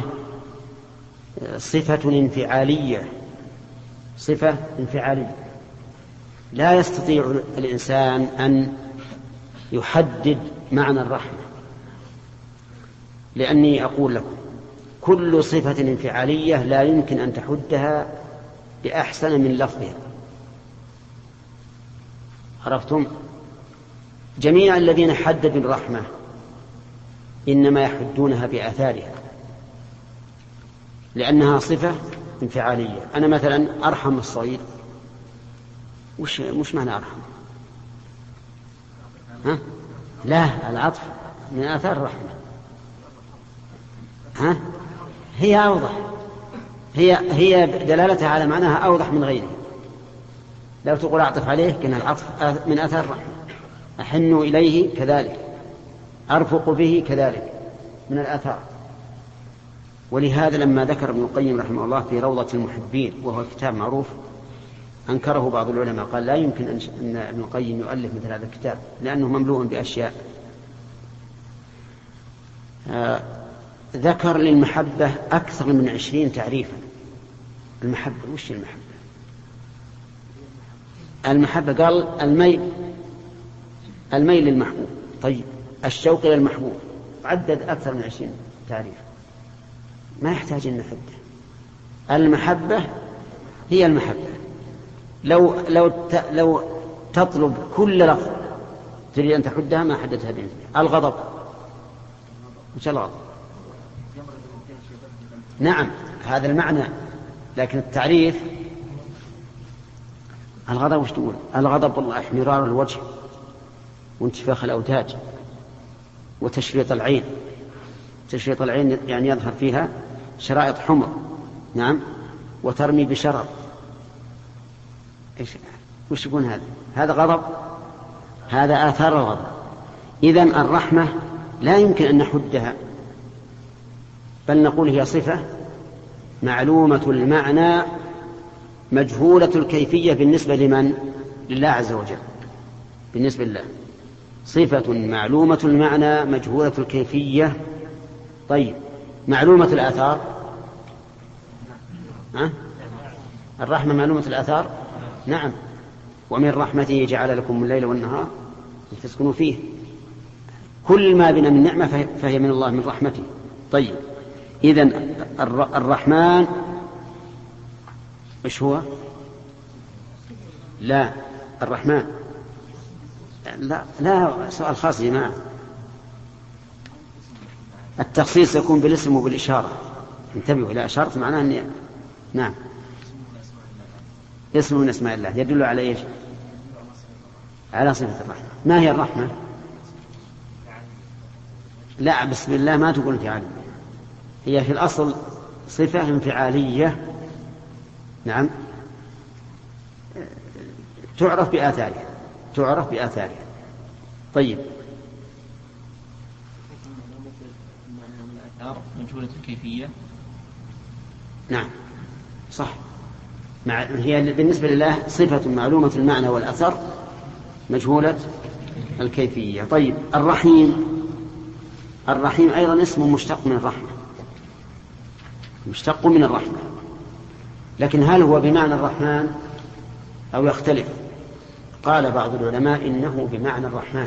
صفة انفعالية، صفة انفعالية لا يستطيع الإنسان أن يحدد معنى الرحمة، لأني أقول لكم كل صفة انفعالية لا يمكن أن تحدها بأحسن من لفظها. عرفتم؟ جميع الذين حددوا الرحمة إنما يحدونها بآثارها، لأنها صفة انفعالية. أنا مثلا أرحم الصغير، وش مش معنى أرحم؟ ها؟ لا، العطف من آثار الرحمة. ها؟ هي أوضح، هي هي دلالتها على معناها أوضح من غيره. لو تقول أعطف عليه كان العطف من آثار الرحمة. أحن إليه كذلك، أرفق به كذلك من الآثار. ولهذا لما ذكر ابن القيم رحمه الله في روضة المحبين، وهو كتاب معروف، أنكره بعض العلماء، قال لا يمكن أن ابن القيم يؤلف مثل هذا الكتاب لأنه مملوء بأشياء. آه ذكر للمحبة أكثر من عشرين تعريفا. المحبة وش المحبة؟ المحبة قال الميل، الميل للمحبوب. طيب الشوق إلى المحبوب عدد أكثر من عشرين تعريف، ما يحتاج أن نحده. المحبة هي المحبة. لو لو لو تطلب كل لفظ تريد أن تحدها ما حددها بإذن. الغضب وش الغضب؟ نعم هذا المعنى، لكن التعريف الغضب وش تقول؟ الغضب والله احمرار الوجه وانتفاخ الأوداج وتشريط العين. تشريط العين يعني يظهر فيها شرائط حمر، نعم، وترمي بشرر. إيش وش يكون هذا؟ هذا غضب، هذا آثار الغضب. إذن الرحمة لا يمكن أن نحدها، بل نقول هي صفة معلومة المعنى مجهولة الكيفية بالنسبة لمن؟ لله عز وجل. بالنسبة لله صفة معلومة المعنى مجهولة الكيفية. طيب معلومة الآثار؟ ها؟ الرحمة معلومة الآثار؟ نعم. ومن رحمته جعل لكم الليل والنهار لتسكنوا فيه. كل ما بنا من نعمة فهي من الله من رحمته. طيب إذن الرحمن إيش هو؟ لا الرحمن لا لا سؤال خاص يا جماعة. التخصيص يكون بالاسم وبالإشارة. انتبهوا إلى أشارة معناه أني نعم اسم من اسماء الله يدل على إيش؟ على صفة الرحمة. ما هي الرحمة؟ لا بسم الله ما تقول انفعالية، هي في الأصل صفة انفعالية، نعم، تعرف بآثارها، تعرف بآثارها. طيب والآثار مجهولة الكيفية. نعم صح، مع هي بالنسبة لله صفة معلومة المعنى والأثر مجهولة الكيفية. طيب الرحيم، الرحيم أيضا اسم مشتق من الرحمة، مشتق من الرحمة، لكن هل هو بمعنى الرحمن أو يختلف؟ قال بعض العلماء إنه بمعنى الرحمن،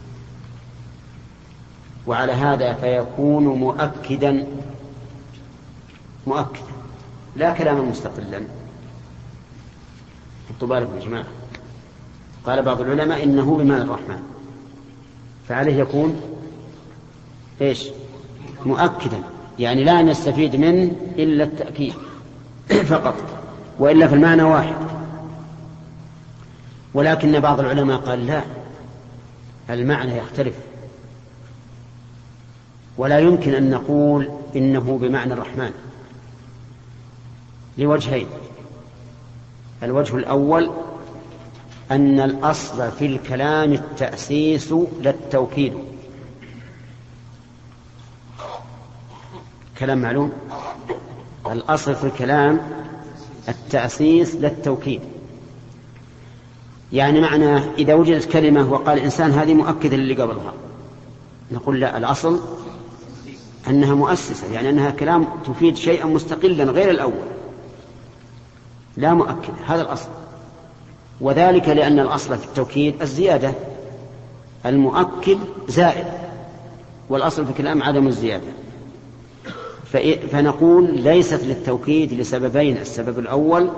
وعلى هذا فيكون مؤكدا مؤكدا لا كلاما مستقلا. حطوا بالكم يا جماعة، قال بعض العلماء إنه بمعنى الرحمن، فعليه يكون إيش؟ مؤكدا، يعني لا نستفيد منه إلا التأكيد فقط، وإلا في المعنى واحد. ولكن بعض العلماء قال لا، المعنى يختلف، ولا يمكن أن نقول إنه بمعنى الرحمن لوجهين. الوجه الأول أن الأصل في الكلام التأسيس لا التوكيد، كلام معلوم، الأصل في الكلام التأسيس لا التوكيد. يعني معنى إذا وجدت كلمة وقال الإنسان هذه مؤكدة للي قبلها، نقول لا، الأصل أنها مؤسسة، يعني أنها كلام تفيد شيئا مستقلا غير الأول، لا مؤكد، هذا الأصل. وذلك لأن الأصل في التوكيد الزيادة، المؤكد زائد، والأصل في الكلام عدم الزيادة. فنقول ليست للتوكيد لسببين: السبب الأول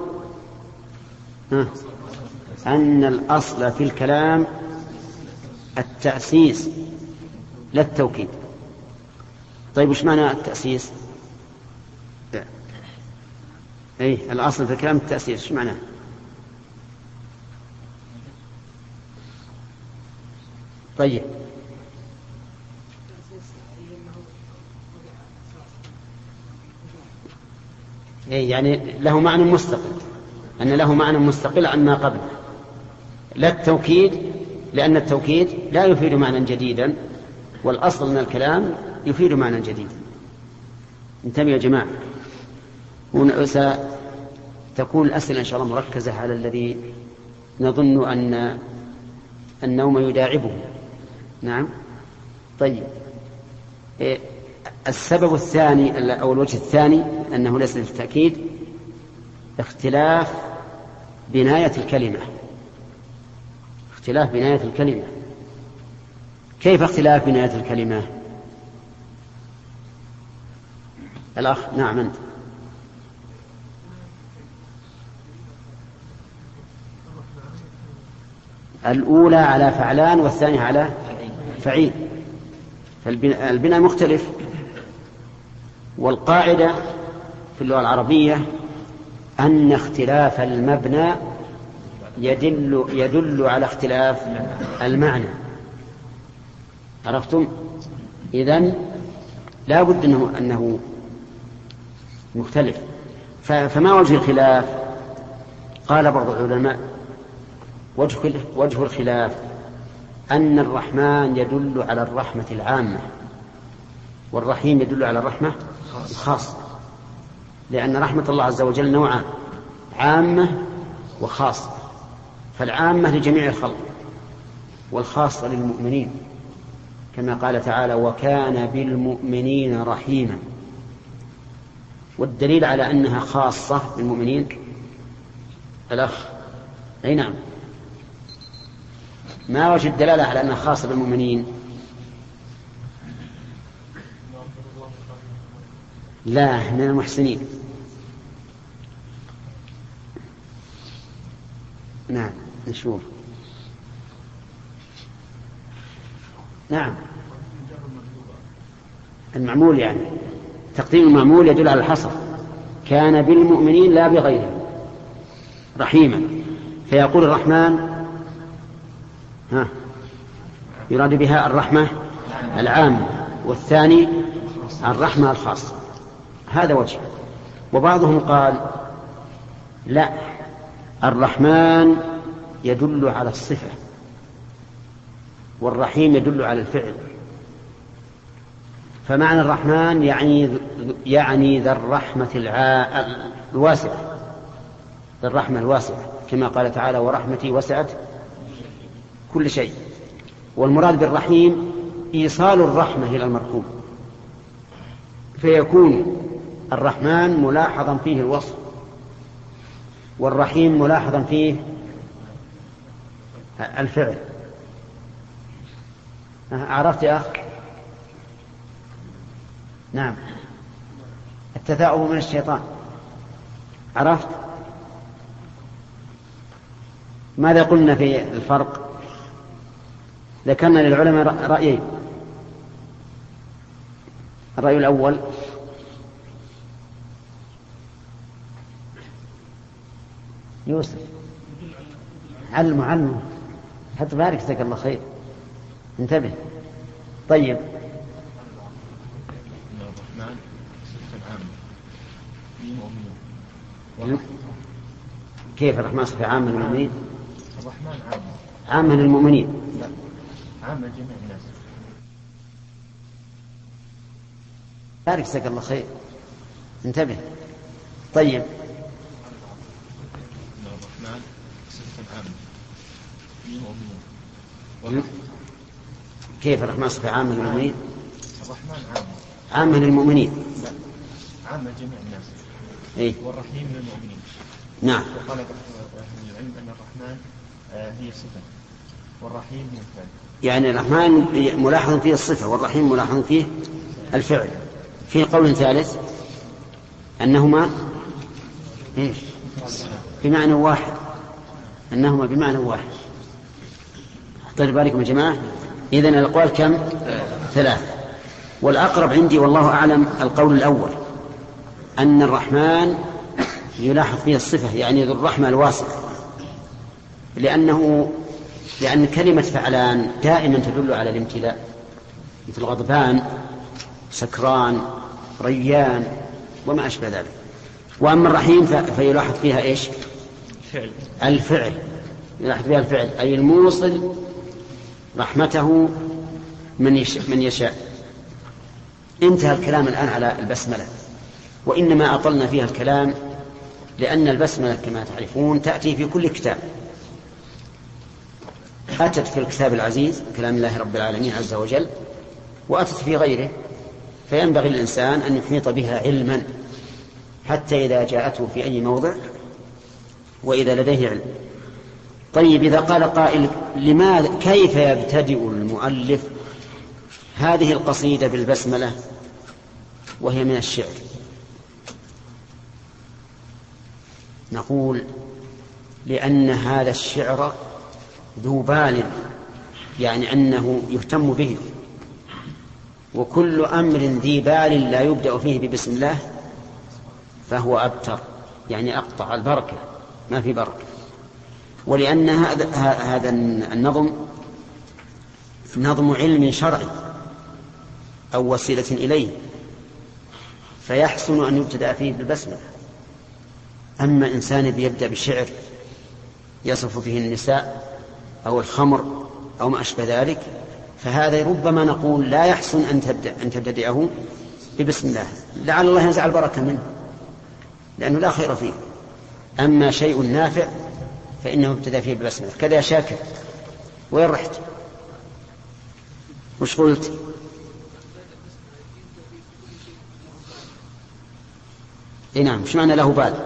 أن الأصل في الكلام التأسيس لا التوكيد. طيب وش معنى التأسيس؟ أي الأصل في الكلام التأسيس، شو معناه؟ طيب أي يعني له معنى مستقل، أن له معنى مستقل عن ما قبله، لا التوكيد، لأن التوكيد لا يفيد معنى جديدا، والأصل من الكلام يفيد معنى جديدا. انتبهوا يا جماعة، وستكون الأسئلة إن شاء الله مركزة على الذي نظن أن النوم يداعبه. نعم. طيب السبب الثاني أو الوجه الثاني أنه ليس للتأكيد اختلاف بناية الكلمة، اختلاف بناية الكلمة. كيف اختلاف بناية الكلمة؟ الأخ نعم أنت. الأولى على فعلان والثانية على فعيل، فالبناء مختلف. والقاعدة في اللغة العربية أن اختلاف المبنى يدل, يدل على اختلاف المعنى. عرفتم؟ إذن لا بد أنه, أنه مختلف. فما وجه الخلاف؟ قال بعض العلماء وجه الخلاف أن الرحمن يدل على الرحمة العامة، والرحيم يدل على الرحمة الخاصة، لأن رحمة الله عز وجل نوعان: عامة وخاصة. فالعامة لجميع الخلق، والخاصة للمؤمنين، كما قال تعالى: وكان بالمؤمنين رحيما. والدليل على أنها خاصة بالمؤمنين الأخ أي نعم، ما وجه الدلالة على أنها خاصة بالمؤمنين؟ لا، من المحسنين. نعم نشوف. نعم المعمول، يعني تقديم المعمول يدل على الحصر. كان بالمؤمنين لا بغيرهم رحيما، فيقول الرحمن ها يراد بها الرحمة العامة، والثاني الرحمة الخاصة. هذا وجه. وبعضهم قال لا، الرحمن يدل على الصفة، والرحيم يدل على الفعل. فمعنى الرحمن يعني يعني ذا الرحمة الع... الواسعة، ذا الرحمة الواسعة، كما قال تعالى ورحمتي وسعت كل شيء. والمراد بالرحيم إيصال الرحمة إلى المرحوم، فيكون الرحمن ملاحظا فيه الوصف، والرحيم ملاحظا فيه الفعل. عرفت يا أخ؟ نعم. التثاؤب من الشيطان، عرفت؟ ماذا قلنا في الفرق؟ ذكرنا للعلماء رأيين. الرأي الأول يوسف علمه علمه حتى بارك جزاك الله خير، انتبه. طيب الرحمن صفة عامة للمؤمنين. كيف الرحمن صفة عامة للمؤمنين؟ الرحمن عامة عامة للمؤمنين، لا عامة جميع الناس. بارك جزاك الله خير، انتبه. طيب الرحمن صفة عامة للمؤمنين. كيف الرحمن صفة عامة للمؤمنين؟ الرحمن عامة عامة للمؤمنين، لا عامة جميع الناس. إيه؟ والرحيم للمؤمنين. نعم. وقال أهل العلم أن الرحمن هي صفة والرحيم هي الفعل. يعني الرحمن ملاحظ فيه الصفة والرحيم ملاحظ فيه الفعل. في قول ثالث أنهما إيش؟ بمعنى واحد، أنهما بمعنى واحد. طيب بالكم يا جماعة، إذن الأقوال كم؟ ثلاث. والأقرب عندي والله أعلم القول الأول، أن الرحمن يلاحظ فيه الصفة، يعني ذو الرحمة الواسعة، لأنه لأن كلمة فعلان دائما تدل على الامتلاء، مثل غضبان، سكران، ريان، وما أشبه ذلك. وأما الرحيم فيلاحظ فيها إيش؟ الفعل، يلاحظ فيها الفعل، أي الموصل رحمته من يشاء, من يشاء. انتهى الكلام الآن على البسملة، وإنما أطلنا فيها الكلام لأن البسملة كما تعرفون تأتي في كل كتاب. أتت في الكتاب العزيز كلام الله رب العالمين عز وجل، وأتت في غيره، فينبغي الإنسان أن يحيط بها علما حتى إذا جاءته في أي موضع وإذا لديه علم. طيب إذا قال قائل لماذا كيف يبتدئ المؤلف هذه القصيدة بالبسملة وهي من الشعر؟ نقول لأن هذا الشعر ذو بال، يعني أنه يهتم به، وكل أمر ذي بال لا يبدأ فيه ببسم الله فهو أبتر، يعني أقطع البركة، ما في بركة. ولأن هذا هذا النظم نظم علم شرعي أو وسيلة إليه، فيحسن أن يبتدأ فيه بالبسملة. أما إنسان يبدأ بشعر يصف فيه النساء أو الخمر أو ما أشبه ذلك، فهذا ربما نقول لا يحسن أن تبدأ أن تبتدئه ببسم الله، لعل الله ينزع البركة منه لأنه لا خير فيه. أما شيء نافع فإنه ابتدأ فيه ببسم الله. كذا يا شاكر، وين رحت؟ وش قلت؟ إيه نعم، مش معنى له بال؟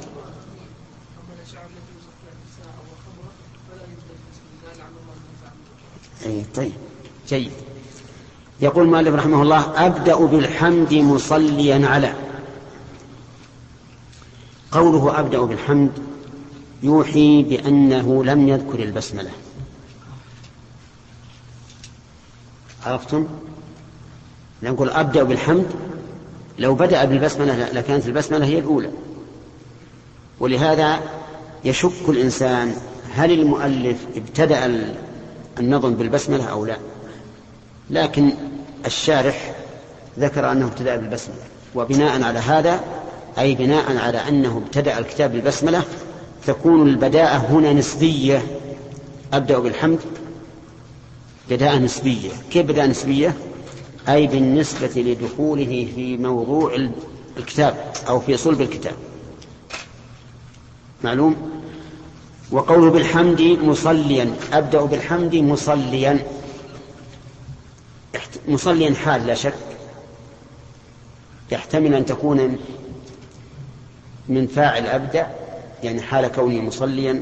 إيه طيب جيد. يقول مالك رحمه الله أبدأ بالحمد مصليا على. قوله أبدأ بالحمد يوحي بأنه لم يذكر البسملة. عرفتم؟ نقول أبدأ بالحمد، لو بدأ بالبسملة لكانت البسملة هي الأولى. ولهذا يشك الإنسان هل المؤلف ابتدأ النظم بالبسملة أو لا، لكن الشارح ذكر أنه ابتدأ بالبسملة، وبناء على هذا أي بناء على أنه ابتدأ الكتاب بالبسملة تكون البداءة هنا نسبية. أبدأ بالحمد بداءة نسبية. كيف بداءة نسبية؟ أي بالنسبة لدخوله في موضوع الكتاب أو في صلب الكتاب، معلوم. وقوله بالحمد مصليا، أبدأ بالحمد مصليا، مصليا حال لا شك، يحتمل أن تكون من فاعل أبدأ يعني حال كوني مصليا،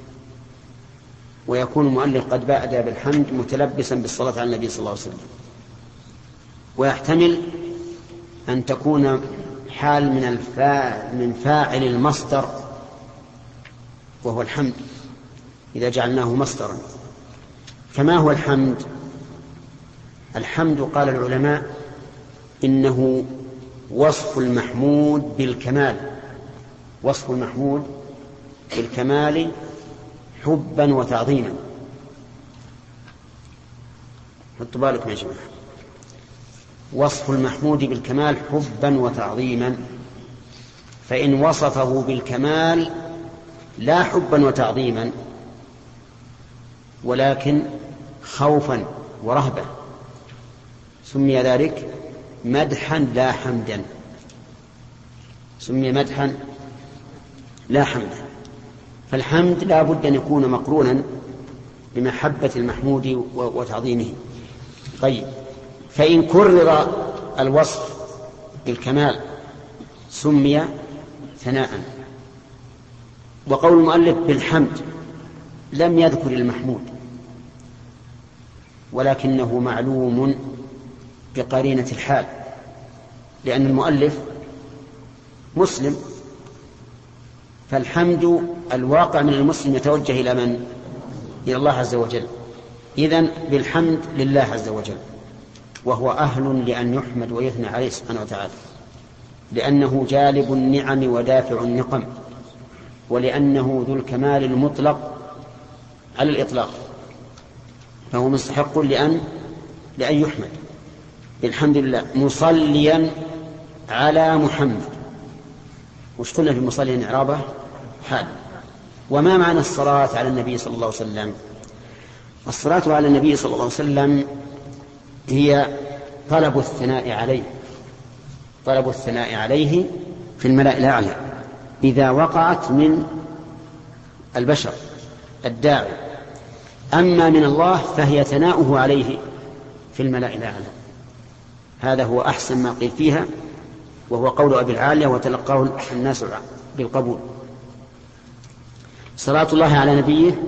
ويكون المؤلف قد بادأ بالحمد متلبسا بالصلاة على النبي صلى الله عليه وسلم. ويحتمل أن تكون حال من الفاعل من فاعل المصدر وهو الحمد إذا جعلناه مصدرا. فما هو الحمد؟ الحمد قال العلماء إنه وصف المحمود بالكمال، وصف المحمود بالكمال حبا وتعظيما. حطوا بالكم يا جماعة، وصف المحمود بالكمال حبا وتعظيما، فإن وصفه بالكمال لا حبا وتعظيما ولكن خوفا ورهبة سمي ذلك مدحا لا حمدا، سمي مدحا لا حمدا. فالحمد لا بد أن يكون مقرونا بمحبة المحمود وتعظيمه. طيب، فإن كرر الوصف بالكمال سمي ثناء. وقول المؤلف بالحمد لم يذكر المحمود، ولكنه معلوم بقرينة الحال، لأن المؤلف مسلم، فالحمد الواقع من المسلم يتوجه إلى من؟ إلى الله عز وجل. إذن بالحمد لله عز وجل، وهو أهل لأن يحمد ويثنى عليه سبحانه وتعالى، لأنه جالب النعم ودافع النقم، ولأنه ذو الكمال المطلق على الإطلاق، فهو مستحق لأن لأن يحمد. الحمد لله مصليا على محمد. وش قلنا في مصليا إعرابه؟ حال. وما معنى الصلاة على النبي صلى الله عليه وسلم؟ الصلاة على النبي صلى الله عليه وسلم هي طلب الثناء عليه، طلب الثناء عليه في الملأ الأعلى إذا وقعت من البشر الداعي. أما من الله فهي ثناؤه عليه في الملأ الأعلى. هذا هو أحسن ما قيل فيها، وهو قول أبي العالية وتلقاه الناس بالقبول. صلاة الله على نبيه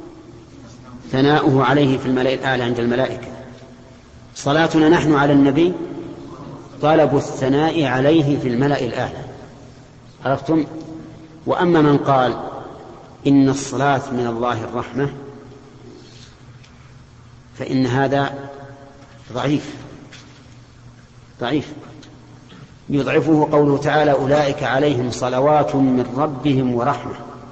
ثناؤه عليه في الملأ الأعلى عند الملائكة. صلاتنا نحن على النبي طلب الثناء عليه في الملأ الأعلى. عرفتم؟ وأما من قال إن الصلاة من الله الرحمة فإن هذا ضعيف ضعيف يضعفه قوله تعالى أولئك عليهم صلوات من ربهم ورحمة.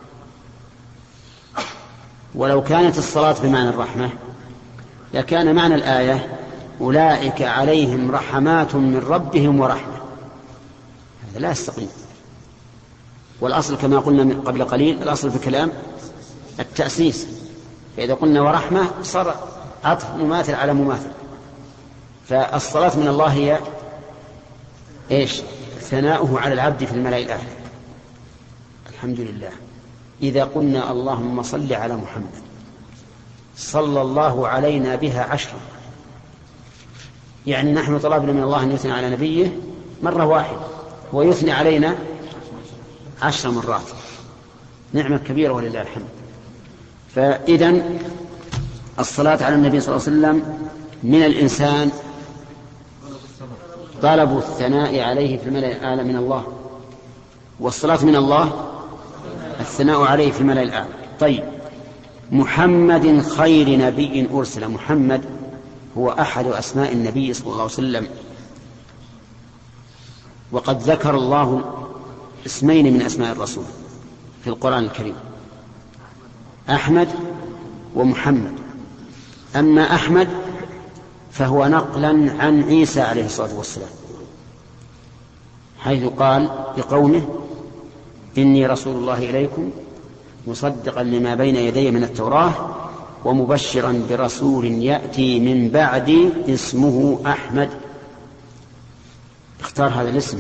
ولو كانت الصلاة بمعنى الرحمة لكان معنى الآية أولئك عليهم رحمات من ربهم ورحمة. هذا لا يستقيم. والأصل كما قلنا قبل قليل، الأصل في الكلام التأسيس، فإذا قلنا ورحمة صار عطف مماثل على مماثل. فالصلاة من الله هي إيش؟ ثناؤه على العبد في الملأ الأعلى. الحمد لله. إذا قلنا اللهم صل على محمد صلى الله علينا بها عشرا، يعني نحن طلبنا من الله أن يثني على نبيه مرة واحدة ويثني علينا عشر مرات، نعمة كبيرة ولله الحمد. فإذن الصلاة على النبي صلى الله عليه وسلم من الإنسان طلب الثناء عليه في الملأ الأعلى من الله، والصلاة من الله الثناء عليه في الملأ الأعلى. طيب، محمد خير نبي أرسل. محمد هو أحد أسماء النبي صلى الله عليه وسلم، وقد ذكر الله اسمين من أسماء الرسول في القرآن الكريم، أحمد ومحمد. أما أحمد فهو نقلا عن عيسى عليه الصلاة والسلام، حيث قال لقومه إني رسول الله إليكم مصدقا لما بين يدي من التوراة ومبشرا برسول يأتي من بعدي اسمه أحمد اختار هذا الاسم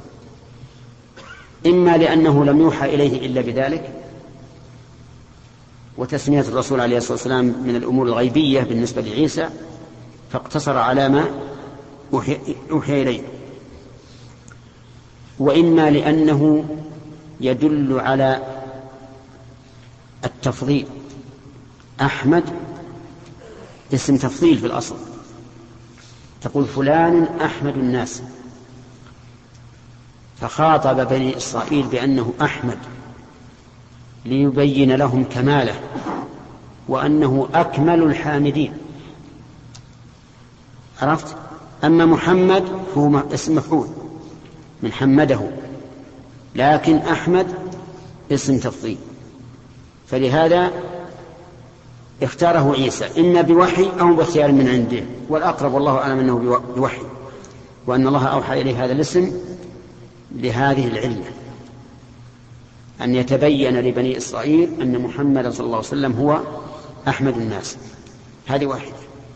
إما لأنه لم يوحى إليه إلا بذلك، وتسمية الرسول عليه الصلاة والسلام من الأمور الغيبية بالنسبة لعيسى، فاقتصر على ما أوحي إليه، وإما لأنه يدل على التفضيل. أحمد اسم تفضيل في الأصل، تقول فلان أحمد الناس، فخاطب بني إسرائيل بأنه أحمد ليبين لهم كماله وأنه أكمل الحامدين. عرفت؟ أما محمد فهو اسم مفعول من حمده، لكن أحمد اسم تفضيل، فلهذا اختاره عيسى إما بوحي أو باختيار من عنده، والأقرب والله أعلم أنه بوحي، وأن الله أوحى إليه هذا الاسم لهذه العلة، أن يتبين لبني إسرائيل أن محمد صلى الله عليه وسلم هو أحمد الناس. هذه واحدة.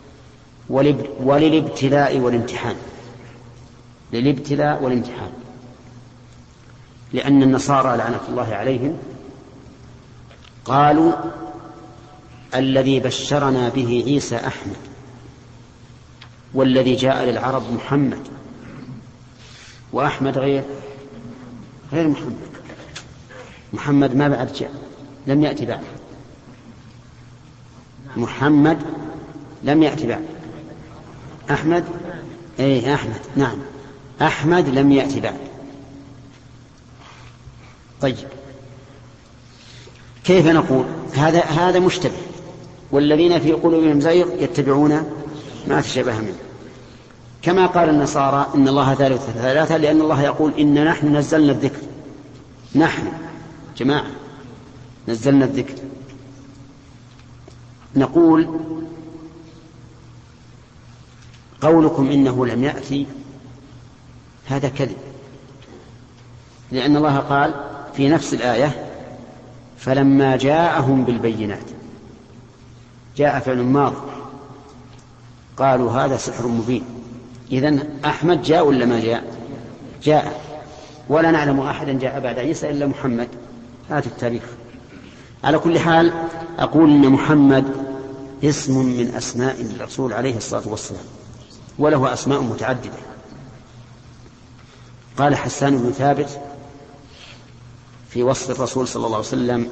وللابتلاء والامتحان، للابتلاء والامتحان، لأن النصارى لعنة الله عليهم قالوا الذي بشرنا به عيسى أحمد، والذي جاء للعرب محمد، وأحمد غير غير محمد. محمد ما بعد جاء، لم يأتي بعد. محمد لم يأتي بعد. أحمد إيه أحمد نعم، أحمد لم يأتي بعد. طيب كيف نقول هذا؟ هذا مشتبه، والذين في قلوبهم زيغ يتبعون ما تشابه منه، كما قال النصارى إن الله ثالث ثلاثة، لأن الله يقول إن نحن نزلنا الذكر، نحن جماعة نزلنا الذكر. نقول قولكم إنه لم يأتي هذا كذب، لأن الله قال في نفس الآية فلما جاءهم بالبينات، جاء فعل ماض، قالوا هذا سحر مبين. إذن أحمد جاء ولا ما جاء؟ جاء، ولا نعلم أحدا جاء بعد عيسى إلا محمد. هذا التاريخ. على كل حال أقول إن محمد اسم من أسماء الرسول عليه الصلاة والسلام، وله أسماء متعددة. قال حسان بن ثابت في وصف الرسول صلى الله عليه وسلم: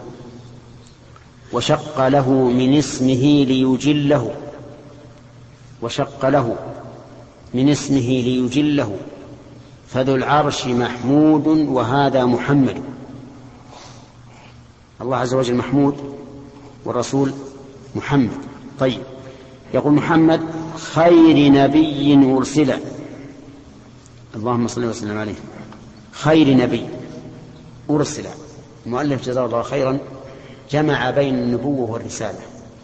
وشق له من اسمه ليجله، وشق له من اسمه ليجله، فذو العرش محمود وهذا محمد. الله عز وجل محمود والرسول محمد. طيب يقول محمد خير نبي أرسل، اللهم صل وسلم عليه، خير نبي أرسل. المؤلف جزاه الله خيرا جمع بين النبوة والرسالة.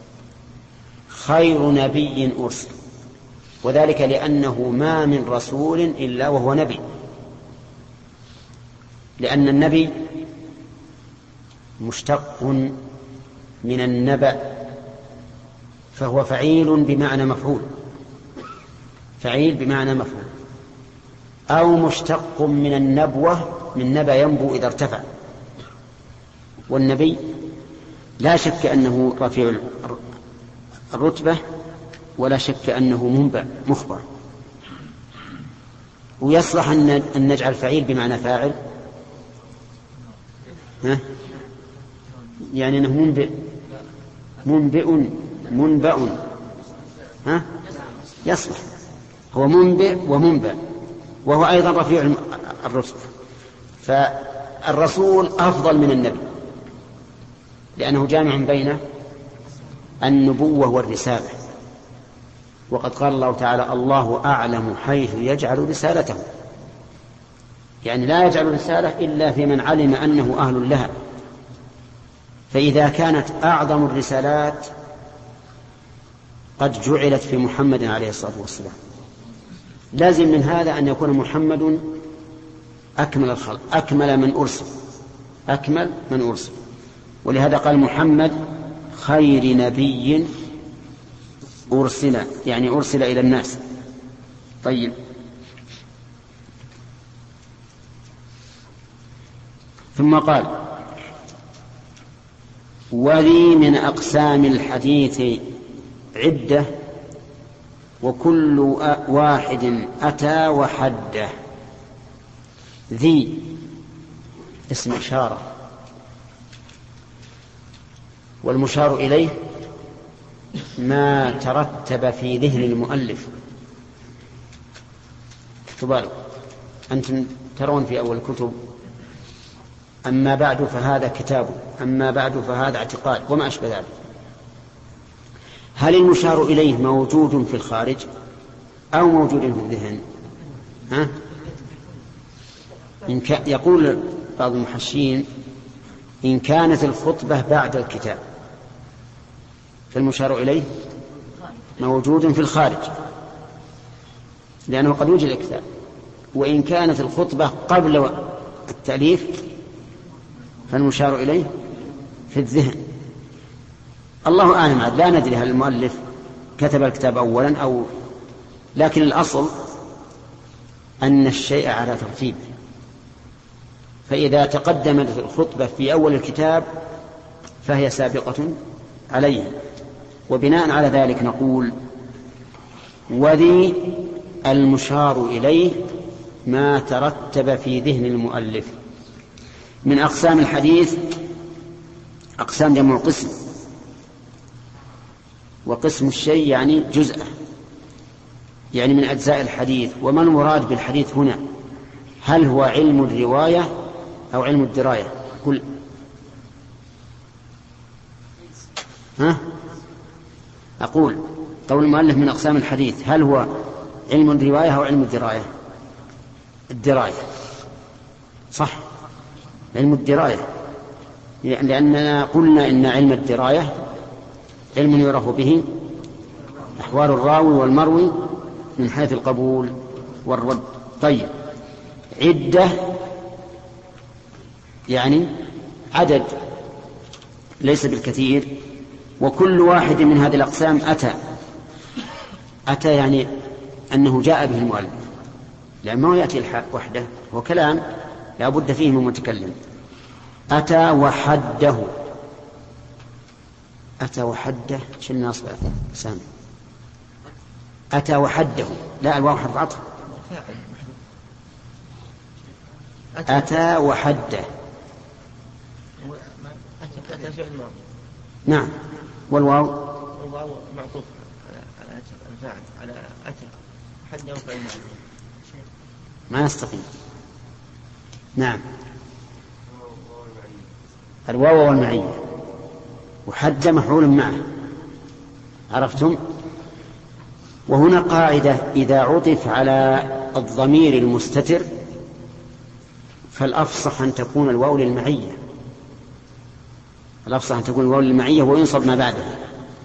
خير نبي أرسل، وذلك لأنه ما من رسول إلا وهو نبي، لأن النبي مشتق من النبأ، فهو فعيل بمعنى مفعول، فعيل بمعنى مفعول، أو مشتق من النبوة، من نبأ ينبو إذا ارتفع. والنبي لا شك أنه رفيع الرتبة، ولا شك أنه منبأ مخبر، ويصلح أن نجعل فعيل بمعنى فاعل، ها؟ يعني أنه منبئ، منبئ منبأ، ها؟ يصلح، هو منبئ ومنبأ، وهو أيضا رفيع الرتبة. فالرسول أفضل من النبي، لأنه جامع بين النبوة والرسالة. وقد قال الله تعالى: الله أعلم حيث يجعل رسالته، يعني لا يجعل رسالة إلا في من علم أنه أهل لها. فإذا كانت أعظم الرسالات قد جعلت في محمد عليه الصلاة والسلام، لازم من هذا أن يكون محمد أكمل الخلق، أكمل من أرسل، أكمل من أرسل. ولهذا قال محمد خير نبي أرسل، يعني أرسل إلى الناس. طيب ثم قال: وذي من أقسام الحديث عدة وكل واحد أتى وحده. ذي اسم إشارة، والمشار إليه ما ترتب في ذهن المؤلف. تبالغ أنتم ترون في أول الكتب: أما بعد فهذا كتاب، أما بعد فهذا اعتقاد، وما أشبه ذلك. هل المشار إليه موجود في الخارج أو موجود في الذهن؟ ها؟ إن ك... يقول بعض المحشين: إن كانت الخطبة بعد الكتاب فالمشار إليه موجود في الخارج لأنه قد يوجد الكتاب، وإن كانت الخطبة قبل التأليف فالمشار إليه في الذهن. الله أعلم، لا ندري هل المؤلف كتب الكتاب أولا أو، لكن الأصل أن الشيء على ترتيب، فإذا تقدمت الخطبة في أول الكتاب فهي سابقة عليه. وبناء على ذلك نقول: وذي المشار إليه ما ترتب في ذهن المؤلف. من أقسام الحديث، أقسام جمع قسم، وقسم الشيء يعني جزءه، يعني من أجزاء الحديث. وما المراد بالحديث هنا؟ هل هو علم الرواية أو علم الدراية؟ قل. ها؟ أقول قول المؤلف من أقسام الحديث، هل هو علم الرواية أو علم الدراية؟ الدراية صح، علم الدراية، لأننا قلنا إن علم الدراية علم يعرف به أحوال الراوي والمروي من حيث القبول والرد. طيب، عدة يعني عدد ليس بالكثير، وكل واحد من هذه الأقسام أتى. أتى يعني أنه جاء به المؤلف، لأن ما يأتي الحق وحده، هو كلام لا بد فيه من متكلم. أتى وحده. أتى وحده شلنا أصبع سامي. أتى وحده، لا، الواو حرف عطف. أتى وحده. أتى فعل ماضي. نعم، والواو والواو معطوف على الفاعل على أتى. حده فعل ماضي. ما يستقيم. نعم، الواو والمعية، وحد مفعول معه. عرفتم؟ وهنا قاعدة: إذا عطف على الضمير المستتر فالأفصح أن تكون الواو للمعية، الأفصح أن تكون الواو للمعية وينصب ما بعدها.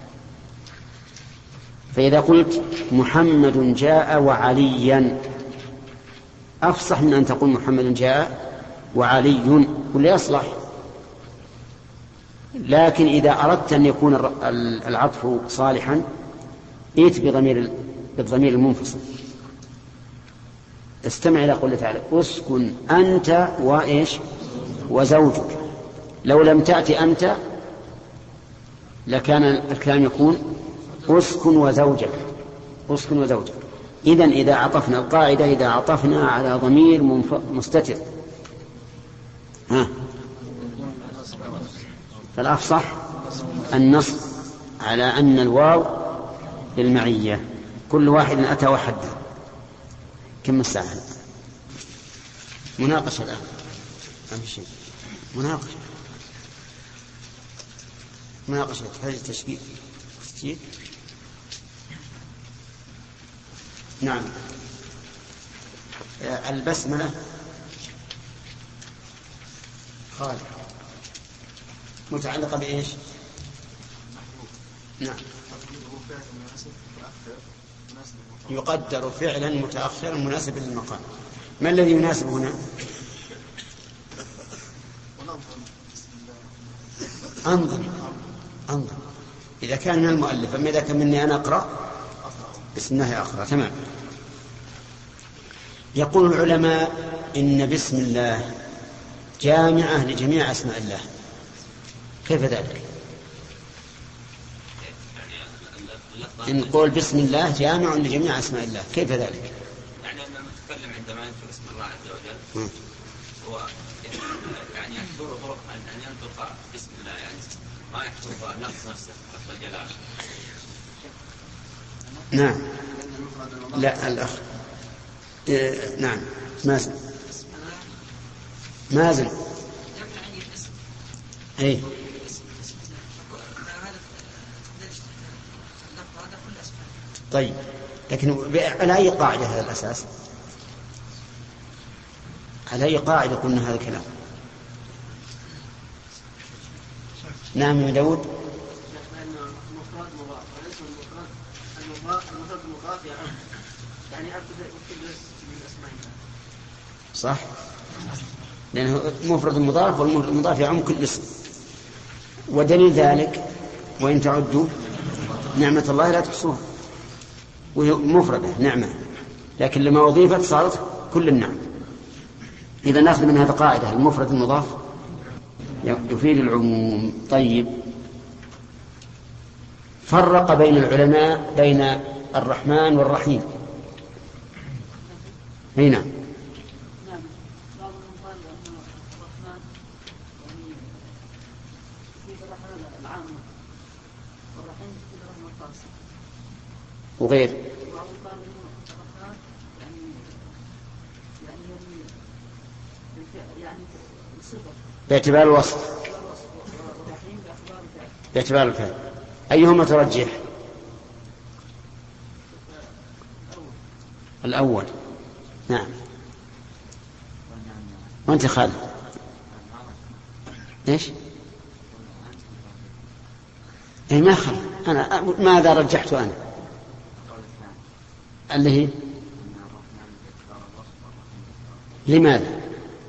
فإذا قلت محمد جاء وعليا أفصح من أن تقول محمد جاء وعلي، كل يصلح. لكن إذا أردت أن يكون العطف صالحا ائت بضمير بالضمير المنفصل. استمع إلى قوله تعالى: اسكن أنت وإيش وزوجك. لو لم تأتي أنت لكان الكلام يكون اسكن وزوجك، اسكن وزوجك. إذن إذا عطفنا القاعدة، إذا عطفنا على ضمير مستتر ها فالأفصح النص على أن الواو للمعية. كل واحد أتى وحده. كم الساعة؟ مناقشة الآن. أهم شيء مناقشة مناقشة تحتاج تشكيل تسجيل. نعم، البسملة خالد متعلقة بإيش؟ نعم، يقدر فعلا متأخرا مناسبا للمقام. ما الذي يناسب هنا؟ أنظر أنظر إذا كان من المؤلف، أما إذا كان مني أنا أقرأ بسم الله أقرأ. تمام. يقول العلماء إن بسم الله جامعة لجميع أسماء الله، كيف ذلك؟ إن قول بسم الله جامع لجميع أسماء الله، كيف ذلك؟ يعني أن المتكلم عندما يذكر اسم الله عز وجل هو يعني يحضر طرق أن ينطق بسم الله، يعني ما يحضر نفس نفسه لفظ الجلالة. نعم. لا الأخ إيه نعم مازن مازن اي طيب، لكن على أي قاعدة هذا الأساس؟ على أي قاعدة قلنا هذا الكلام؟ نعم يا داود. صح، لأنه مفرد مضاف، والمفرد المضاف يعم كل اسم. ودليل ذلك وإن تعدوا نعمة الله لا تحصوها، وهي مفردة نعمة، لكن لما أضيفت صارت كل النعم. إذا نأخذ من هذا قاعدة المفرد المضاف يفيد العموم. طيب، فرق بين العلماء بين الرحمن والرحيم. هنا وغير باعتبار الوصف، باعتبار الفعل، أيهما ترجح؟ الأول. نعم. وأنت خالد إيش؟ إيه ما خالد، أنا ماذا رجحت أنا؟ اللي هي لماذا؟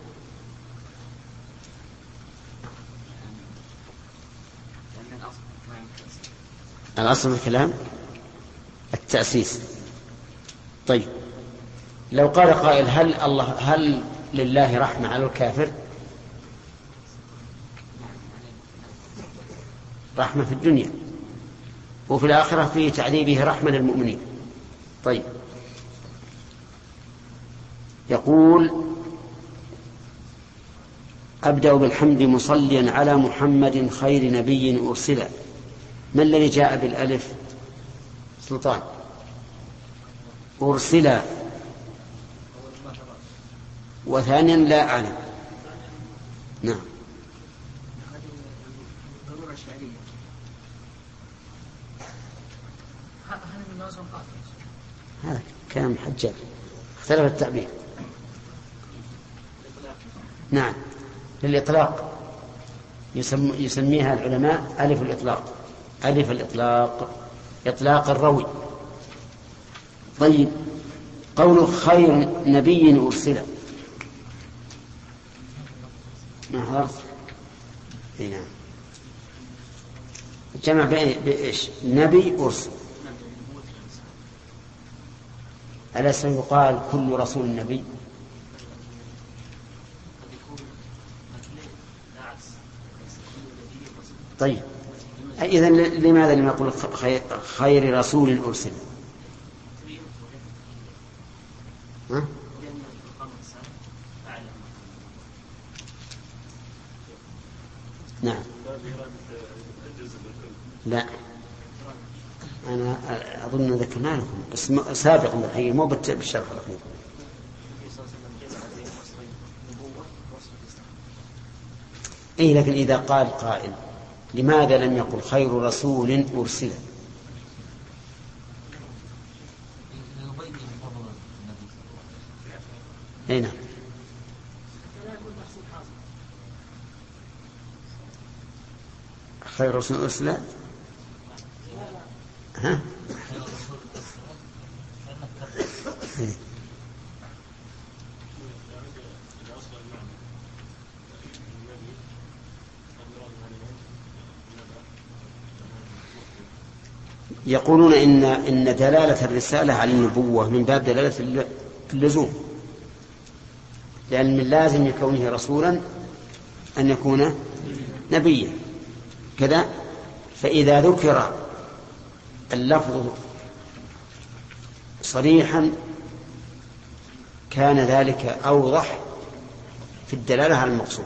الأصل في الكلام التأسيس. طيب، لو قال قائل هل الله هل لله رحمة على الكافر؟ رحمة في الدنيا، وفي الآخرة في تعذيبه رحمة للمؤمنين. طيب، يقول أبدأ بالحمد مصليا على محمد خير نبي أرسل. ما الذي جاء بالألف؟ سلطان. أرسل، وثانيا لا أعلم. نعم. هذا كلام حجاج، اختلف التعبير. نعم، للإطلاق يسم يسميها العلماء ألف الإطلاق، ألف الإطلاق، إطلاق الروي. طيب، قول خير نبي أرسل، ما حضرت؟ نعم. الجمع بإيش؟ نبي أرسل. أليس يقال كل رسول نبي؟ طيب، إذن لماذا لم يقول خير رسول أرسل؟ ها؟ نعم. لا، أنا أظن ذكرنا لكم بس سابقا بالحقيقة، مو بالشرح الأخير. إيه، لكن إذا قال قائل لماذا لم يقل خير رسول أرسل؟ أي نعم. خير رسول أرسل. ها؟ يقولون إن إن دلالة الرسالة على النبوة من باب دلالة اللزوم، لأن من لازم كونه رسولا أن يكون نبيا كذا. فإذا ذكر اللفظ صريحا كان ذلك أوضح في الدلالة على المقصود.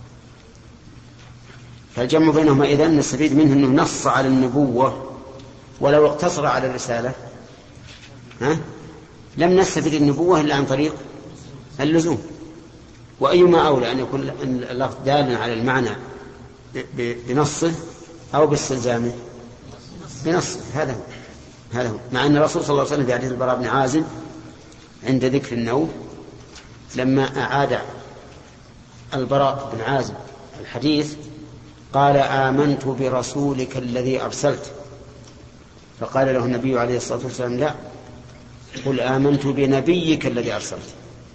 فالجمع بينهما إذن نستفيد منه أنه نص على النبوة ولو اقتصر على الرسالة ها؟ لم نستفيد النبوة إلا عن طريق اللزوم. وأيما أولى أن يكون اللفظ دالا على المعنى بنصه أو باستلزامه بنصه. هذا هو هذا هو مع أن الرسول صلى الله عليه وسلم في حديث البراء بن عازب عند ذكر النوم لما أعاد البراء بن عازب الحديث قال آمنت برسولك الذي أرسلت، فقال له النبي عليه الصلاة والسلام لا، قل آمنت بنبيك الذي أرسلت،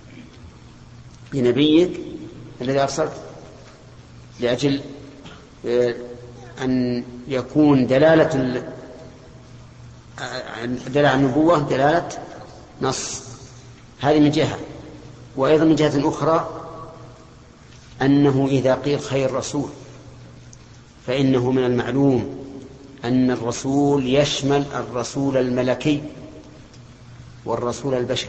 بنبيك الذي أرسلت، لأجل أن يكون دلالة دلالة النبوة دلالة نص. هذه من جهة. وأيضا من جهة أخرى أنه إذا قيل خير رسول فإنه من المعلوم أن الرسول يشمل الرسول الملكي والرسول البشري.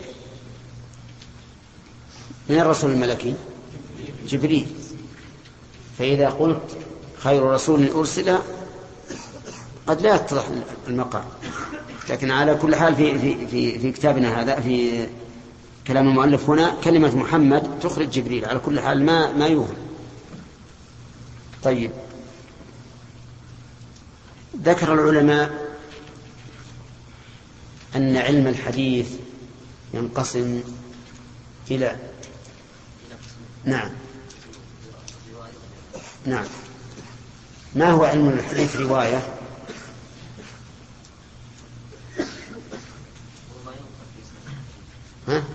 من الرسول الملكي؟ جبريل. فإذا قلت خير رسول أرسل قد لا يتضح المقام، لكن على كل حال في, في, في, في كتابنا هذا في كلام المؤلف هنا كلمة محمد تخرج جبريل على كل حال ما, ما يوهم. طيب، ذكر العلماء أن علم الحديث ينقسم إلى نعم نعم ما هو علم الحديث؟ رواية ها؟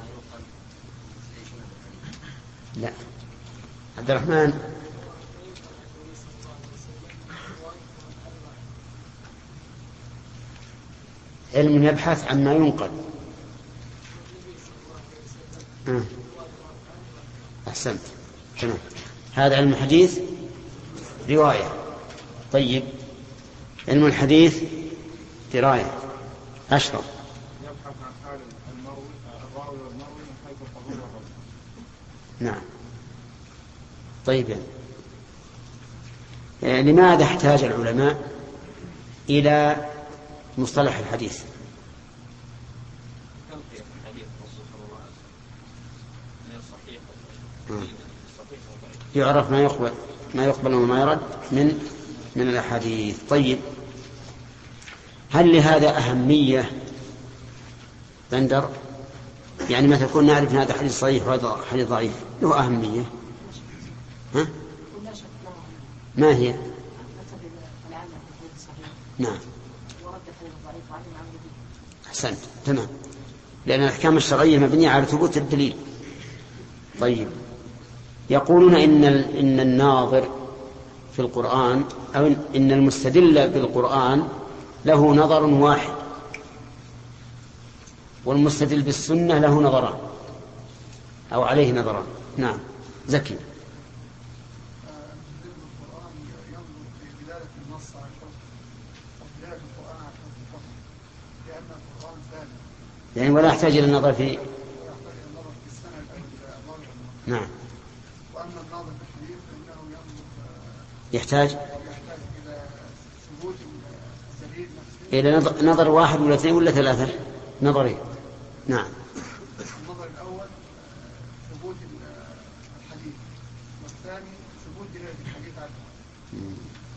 لا. عبد الرحمن، علم يبحث عما ينقل. آه. أحسنت، تمام. هذا علم الحديث رواية. طيب، علم الحديث دراية. أشرف. يبحث عن حال المروي الراوي والمروي من حيث القبول والرد. نعم. طيب، يعني لماذا احتاج العلماء إلى مصطلح الحديث؟ يعرف ما يقبل ما يقبل وما يرد من من الأحاديث. طيب، هل لهذا أهمية بندر؟ يعني مثلا كنا نعرف أن هذا حديث صحيح وهذا حديث ضعيف، له أهمية. ها؟ ما هي؟ نعم. أحسنت، تمام، لأن الأحكام الشرعية مبنية على ثبوت الدليل. طيب، يقولون إن إن الناظر في القرآن أو إن المستدل بالقرآن له نظر واحد، والمستدل بالسنة له نظران أو عليه نظران. نعم، زكي. يعني ولا يحتاج إلى النظر في نعم. وأما الناظر في الحديث فإنه ينظر يحتاج إلى ثبوت الدليل إلى نظر واحد ولا اثنين ولا ثلاثة نظرين. نعم. النظر الأول ثبوت الحديث، والثاني ثبوت دلالة الحديث عنه.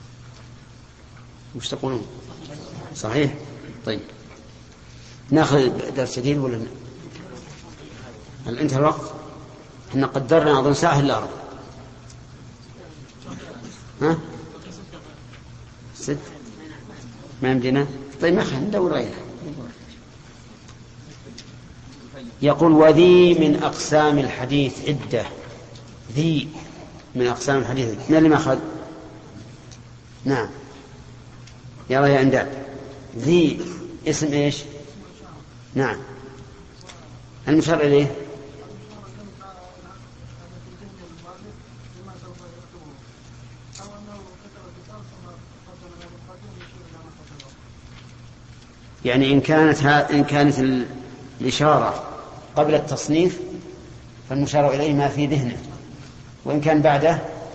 وش تقولون؟ صحيح. طيب، ناخذ درس جديد ولا ن... هل انتهى الوقت؟ احنا قدرنا اظن ساعة الا ربع. ها؟ ست؟ ما يمدينا؟ طيب، ما خلينا ندور غيرها. يقول وذي من أقسام الحديث عدة. ذي من أقسام الحديث، من اللي ما أخذ؟ نعم، يلا يا أنداد. ذي اسم إيش؟ نعم، المشار إليه يعني إن كانت ها إن كانت الإشارة قبل التصنيف فالمشار إليه ما في ذهنه، وإن كان بعده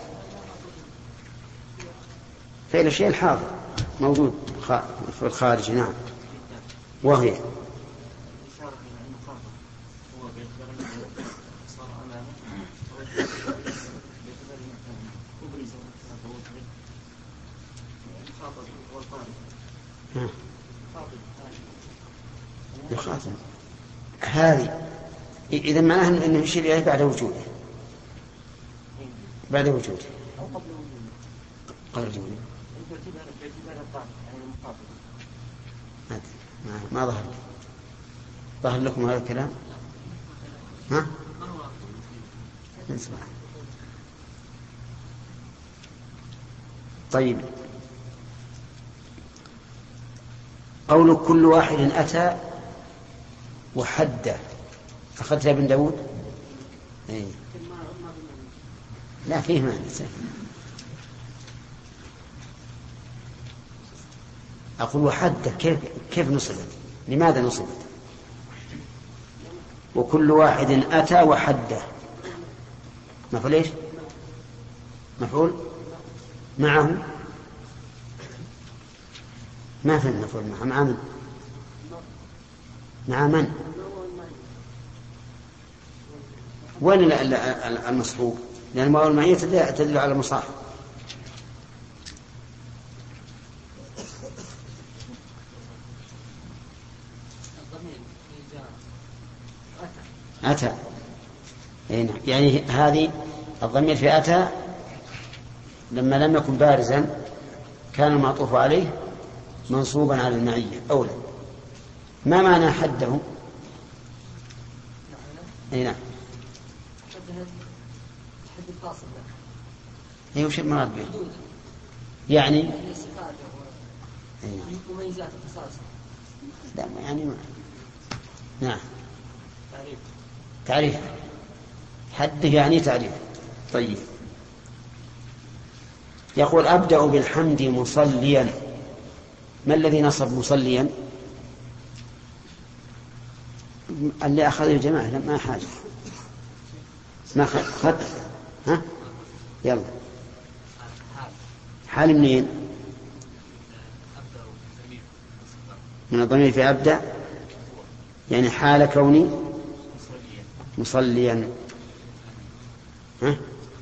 فإلى الشيء الحاضر موجود في الخارج. نعم. وهي يخاطب هذه إذا معناها أنه يشير إليه بعد وجوده بعد وجوده أو قبل وجوده. قبل وجوده باعتبار الضعف يعني المخاطب. ما, ما ظهر ظهر لكم هذا الكلام؟ ها؟ نسمع. طيب، قول كل واحد أتى وحده أخذت يا ابن داود؟ إيه. لا فيه معنى. أقول وحده كيف كيف نصبت؟ لماذا نصبت؟ وكل واحد أتى وحده مفعول إيش؟ مفعول معه ما في المفعول معه مع من؟ مع من؟ وين المصحوب؟ لأن المواو المعية تدل على المصاحب. أتى. يعني هذه الضمير في أتى لما لم يكن بارزا كان المعطوف عليه منصوبا على المعية أولا. ما معنى حده؟ أي نعم. حد الفاصل. أي وش المراد به؟ يعني يعني صفاته ومميزات التسلسل. لا يعني ما. نعم. تعريف. تعريف. حده يعني تعريف. طيب، يقول أبدأ بالحمد مصليا. ما الذي نصب مصليا؟ اللي أخذ الجماعة ما حاجة ما أخذ. ها يلا حال منين؟ من الضمير في أبدأ يعني حال كوني مصليا. ها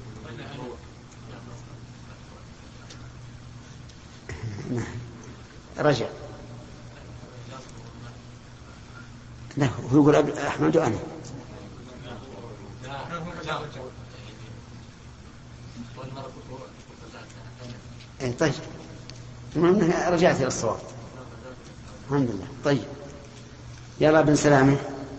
رجع. لا هو يقول أحمد أنا. إيه طيب، المهم رجعت إلى الصواب الحمد لله. طيب يلا بن سلامة.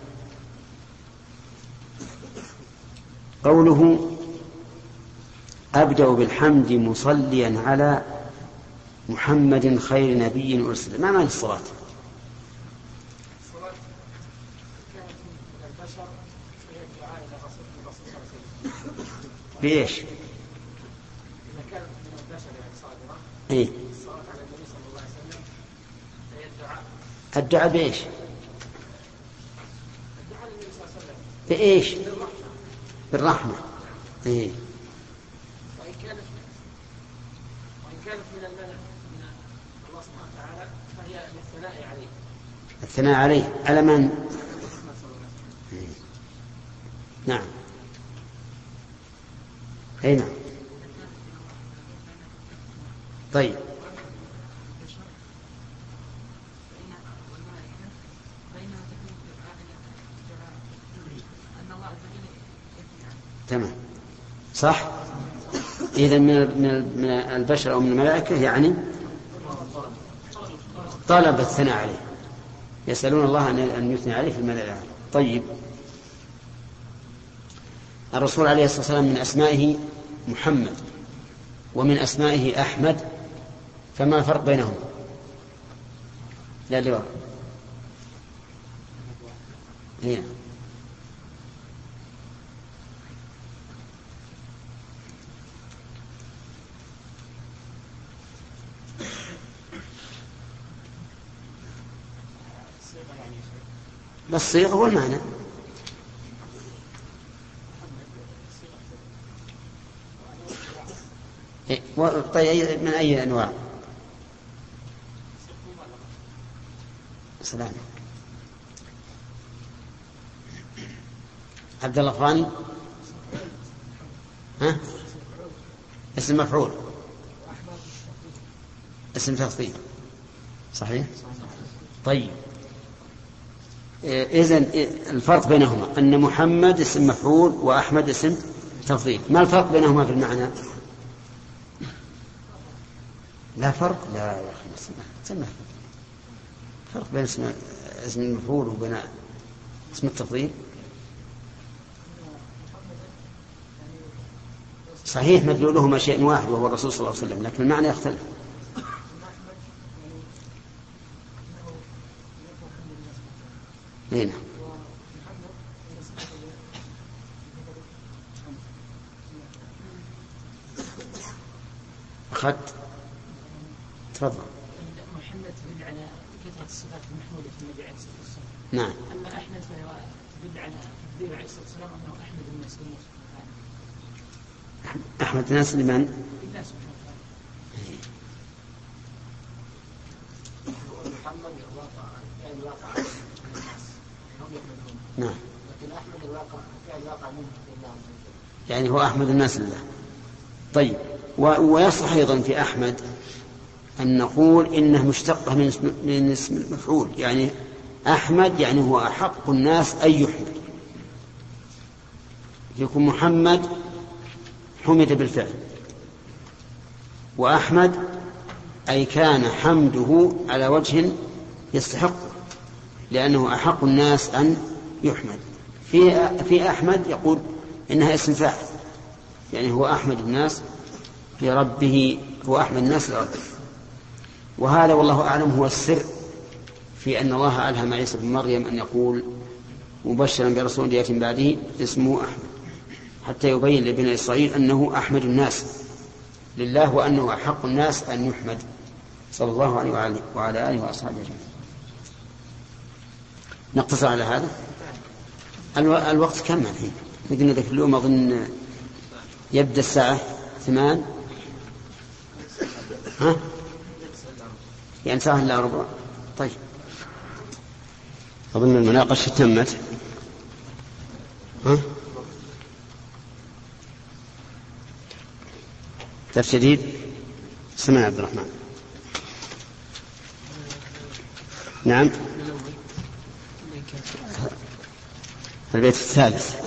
قوله أبدأ بالحمد مصليا على محمد خير نبي أرسل. ما معنى الصلاة؟ الصلاة كانت من البشر هي الدعاء إلى الرسول صلى الله عليه وسلم. بإيش؟ إذا كانت من البشر يعني صادرة إيه؟ الصلاة على النبي صلى الله عليه وسلم هي الدعاء. الدعاء بإيش؟ الدعاء للنبي صلى الله عليه وسلم بإيش؟ بالرحمة. بالرحمة. إيه؟ وإن كانت وإن كانت من المنع من الله سبحانه وتعالى فهي للثناء عليه. الثناء عليه على من؟ إيه؟ نعم. أي نعم. طيب تمام صح. إذن من من البشر أو من الملائكة يعني طلب الثناء عليه، يسألون الله أن يثني عليه في الملائكة. طيب، الرسول عليه الصلاة والسلام من أسمائه محمد ومن أسمائه أحمد، فما الفرق بينهم؟ لا لواء. هنا بس صيغة والمعنى. طيب من أي أنواع؟ سلام. عبد الله فاني. ها؟ اسم مفعول، اسم تفضيل، صحيح؟ طيب إذن الفرق بينهما أن محمد اسم مفعول وأحمد اسم تفضيل. ما الفرق بينهما في المعنى؟ لا فرق، لا يا أخي، سمح. فرق بين اسم اسم المفعول وبين اسم التفضيل. صحيح مدلولهما شيء واحد وهو الرسول صلى الله عليه وسلم، لكن المعنى يختلف. هنا أخذت تفضل. محمد تدل على كثرة الصفات المحمودة في النبي عليه الصلاة والسلام. نعم. أما أحمد فهو تدل على تقدير عليه الصلاة والسلام أنه أحمد الناس لله سبحانه وتعالى. أحمد الناس لمن؟ لله سبحانه وتعالى. محمد الواقع يعني الواقع عن الناس هم يحمدون. نعم. لكن أحمد الواقع فعل الواقع منه لله عز وجل. يعني هو أحمد الناس لله. طيب ويصح أيضا في أحمد أن نقول إنه مشتقة من اسم, من اسم المفعول، يعني أحمد يعني هو أحق الناس أن يحمد. يكون محمد حمد بالفعل، وأحمد أي كان حمده على وجه يستحق، لأنه أحق الناس أن يحمد. في في أحمد يقول إنها اسم فاعل، يعني هو أحمد الناس لربه، هو أحمد الناس لربه. وهذا والله أعلم هو السر في أن الله ألهم عيسى بن مريم أن يقول مبشرا برسول يأتي بعده اسمه أحمد، حتى يبين لبني إسرائيل أنه أحمد الناس لله وأنه أحق الناس أن يحمد، صلى الله عليه وعلى, وعلى آله وأصحابه أجمعين. نقتصر على هذا. الوقت كم الحين؟ نقدر ذاك اليوم أظن يبدأ الساعة ثمان، ها؟ يعني ساعة إلا ربع. طيب أظن المناقشة تمت. ها؟ درس جديد. سمع عبد الرحمن. نعم. البيت الثالث.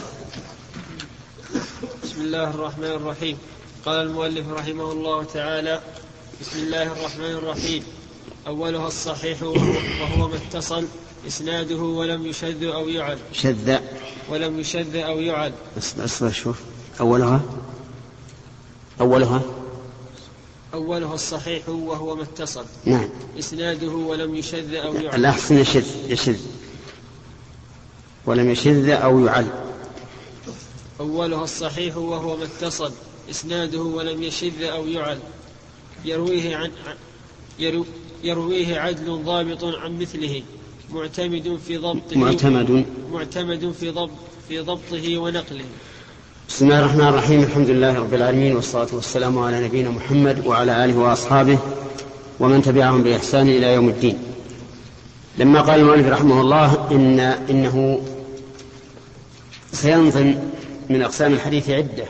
بسم الله الرحمن الرحيم. قال المؤلف رحمه الله تعالى: بسم الله الرحمن الرحيم. أولها الصحيح وهو ما اتصل إسناده ولم يشذ أو يعل. شذ ولم يشذ أو يعل. أصبر شوف. أولها أولها أولها الصحيح وهو ما اتصل. نعم. إسناده ولم يشذ أو يعل. الأحسن يشذ يشذ ولم يشذ أو يعل. أولها الصحيح وهو ما اتصل إسناده ولم يشذ أو يعل. يرويه عن يرو يرويه عدل ضابط عن مثله معتمد في ضبطه معتمد معتمد في ضبط في ضبطه ونقله. بسم الله الرحمن الرحيم. الحمد لله رب العالمين، والصلاة والسلام على نبينا محمد وعلى آله وأصحابه ومن تبعهم بإحسان إلى يوم الدين. لما قال المؤلف رحمه الله إن إنه سينظم من أقسام الحديث عدة،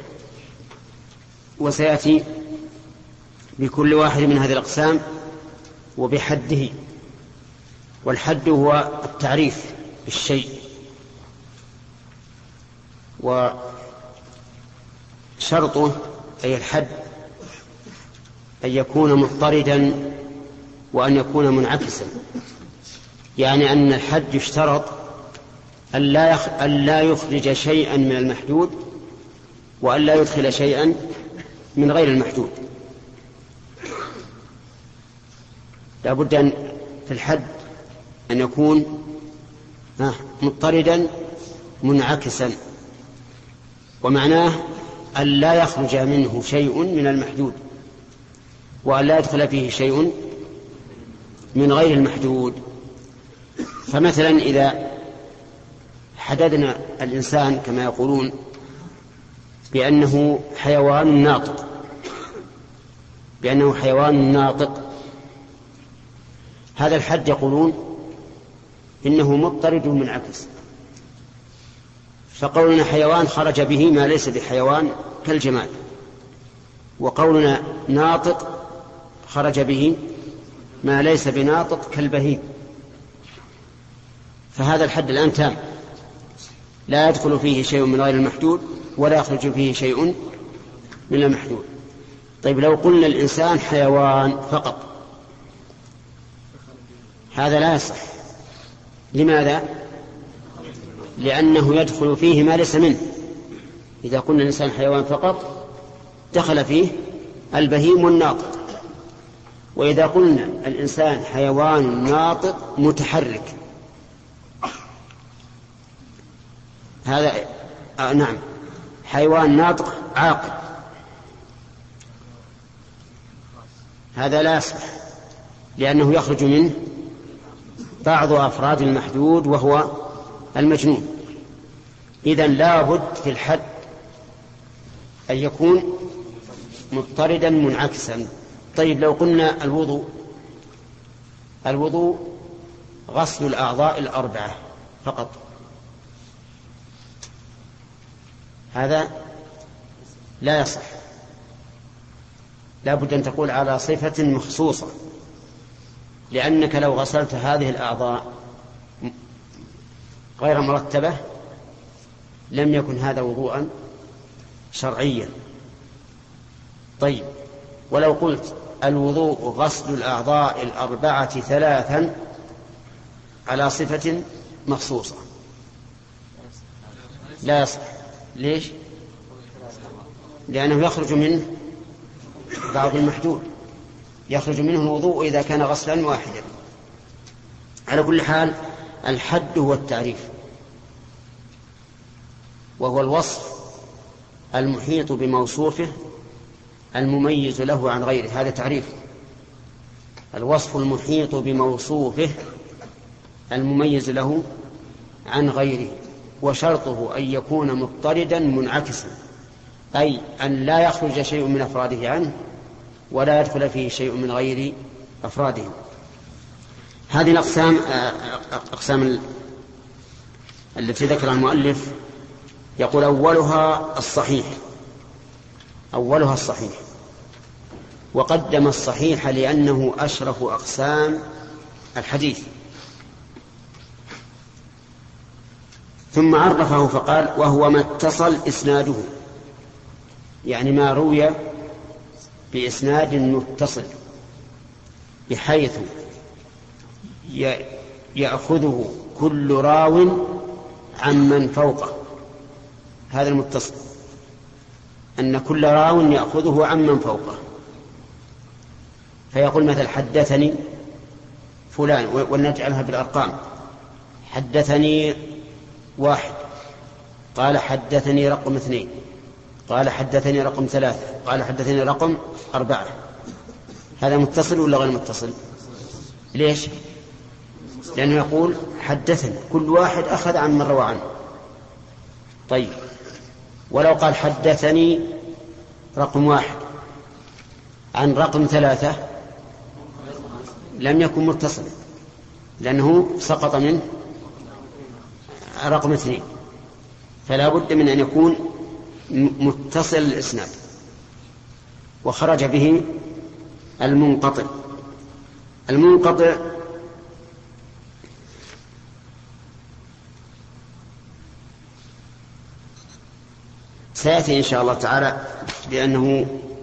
وسيأتي بكل واحد من هذه الأقسام وبحده. والحد هو التعريف بالشيء، وشرطه أي الحد أن يكون مضطردا وأن يكون منعكسا، يعني أن الحد يشترط أن لا يخرج شيئا من المحدود وأن لا يدخل شيئا من غير المحدود. لا بد أن في الحد أن يكون مضطردا منعكسا، ومعناه أن لا يخرج منه شيء من المحدود وأن لا يدخل فيه شيء من غير المحدود. فمثلا إذا حددنا الإنسان كما يقولون بأنه حيوان ناطق بأنه حيوان ناطق هذا الحد يقولون إنه مضطرد منعكس، فقولنا حيوان خرج به ما ليس بحيوان كالجماد، وقولنا ناطق خرج به ما ليس بناطق كالبهيم، فهذا الحد الآن تام لا يدخل فيه شيء من غير المحدود ولا يخرج فيه شيء من المحدود. طيب لو قلنا الإنسان حيوان فقط هذا لا يصح. لماذا؟ لأنه يدخل فيه ما ليس منه. إذا قلنا الإنسان حيوان فقط دخل فيه البهيم والناطق، وإذا قلنا الإنسان حيوان ناطق متحرك هذا آه نعم حيوان ناطق عاقل هذا لا يصح، لأنه يخرج منه بعض أفراد المحدود وهو المجنون. إذن لا بد في الحد أن يكون مضطردا منعكسا. طيب لو قلنا الوضوء الوضوء غسل الأعضاء الأربعة فقط هذا لا يصح، لا بد أن تقول على صفة مخصوصة، لأنك لو غسلت هذه الأعضاء غير مرتبة لم يكن هذا وضوءا شرعيا. طيب ولو قلت الوضوء غسل الأعضاء الأربعة ثلاثا على صفة مخصوصة لا يصح. ليش؟ لأنه يخرج منه بعض المحدود، يخرج منه الوضوء إذا كان غسلا واحدا. على كل حال الحد هو التعريف، وهو الوصف المحيط بموصوفه المميز له عن غيره. هذا تعريف الوصف المحيط بموصوفه المميز له عن غيره، وشرطه أن يكون مضطردا منعكسا، أي أن لا يخرج شيء من أفراده عنه ولا يدخل فيه شيء من غير أفراده. هذه الأقسام أقسام التي ذكرها المؤلف يقول أولها الصحيح أولها الصحيح وقدم الصحيح لأنه أشرف أقسام الحديث، ثم عرفه فقال وهو ما اتصل إسناده، يعني ما روي بإسناد متصل بحيث يأخذه كل راو عمن فوقه. هذا المتصل أن كل راو يأخذه عمن فوقه، فيقول مثل حدثني فلان، ونجعلها بالأرقام، حدثني واحد، قال حدثني رقم اثنين، قال حدثني رقم ثلاثة، قال حدثني رقم أربعة. هذا متصل ولا غير متصل؟ ليش؟ لأنه يقول حدثني كل واحد أخذ عن من روى عنه. طيب ولو قال حدثني رقم واحد عن رقم ثلاثة لم يكن متصل، لأنه سقط من رقم اثنين، فلا بد من أن يكون متصل الإسناد، وخرج به المنقطع. المنقطع سيأتي إن شاء الله تعالى بأنه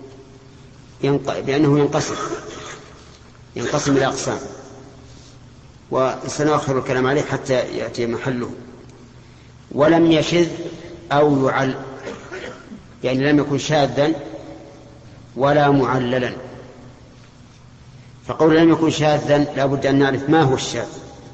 بأنه ينقسم ينقسم إلى أقسام، وسنؤخر الكلام عليه حتى يأتي محله. ولم يشذ أو يعل، يعني لم يكن شاذا ولا معللا. فقول لم يكن شاذا لا بد أن نعرف ما هو الشاذ.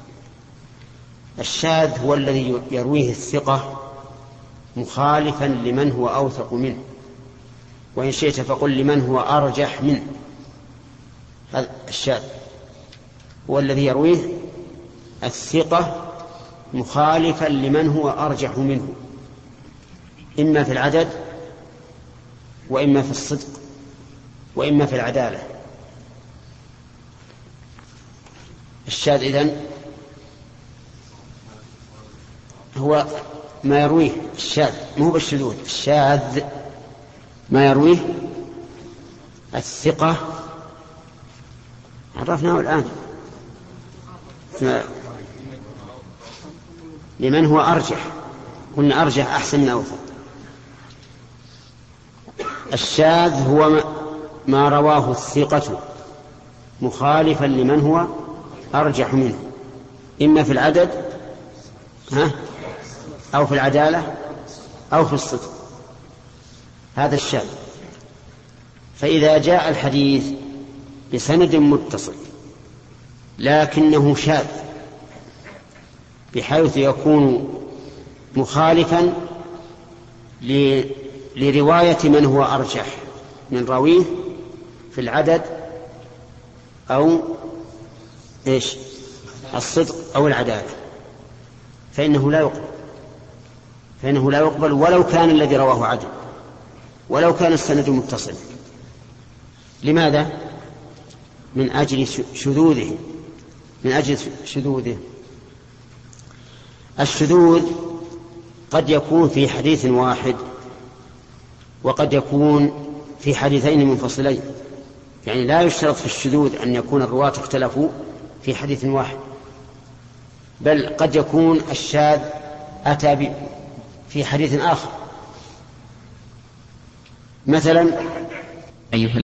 الشاذ هو الذي يرويه الثقة مخالفا لمن هو أوثق منه، وإن شئت فقل لمن هو أرجح منه. هذا الشاذ هو الذي يرويه الثقة مخالفا لمن هو أرجح منه، إما في العدد وإما في الصدق وإما في العدالة. الشاذ إذن هو ما يرويه الشاذ، مو بالشذوذ. الشاذ ما يرويه الثقة، عرفناه الآن، لمن هو أرجح، قلنا أرجح أحسن من أوثق. الشاذ هو ما رواه الثقة مخالفا لمن هو أرجح منه، إما في العدد ها أو في العدالة أو في الصدق، هذا الشاذ. فإذا جاء الحديث بسند متصل لكنه شاذ بحيث يكون مخالفا لرواية من هو أرجح من راويه في العدد أو إيش الصدق أو العدالة، فإنه لا يقبل فإنه لا يقبل ولو كان الذي رواه عدل، ولو كان السند متصل. لماذا؟ من أجل شذوذه من أجل شذوذه الشذوذ قد يكون في حديث واحد وقد يكون في حديثين منفصلين، يعني لا يشترط في الشذوذ أن يكون الرواة اختلفوا في حديث واحد، بل قد يكون الشاذ أتى في حديث آخر. مثلا أيها